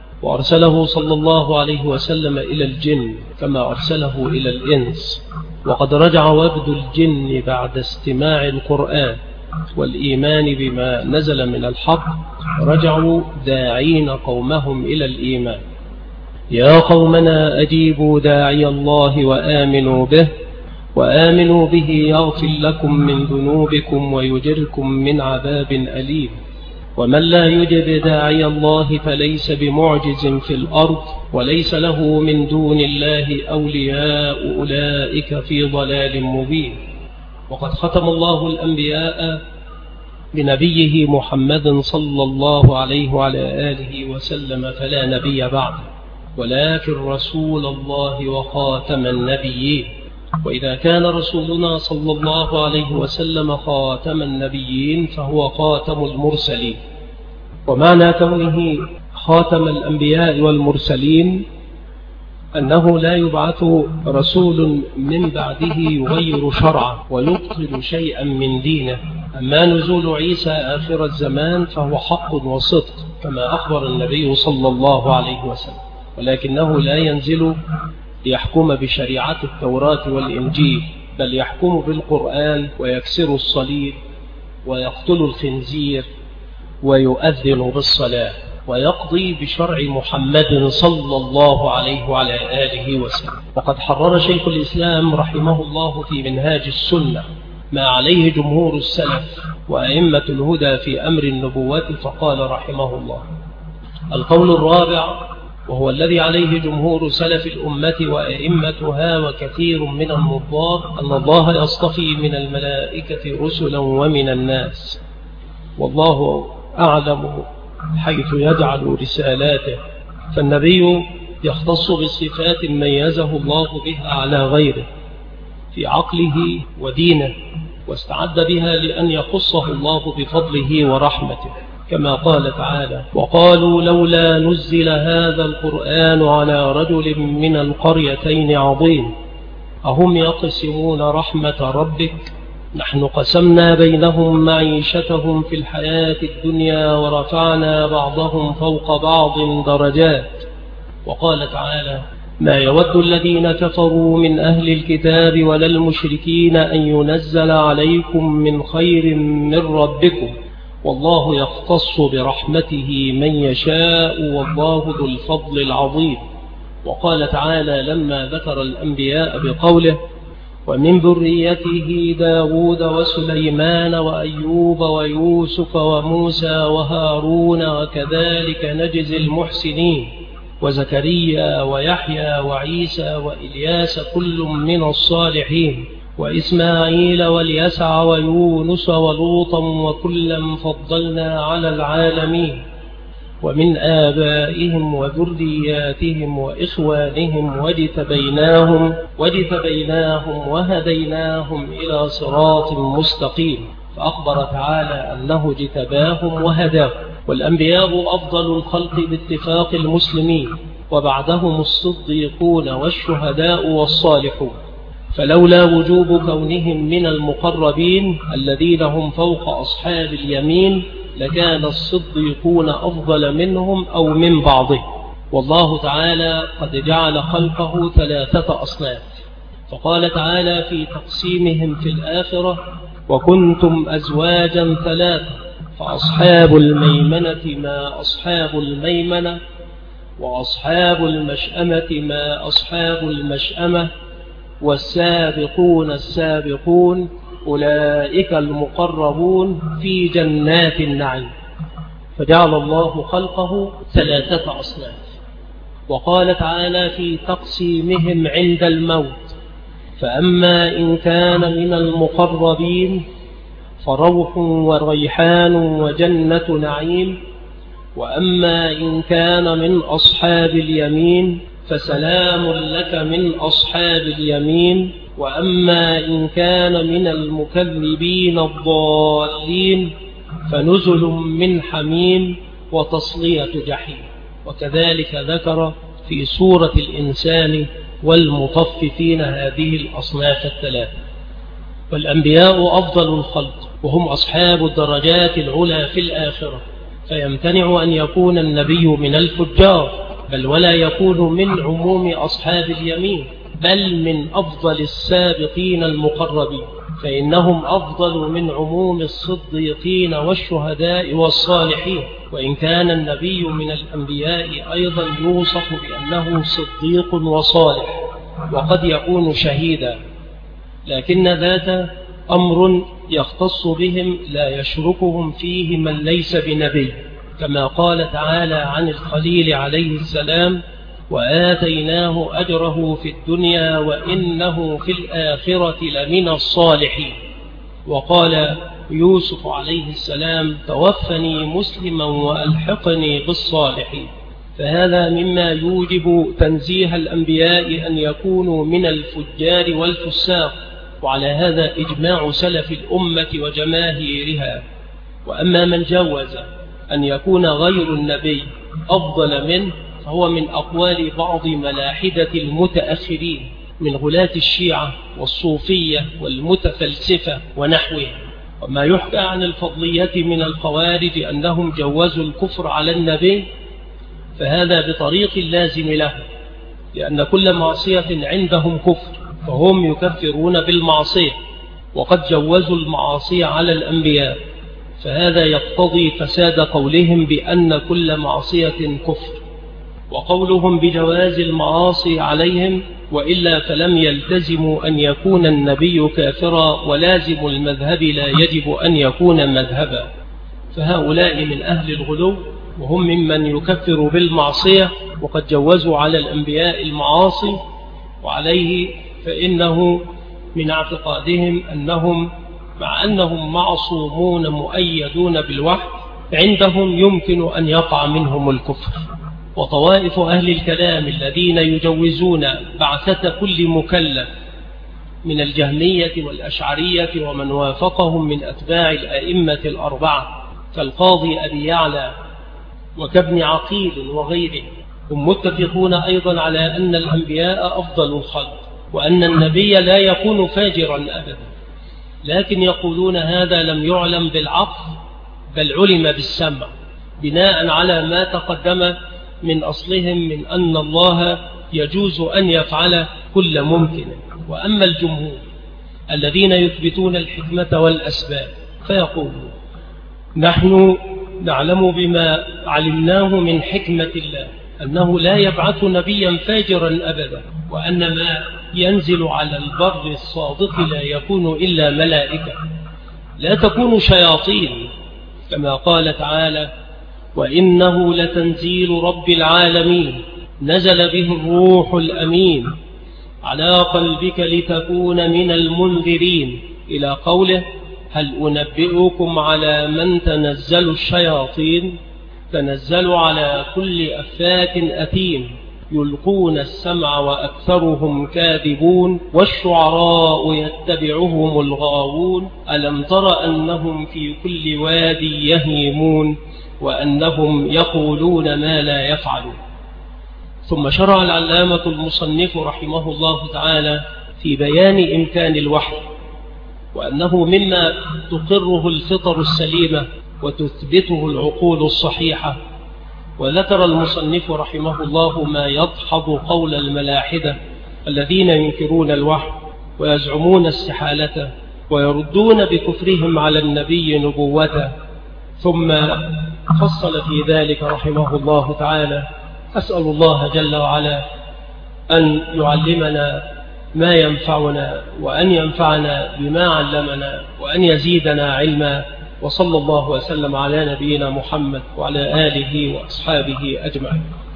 وأرسله صلى الله عليه وسلم إلى الجن كما أرسله إلى الإنس. وقد رجع وفد الجن بعد استماع القرآن والإيمان بما نزل من الحق، رجعوا داعين قومهم إلى الإيمان: يا قومنا أجيبوا داعي الله وآمنوا به وآمنوا به يغفر لكم من ذنوبكم ويجركم من عذاب أليم. ومن لا يجب داعي الله فليس بمعجز في الأرض وليس له من دون الله أولياء، أولئك في ضلال مبين. وقد ختم الله الأنبياء بنبيه محمد صلى الله عليه وعلى آله وسلم فلا نبي بعده، ولكن رسول الله وخاتم النبيين. وإذا كان رسولنا صلى الله عليه وسلم خاتم النبيين فهو خاتم المرسلين. ومعنى كونه خاتم الأنبياء والمرسلين أنه لا يبعث رسول من بعده يغير شرعه ويبطل شيئا من دينه. أما نزول عيسى آخر الزمان فهو حق وصدق كما أخبر النبي صلى الله عليه وسلم، ولكنه لا ينزل ليحكم بشريعة التوراة والإنجيل، بل يحكم بالقرآن ويكسر الصليب ويقتل الخنزير ويؤذن بالصلاة ويقضي بشرع محمد صلى الله عليه وعلى آله وسلم. وقد حرر شيخ الإسلام رحمه الله في منهاج السنة ما عليه جمهور السلف وأئمة الهدى في أمر النبوة، فقال رحمه الله: القول الرابع، وهو الذي عليه جمهور سلف الأمة وأئمتها وكثير من النظار، أن الله يصطفي من الملائكة رسلا ومن الناس، والله أعلم حيث يجعل رسالاته، فالنبي يختص بصفات ميزه الله بها على غيره في عقله ودينه، واستعد بها لأن يخصه الله بفضله ورحمته، كما قال تعالى: وقالوا لولا نزل هذا القرآن على رجل من القريتين عظيم أهم يقسمون رحمة ربك نحن قسمنا بينهم معيشتهم في الحياة الدنيا ورفعنا بعضهم فوق بعض درجات. وقال تعالى: ما يود الذين كفروا من أهل الكتاب ولا المشركين أن ينزل عليكم من خير من ربكم والله يختص برحمته من يشاء والله ذو الفضل العظيم. وقال تعالى لما ذكر الأنبياء بقوله: ومن ذريته داود وسليمان وأيوب ويوسف وموسى وهارون وكذلك نجزي المحسنين وزكريا ويحيى وعيسى وإلياس كل من الصالحين وإسماعيل واليسع ويونس ولوطا وكلا فضلنا على العالمين ومن آبائهم وذرياتهم وإخوانهم واجتبيناهم واجتبيناهم وهديناهم إلى صراط مستقيم. فأخبر تعالى أنه اجتباهم وهداهم. والأنبياء أفضل الخلق باتفاق المسلمين، وبعدهم الصديقون والشهداء والصالحون، فلولا وجوب كونهم من المقربين الذين هم فوق أصحاب اليمين لكان الصديقون أفضل منهم أو من بعضهم. والله تعالى قد جعل خلقه ثلاثة أصناف، فقال تعالى في تقسيمهم في الآخرة: وكنتم أزواجا ثلاثة فأصحاب الميمنة ما أصحاب الميمنة وأصحاب المشأمة ما أصحاب المشأمة والسابقون السابقون أولئك المقربون في جنات النعيم. فجعل الله خلقه ثلاثة أصناف. وقال تعالى في تقسيمهم عند الموت: فأما إن كان من المقربين فروح وريحان وجنة نعيم، وأما إن كان من أصحاب اليمين فسلام لك من أصحاب اليمين، وأما إن كان من المكذبين الضالين فنزل من حميم وتصلية جحيم. وكذلك ذكر في سورة الإنسان والمطففين هذه الأصناف الثلاثة. والأنبياء أفضل الخلق وهم أصحاب الدرجات العلى في الآخرة، فيمتنع أن يكون النبي من الفجار، بل ولا يكون من عموم أصحاب اليمين، بل من أفضل السابقين المقربين، فإنهم أفضل من عموم الصديقين والشهداء والصالحين. وإن كان النبي من الأنبياء أيضا يوصف بأنه صديق وصالح، وقد يكون شهيدا، لكن ذات أمر يختص بهم لا يشركهم فيه من ليس بنبي، كما قال تعالى عن الخليل عليه السلام: وآتيناه أجره في الدنيا وإنه في الآخرة لمن الصالحين. وقال يوسف عليه السلام: توفني مسلما وألحقني بالصالحين. فهذا مما يوجب تنزيه الأنبياء أن يكونوا من الفجار والفساق، وعلى هذا إجماع سلف الأمة وجماهيرها. وأما من جوز أن يكون غير النبي أفضل منه فهو من أقوال بعض ملاحدة المتأخرين من غلاة الشيعة والصوفية والمتفلسفة ونحوهم. وما يحكى عن الفضلية من الخوارج أنهم جوزوا الكفر على النبي فهذا بطريق لازم له، لأن كل معصية عندهم كفر، فهم يكفرون بالمعصية، وقد جوزوا المعاصي على الأنبياء، فهذا يقتضي فساد قولهم بأن كل معصية كفر، وقولهم بجواز المعاصي عليهم، وإلا فلم يلتزموا أن يكون النبي كافرا، ولازم المذهب لا يجب أن يكون مذهبا. فهؤلاء من أهل الغلو، وهم ممن يكفر بالمعصية، وقد جوزوا على الأنبياء المعاصي، وعليه فإنه من اعتقادهم أنهم مع أنهم معصومون مؤيدون بالوحي، عندهم يمكن أن يقع منهم الكفر. وطوائف أهل الكلام الذين يجوزون بعثة كل مكلف من الجهمية والأشعرية ومن وافقهم من أتباع الأئمة الأربعة كالقاضي أبي يعلى وكابن عقيل وغيره، هم متفقون أيضا على أن الأنبياء أفضل الخلق، وأن النبي لا يكون فاجرا أبدا، لكن يقولون هذا لم يعلم بالعقل بل علم بالسمع، بناء على ما تقدم من أصلهم من أن الله يجوز أن يفعل كل ممكن. وأما الجمهور الذين يثبتون الحكمة والأسباب فيقولون نحن نعلم بما علمناه من حكمة الله أنه لا يبعث نبيا فاجرا أبدا، وأن ما ينزل على البر الصادق لا يكون إلا ملائكة، لا تكون شياطين، كما قال تعالى وإنه لتنزيل رب العالمين نزل به الروح الأمين على قلبك لتكون من المنذرين، إلى قوله هل أنبئكم على من تنزل الشياطين تنزل على كل أفاك أثيم يلقون السمع وأكثرهم كاذبون والشعراء يتبعهم الغاوون ألم تر أنهم في كل وادي يهيمون وأنهم يقولون ما لا يفعلون. ثم شرع العلامة المصنف رحمه الله تعالى في بيان إمكان الوحي، وأنه مما تقره الفطر السليمة وتثبته العقول الصحيحة. وذكر المصنف رحمه الله ما يدحض قول الملاحدة الذين ينكرون الوحي ويزعمون استحالته ويردون بكفرهم على النبي نبوته، ثم فصل في ذلك رحمه الله تعالى. أسأل الله جل وعلا أن يعلمنا ما ينفعنا، وأن ينفعنا بما علمنا، وأن يزيدنا علما. وصلى الله وسلم على نبينا محمد وعلى آله وأصحابه أجمعين.